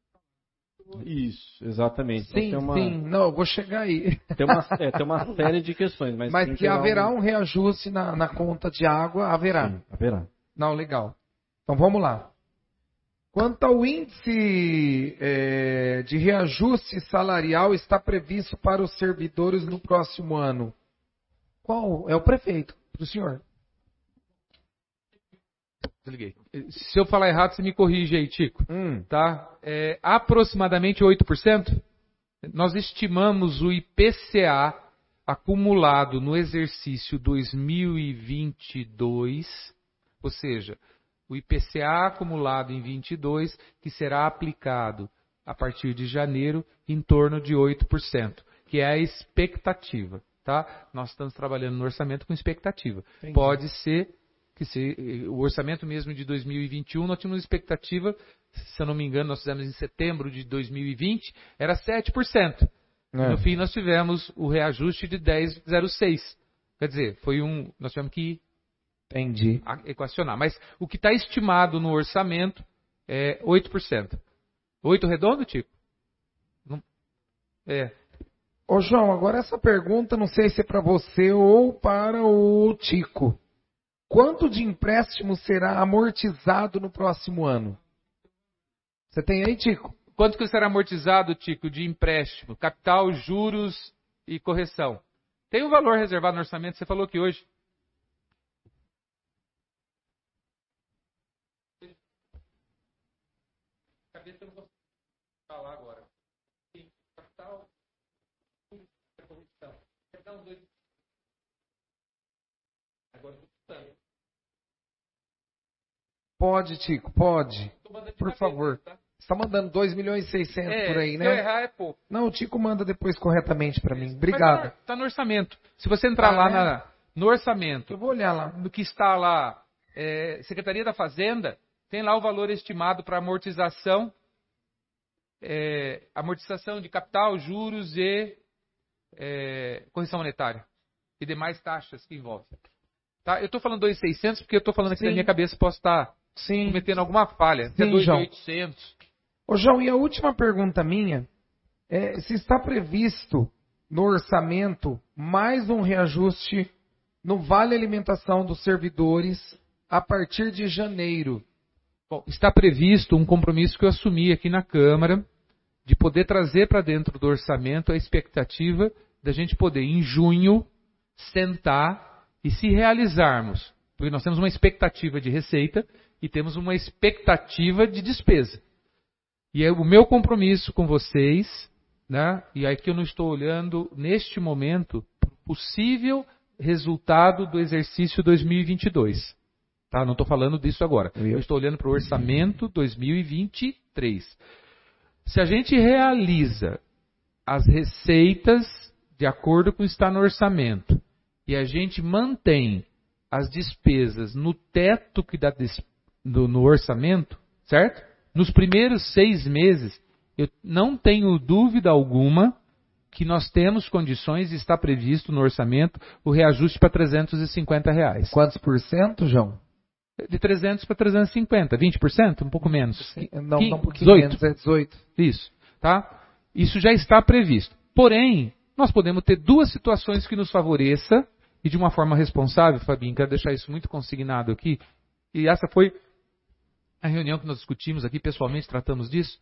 Isso, exatamente.
Sim,
então, tem uma,
sim, não, eu vou chegar aí.
Tem uma, é, tem uma série de questões. Mas,
mas que haverá um... um reajuste na, na conta de água, haverá.
Sim, haverá.
Não, legal. Então vamos lá. Quanto ao índice é, de reajuste salarial está previsto para os servidores no próximo ano? Qual? É o prefeito, para o senhor.
Desliguei. Se eu falar errado, você me corrige aí, Tico.
Hum.
Tá? É, aproximadamente oito por cento. Nós estimamos o I P C A acumulado no exercício dois mil e vinte e dois, ou seja, o I P C A acumulado em vinte e dois, que será aplicado a partir de janeiro, em torno de oito por cento, que é a expectativa. Tá? Nós estamos trabalhando no orçamento com expectativa. Entendi. Pode ser que se, o orçamento mesmo de dois mil e vinte e um, nós tínhamos expectativa, se eu não me engano, nós fizemos em setembro de dois mil e vinte, era sete por cento. É. No fim, nós tivemos o reajuste de dez vírgula zero seis. Quer dizer, foi um, nós tivemos que
Entendi.
equacionar. Mas o que está estimado no orçamento é oito por cento. oito redondo, Tico? Não, é.
Ô, João, agora essa pergunta, não sei se é para você ou para o Tico. Quanto de empréstimo será amortizado no próximo ano? Você tem aí, Tico?
Quanto que será amortizado, Tico, de empréstimo? Capital, juros e correção. Tem um valor reservado no orçamento, você falou que hoje. cabeça eu não consigo falar agora. Sim, capital, corrupção. Quer dar uns dois. Agora eu
Pode, Tico, pode. Por
cabeça,
favor.
tá?
Você está mandando dois milhões e seiscentos
É,
por aí,
se
né?
eu errar é pouco.
Não, o Tico manda depois corretamente para mim. Obrigado.
Está tá no orçamento. Se você entrar
Tá,
lá
né?
na, no orçamento,
Eu vou olhar lá.
no que está lá, é, Secretaria da Fazenda, tem lá o valor estimado para amortização, é, amortização de capital, juros e é, correção monetária e demais taxas que envolvem. Tá? Eu estou falando dois mil e seiscentos porque eu estou falando aqui
Sim.
na minha cabeça, posso estar
Sim.
cometendo alguma falha.
Sim,
é dois mil e
João.
oitocentos.
Ô, João, e a última pergunta minha é se está previsto no orçamento mais um reajuste no Vale Alimentação dos servidores a partir de janeiro.
Bom, está previsto um compromisso que eu assumi aqui na Câmara de poder trazer para dentro do orçamento a expectativa da gente poder, em junho, sentar e se realizarmos. Porque nós temos uma expectativa de receita e temos uma expectativa de despesa. E é o meu compromisso com vocês, né? E aqui eu não estou olhando, neste momento, para o possível resultado do exercício dois mil e vinte e dois. Tá? Não estou falando disso agora. Eu estou olhando para o orçamento dois mil e vinte e três. Se a gente realiza as receitas de acordo com o que está no orçamento e a gente mantém as despesas no teto que dá no, no orçamento, certo? Nos primeiros seis meses, eu não tenho dúvida alguma que nós temos condições e está previsto no orçamento o reajuste para trezentos e cinquenta reais.
Quantos por cento, João?
De trezentos para trezentos e cinquenta, vinte por cento? Um pouco menos.
Não,
Quin-
não um pouquinho
dezoito.
menos, é dezoito.
Isso, tá? Isso já está previsto. Porém, nós podemos ter duas situações que nos favoreça e de uma forma responsável, Fabinho, quero deixar isso muito consignado aqui. E essa foi a reunião que nós discutimos aqui, pessoalmente tratamos disso.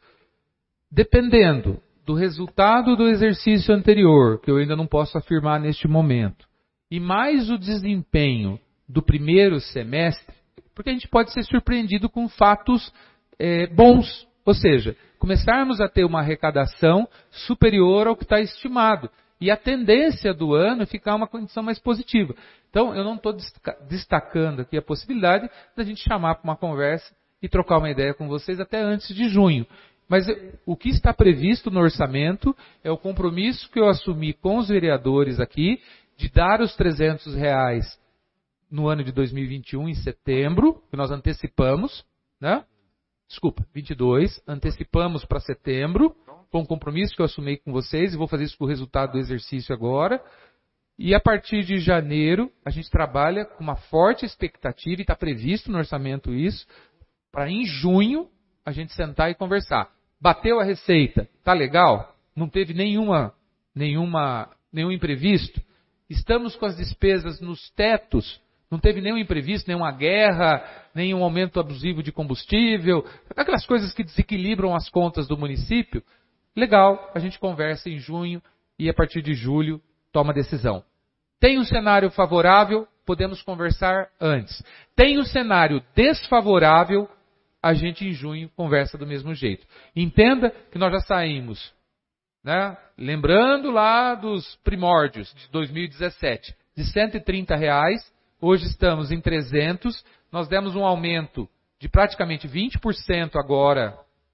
Dependendo do resultado do exercício anterior, que eu ainda não posso afirmar neste momento, e mais o desempenho do primeiro semestre, porque a gente pode ser surpreendido com fatos é, bons, ou seja, começarmos a ter uma arrecadação superior ao que está estimado. E a tendência do ano é ficar uma condição mais positiva. Então, eu não estou destacando aqui a possibilidade da gente chamar para uma conversa e trocar uma ideia com vocês até antes de junho. Mas o que está previsto no orçamento é o compromisso que eu assumi com os vereadores aqui de dar os trezentos reais no ano de dois mil e vinte e um, em setembro, que nós antecipamos, né? Desculpa, vinte e dois, antecipamos para setembro, foi um compromisso que eu assumi com vocês, e vou fazer isso com o resultado do exercício agora. E a partir de janeiro, a gente trabalha com uma forte expectativa, e está previsto no orçamento isso, para em junho a gente sentar e conversar. Bateu a receita, tá legal? Não teve nenhuma, nenhuma, nenhum imprevisto? Estamos com as despesas nos tetos? Não teve nenhum imprevisto, nenhuma guerra, nenhum aumento abusivo de combustível, aquelas coisas que desequilibram as contas do município? Legal, a gente conversa em junho e a partir de julho toma decisão. Tem um cenário favorável, podemos conversar antes. Tem um cenário desfavorável, a gente em junho conversa do mesmo jeito. Entenda que nós já saímos, né? Lembrando lá dos primórdios de dois mil e dezessete, de cento e trinta reais, hoje estamos em trezentos, nós demos um aumento de praticamente vinte por cento agora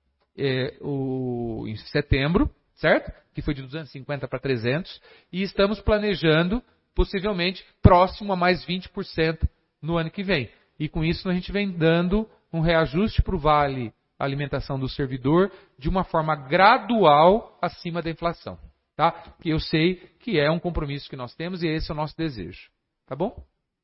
é, o, em setembro, certo? Que foi de duzentos e cinquenta para trezentos, e estamos planejando possivelmente próximo a mais vinte por cento no ano que vem. E com isso a gente vem dando um reajuste para o Vale Alimentação do servidor de uma forma gradual acima da inflação. Tá? Que eu sei que é um compromisso que nós temos e esse é o nosso desejo. Tá bom?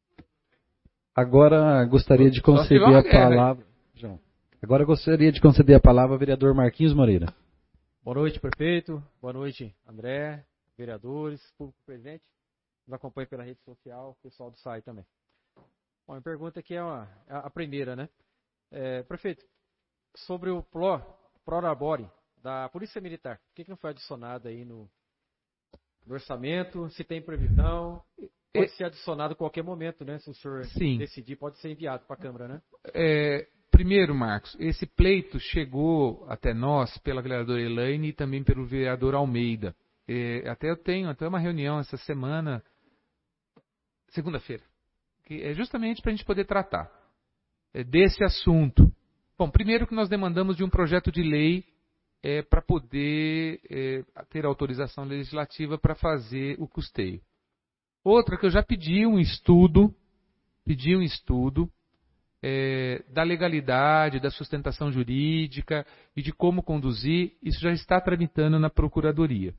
Agora gostaria de conceder a palavra. João. Agora gostaria de conceder a palavra ao vereador Marquinhos Moreira.
Boa noite, prefeito. Boa noite, André, vereadores, público presente. Nos acompanha pela rede social, pessoal do S A I também. Bom, a pergunta aqui é uma, a primeira, né? É, prefeito, sobre o P L O, Prolabore, da Polícia Militar, por que, que não foi adicionado aí no, no orçamento? Se tem previsão, pode ser adicionado a qualquer momento, né? Se o senhor
Sim.
decidir, pode ser enviado para a Câmara, né?
É, primeiro, Marcos, esse pleito chegou até nós pela vereadora Elaine e também pelo vereador Almeida. É, até eu tenho até uma reunião essa semana, segunda-feira, que é justamente para a gente poder tratar é, desse assunto. Bom, primeiro que nós demandamos de um projeto de lei é, para poder é, ter autorização legislativa para fazer o custeio. Outra que eu já pedi um estudo, pedi um estudo é, da legalidade, da sustentação jurídica e de como conduzir, isso já está tramitando na Procuradoria.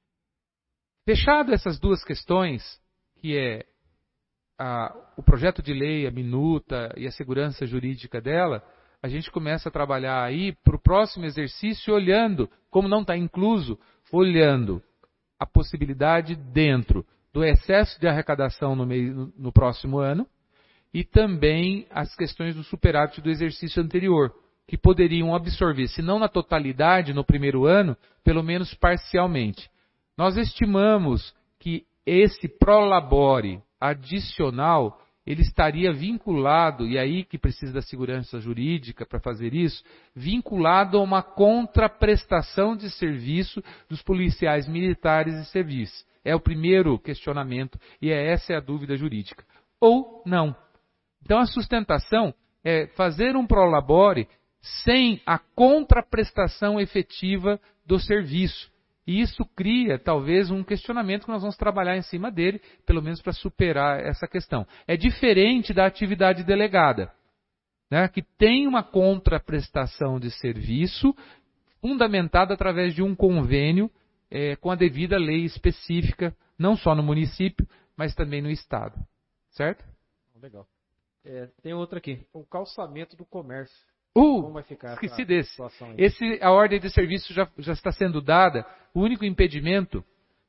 Fechado essas duas questões, que é a, o projeto de lei, a minuta e a segurança jurídica dela, a gente começa a trabalhar aí para o próximo exercício, olhando, como não está incluso, olhando a possibilidade dentro do excesso de arrecadação no, meio, no, no próximo ano e também as questões do superávit do exercício anterior, que poderiam absorver, se não na totalidade no primeiro ano, pelo menos parcialmente. Nós estimamos que esse prolabore adicional, ele estaria vinculado, e aí que precisa da segurança jurídica para fazer isso, vinculado a uma contraprestação de serviço dos policiais militares e civis. É o primeiro questionamento e é essa é a dúvida jurídica. Ou não. Então a sustentação é fazer um prolabore sem a contraprestação efetiva do serviço. E isso cria, talvez, um questionamento que nós vamos trabalhar em cima dele, pelo menos para superar essa questão. É diferente da atividade delegada, né, que tem uma contraprestação de serviço fundamentada através de um convênio é, com a devida lei específica, não só no município, mas também no Estado. Certo?
Legal. É, tem outra aqui. O calçamento do comércio.
Uh,
Como vai ficar
esqueci desse.
Aí?
Esse, a ordem de serviço já, já está sendo dada. O único impedimento,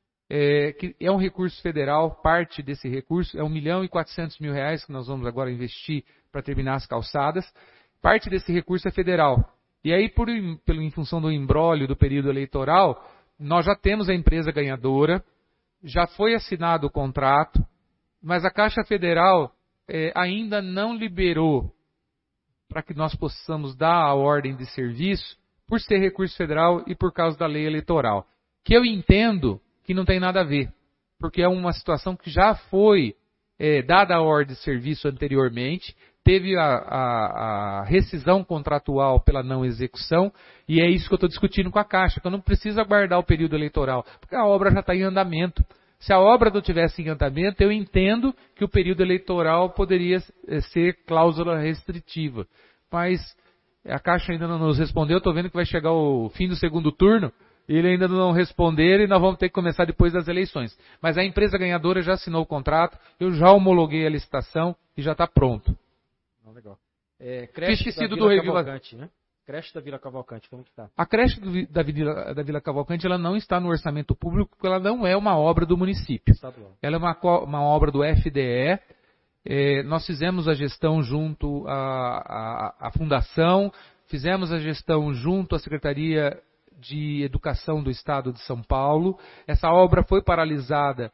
é, que é um recurso federal, parte desse recurso, é um milhão e quatrocentos mil reais que nós vamos agora investir para terminar as calçadas. Parte desse recurso é federal. E aí, por, por, em função do imbróglio do período eleitoral, nós já temos a empresa ganhadora, já foi assinado o contrato, mas a Caixa Federal é, ainda não liberou para que nós possamos dar a ordem de serviço, por ser recurso federal e por causa da lei eleitoral. Que eu entendo que não tem nada a ver, porque é uma situação que já foi é, dada a ordem de serviço anteriormente, teve a, a, a rescisão contratual pela não execução, e é isso que eu estou discutindo com a Caixa, que eu não preciso aguardar o período eleitoral, porque a obra já está em andamento. Se a obra não tivesse em andamento, eu entendo que o período eleitoral poderia ser cláusula restritiva. Mas a Caixa ainda não nos respondeu, estou vendo que vai chegar o fim do segundo turno, e ele ainda não responder e nós vamos ter que começar depois das eleições. Mas a empresa ganhadora já assinou o contrato, eu já homologuei a licitação e já está pronto.
Não, legal. É, creche da
do
Vila Cavalcante, né? Creche da Vila Cavalcante, como que está?
A creche do, da, Vila, da Vila Cavalcante ela não está no orçamento público, porque ela não é uma obra do município. Estadual. Ela é uma, uma obra do F D E. É, nós fizemos a gestão junto à, à, à Fundação, fizemos a gestão junto à Secretaria de Educação do Estado de São Paulo. Essa obra foi paralisada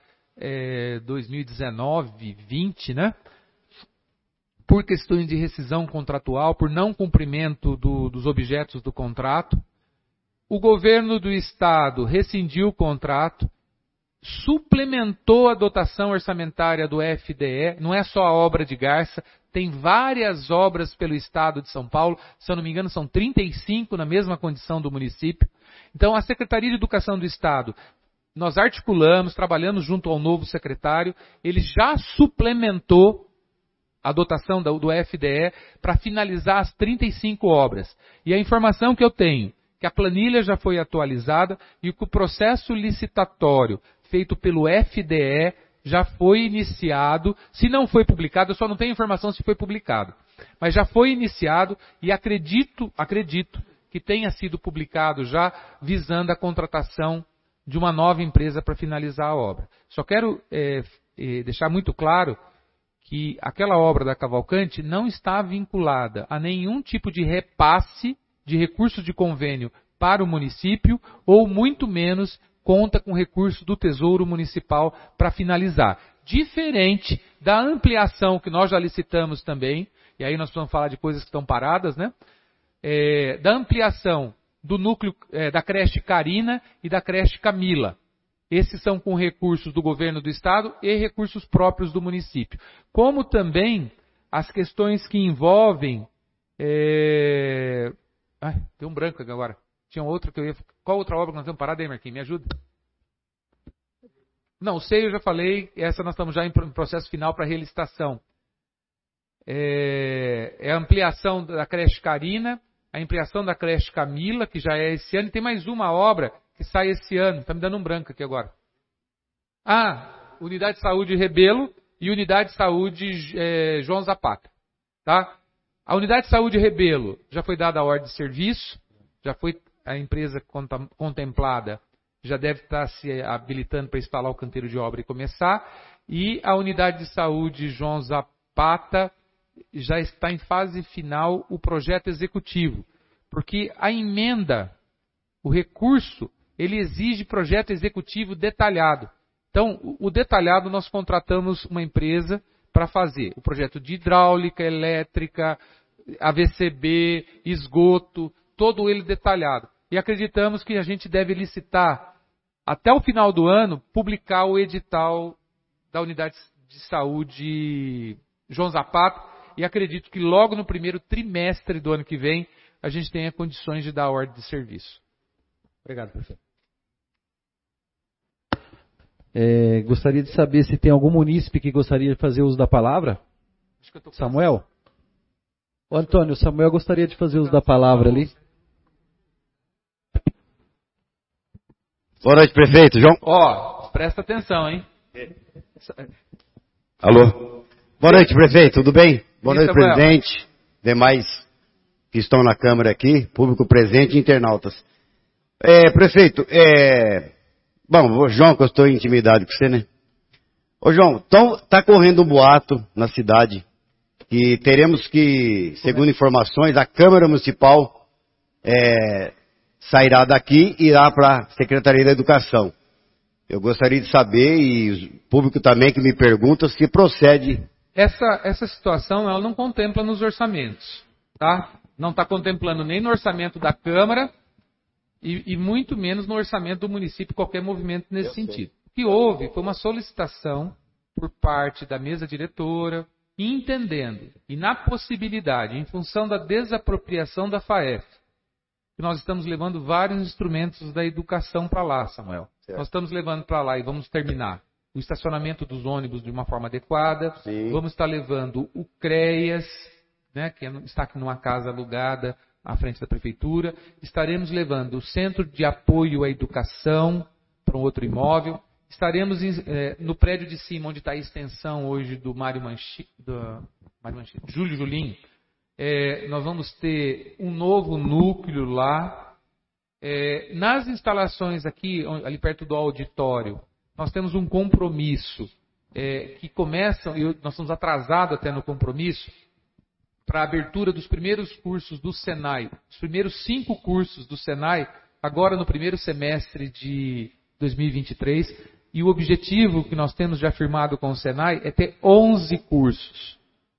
em é, dois mil e dezenove, vinte, né? Por questões de rescisão contratual, por não cumprimento do, dos objetos do contrato. O governo do Estado rescindiu o contrato, suplementou a dotação orçamentária do F D E, não é só a obra de Garça, tem várias obras pelo Estado de São Paulo, se eu não me engano são trinta e cinco na mesma condição do município. Então a Secretaria de Educação do Estado, nós articulamos, trabalhamos junto ao novo secretário, ele já suplementou a dotação do F D E para finalizar as trinta e cinco obras. E a informação que eu tenho, que a planilha já foi atualizada e que o processo licitatório feito pelo F D E já foi iniciado. Se não foi publicado, eu só não tenho informação se foi publicado. Mas já foi iniciado e acredito, acredito que tenha sido publicado já visando a contratação de uma nova empresa para finalizar a obra. Só quero é, é, deixar muito claro que aquela obra da Cavalcante não está vinculada a nenhum tipo de repasse de recursos de convênio para o município, ou muito menos conta com recurso do Tesouro Municipal para finalizar. Diferente da ampliação que nós já licitamos também, e aí nós precisamos falar de coisas que estão paradas, né? É, da ampliação do núcleo é, da creche Carina e da creche Camila. Esses são com recursos do governo do estado e recursos próprios do município. Como também as questões que envolvem... É... Ai, tem um branco aqui agora. Tinha outra que eu ia... Qual outra obra que nós temos parado aí, Marquinhos? Me ajuda. Não, o SEI eu já falei. Essa nós estamos já em processo final para relicitação. É... é a ampliação da creche Carina, a ampliação da creche Camila, que já é esse ano. E tem mais uma obra que sai esse ano. Está me dando um branco aqui agora. Ah, Unidade de Saúde Rebelo e Unidade de Saúde é, João Zapata. Tá? A Unidade de Saúde Rebelo já foi dada a ordem de serviço, já foi a empresa contemplada, já deve estar se habilitando para instalar o canteiro de obra e começar. E a Unidade de Saúde João Zapata já está em fase final o projeto executivo. Porque a emenda, o recurso, ele exige projeto executivo detalhado. Então, o detalhado nós contratamos uma empresa para fazer o projeto de hidráulica, elétrica, A V C B, esgoto, todo ele detalhado. E acreditamos que a gente deve licitar, até o final do ano, publicar o edital da Unidade de Saúde João Zapata, e acredito que logo no primeiro trimestre do ano que vem, a gente tenha condições de dar ordem de serviço. Obrigado, prefeito.
É, gostaria de saber se tem algum munícipe que gostaria de fazer uso da palavra.
Acho que eu tô
Samuel? Ô, Antônio, o Samuel gostaria de fazer uso da palavra ali.
Boa noite, prefeito. João?
Ó, oh, presta atenção, hein?
Alô? Boa noite, prefeito. Tudo bem? Boa
Sim,
noite,
Samuel.
presidente. Demais que estão na Câmara aqui, público presente e internautas. É, prefeito, é... Bom, o João, que eu estou em intimidade com você, né? Ô, João, então tá correndo um boato na cidade que teremos que, segundo informações, a Câmara Municipal é, sairá daqui e irá para a Secretaria da Educação. Eu gostaria de saber, e o público também que me pergunta, se procede.
Essa, essa situação ela não contempla nos orçamentos, tá? Não está contemplando nem no orçamento da Câmara e, e muito menos no orçamento do município qualquer movimento nesse Eu sentido. Sei. O que houve foi uma solicitação por parte da mesa diretora, entendendo e na possibilidade, em função da desapropriação da FAEF, que nós estamos levando vários instrumentos da educação para lá, Samuel. Certo. Nós estamos levando para lá e vamos terminar o estacionamento dos ônibus de uma forma adequada. Sim. Vamos estar levando o CREAS, né, que está aqui numa casa alugada à frente da prefeitura. Estaremos levando o Centro de Apoio à Educação para um outro imóvel. Estaremos em, eh, no prédio de cima, onde está a extensão hoje do Mário Manchi, do Mário Manchi, Júlio Julim. Eh, nós vamos ter um novo núcleo lá. Eh, nas instalações aqui, ali perto do auditório, nós temos um compromisso eh, que começa, e nós estamos atrasados até no compromisso, para a abertura dos primeiros cursos do Senai, os primeiros cinco cursos do Senai, agora no primeiro semestre de dois mil e vinte e três. E o objetivo que nós temos já firmado com o Senai é ter onze cursos.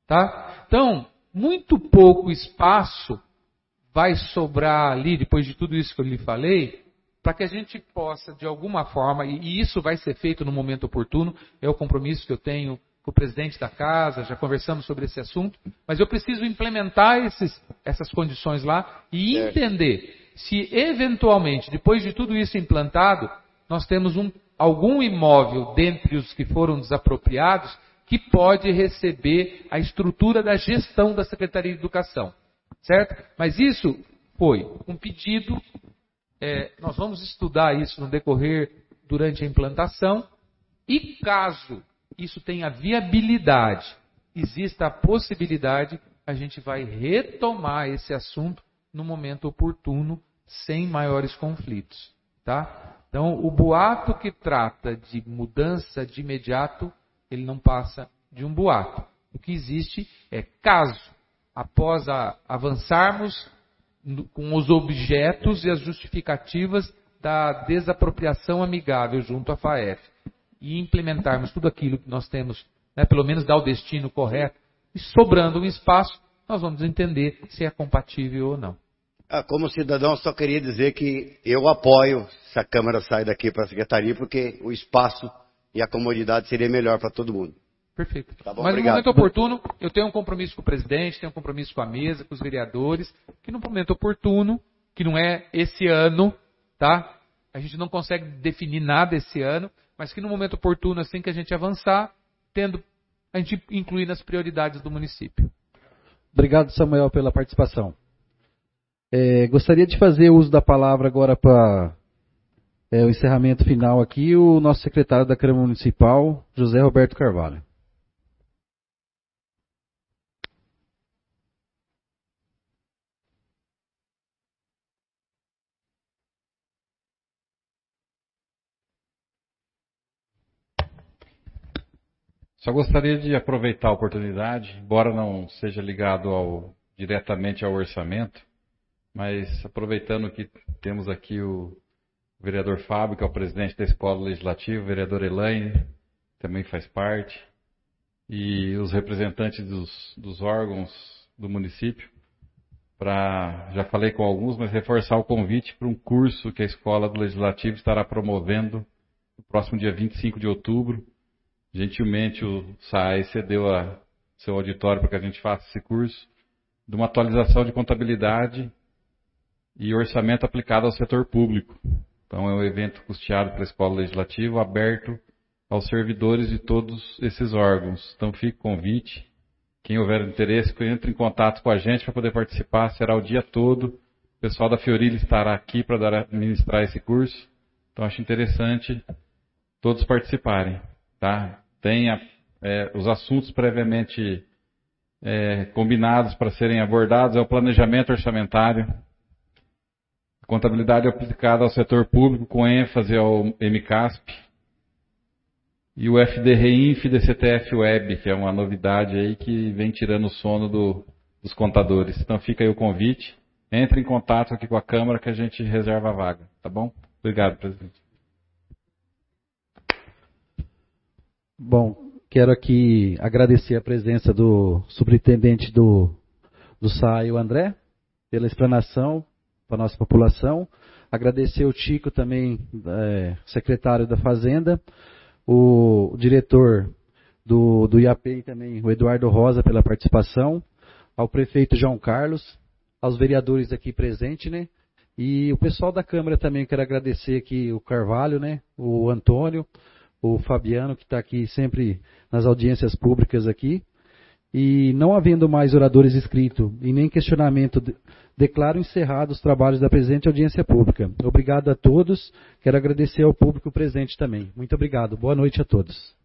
Tá? Então, muito pouco espaço vai sobrar ali, depois de tudo isso que eu lhe falei, para que a gente possa, de alguma forma, e isso vai ser feito no momento oportuno, é o compromisso que eu tenho com o presidente da casa, já conversamos sobre esse assunto, mas eu preciso implementar esses, essas condições lá e entender se, eventualmente, depois de tudo isso implantado, nós temos um algum imóvel dentre os que foram desapropriados que pode receber a estrutura da gestão da Secretaria de Educação. Certo? Mas isso foi um pedido, é, nós vamos estudar isso no decorrer durante a implantação e caso isso tenha viabilidade, exista a possibilidade, a gente vai retomar esse assunto no momento oportuno, sem maiores conflitos. Tá? Então, o boato que trata de mudança de imediato, ele não passa de um boato. O que existe é caso, após a, avançarmos no, com os objetos e as justificativas da desapropriação amigável junto à FAEF e implementarmos tudo aquilo que nós temos, né, pelo menos dar o destino correto, e sobrando um espaço, nós vamos entender se é compatível ou não.
Ah, como cidadão, só queria dizer que eu apoio se a Câmara sair daqui para a Secretaria, porque o espaço e a comodidade seria melhor para todo mundo.
Perfeito.
Tá bom,
Mas
obrigado.
no momento oportuno, eu tenho um compromisso com o presidente, tenho um compromisso com a mesa, com os vereadores, que no momento oportuno, que não é esse ano, tá? A gente não consegue definir nada esse ano, mas que no momento oportuno, assim que a gente avançar, tendo a gente incluir nas prioridades do município.
Obrigado, Samuel, pela participação. É, gostaria de fazer uso da palavra agora para é, o encerramento final aqui, o nosso secretário da Câmara Municipal, José Roberto Carvalho.
Só gostaria de aproveitar a oportunidade, embora não seja ligado ao, diretamente ao orçamento, mas aproveitando que temos aqui o vereador Fábio, que é o presidente da Escola Legislativa, o vereador Elaine, também faz parte, e os representantes dos, dos órgãos do município, para, já falei com alguns, mas reforçar o convite para um curso que a Escola do Legislativo estará promovendo no próximo dia vinte e cinco de outubro. Gentilmente o S A I cedeu a seu auditório para que a gente faça esse curso de uma atualização de contabilidade e orçamento aplicado ao setor público. Então é um evento custeado pela Escola Legislativa, aberto aos servidores de todos esses órgãos. Então fica o convite. Quem houver interesse, entre em contato com a gente para poder participar. Será o dia todo. O pessoal da Fiorilla estará aqui para dar, administrar esse curso. Então acho interessante todos participarem. Tá? Tenha é, os assuntos previamente é, combinados para serem abordados, é o planejamento orçamentário, a contabilidade aplicada ao setor público com ênfase ao M C A S P e o F D R I N F D C T F Web, que é uma novidade aí que vem tirando o sono do, dos contadores. Então fica aí o convite, entre em contato aqui com a Câmara que a gente reserva a vaga, tá bom? Obrigado, presidente.
Bom, quero aqui agradecer a presença do superintendente do, do S A I, o André, pela explanação para a nossa população. Agradecer o Tico também, é, secretário da Fazenda, o, o diretor do, do I A P E M também, o Eduardo Rosa, pela participação, ao prefeito João Carlos, aos vereadores aqui presentes, né? E o pessoal da Câmara também, quero agradecer aqui o Carvalho, né? O Antônio, o Fabiano, que está aqui sempre nas audiências públicas aqui. E não havendo mais oradores inscritos e nem questionamento, declaro encerrados os trabalhos da presente audiência pública. Obrigado a todos. Quero agradecer ao público presente também. Muito obrigado. Boa noite a todos.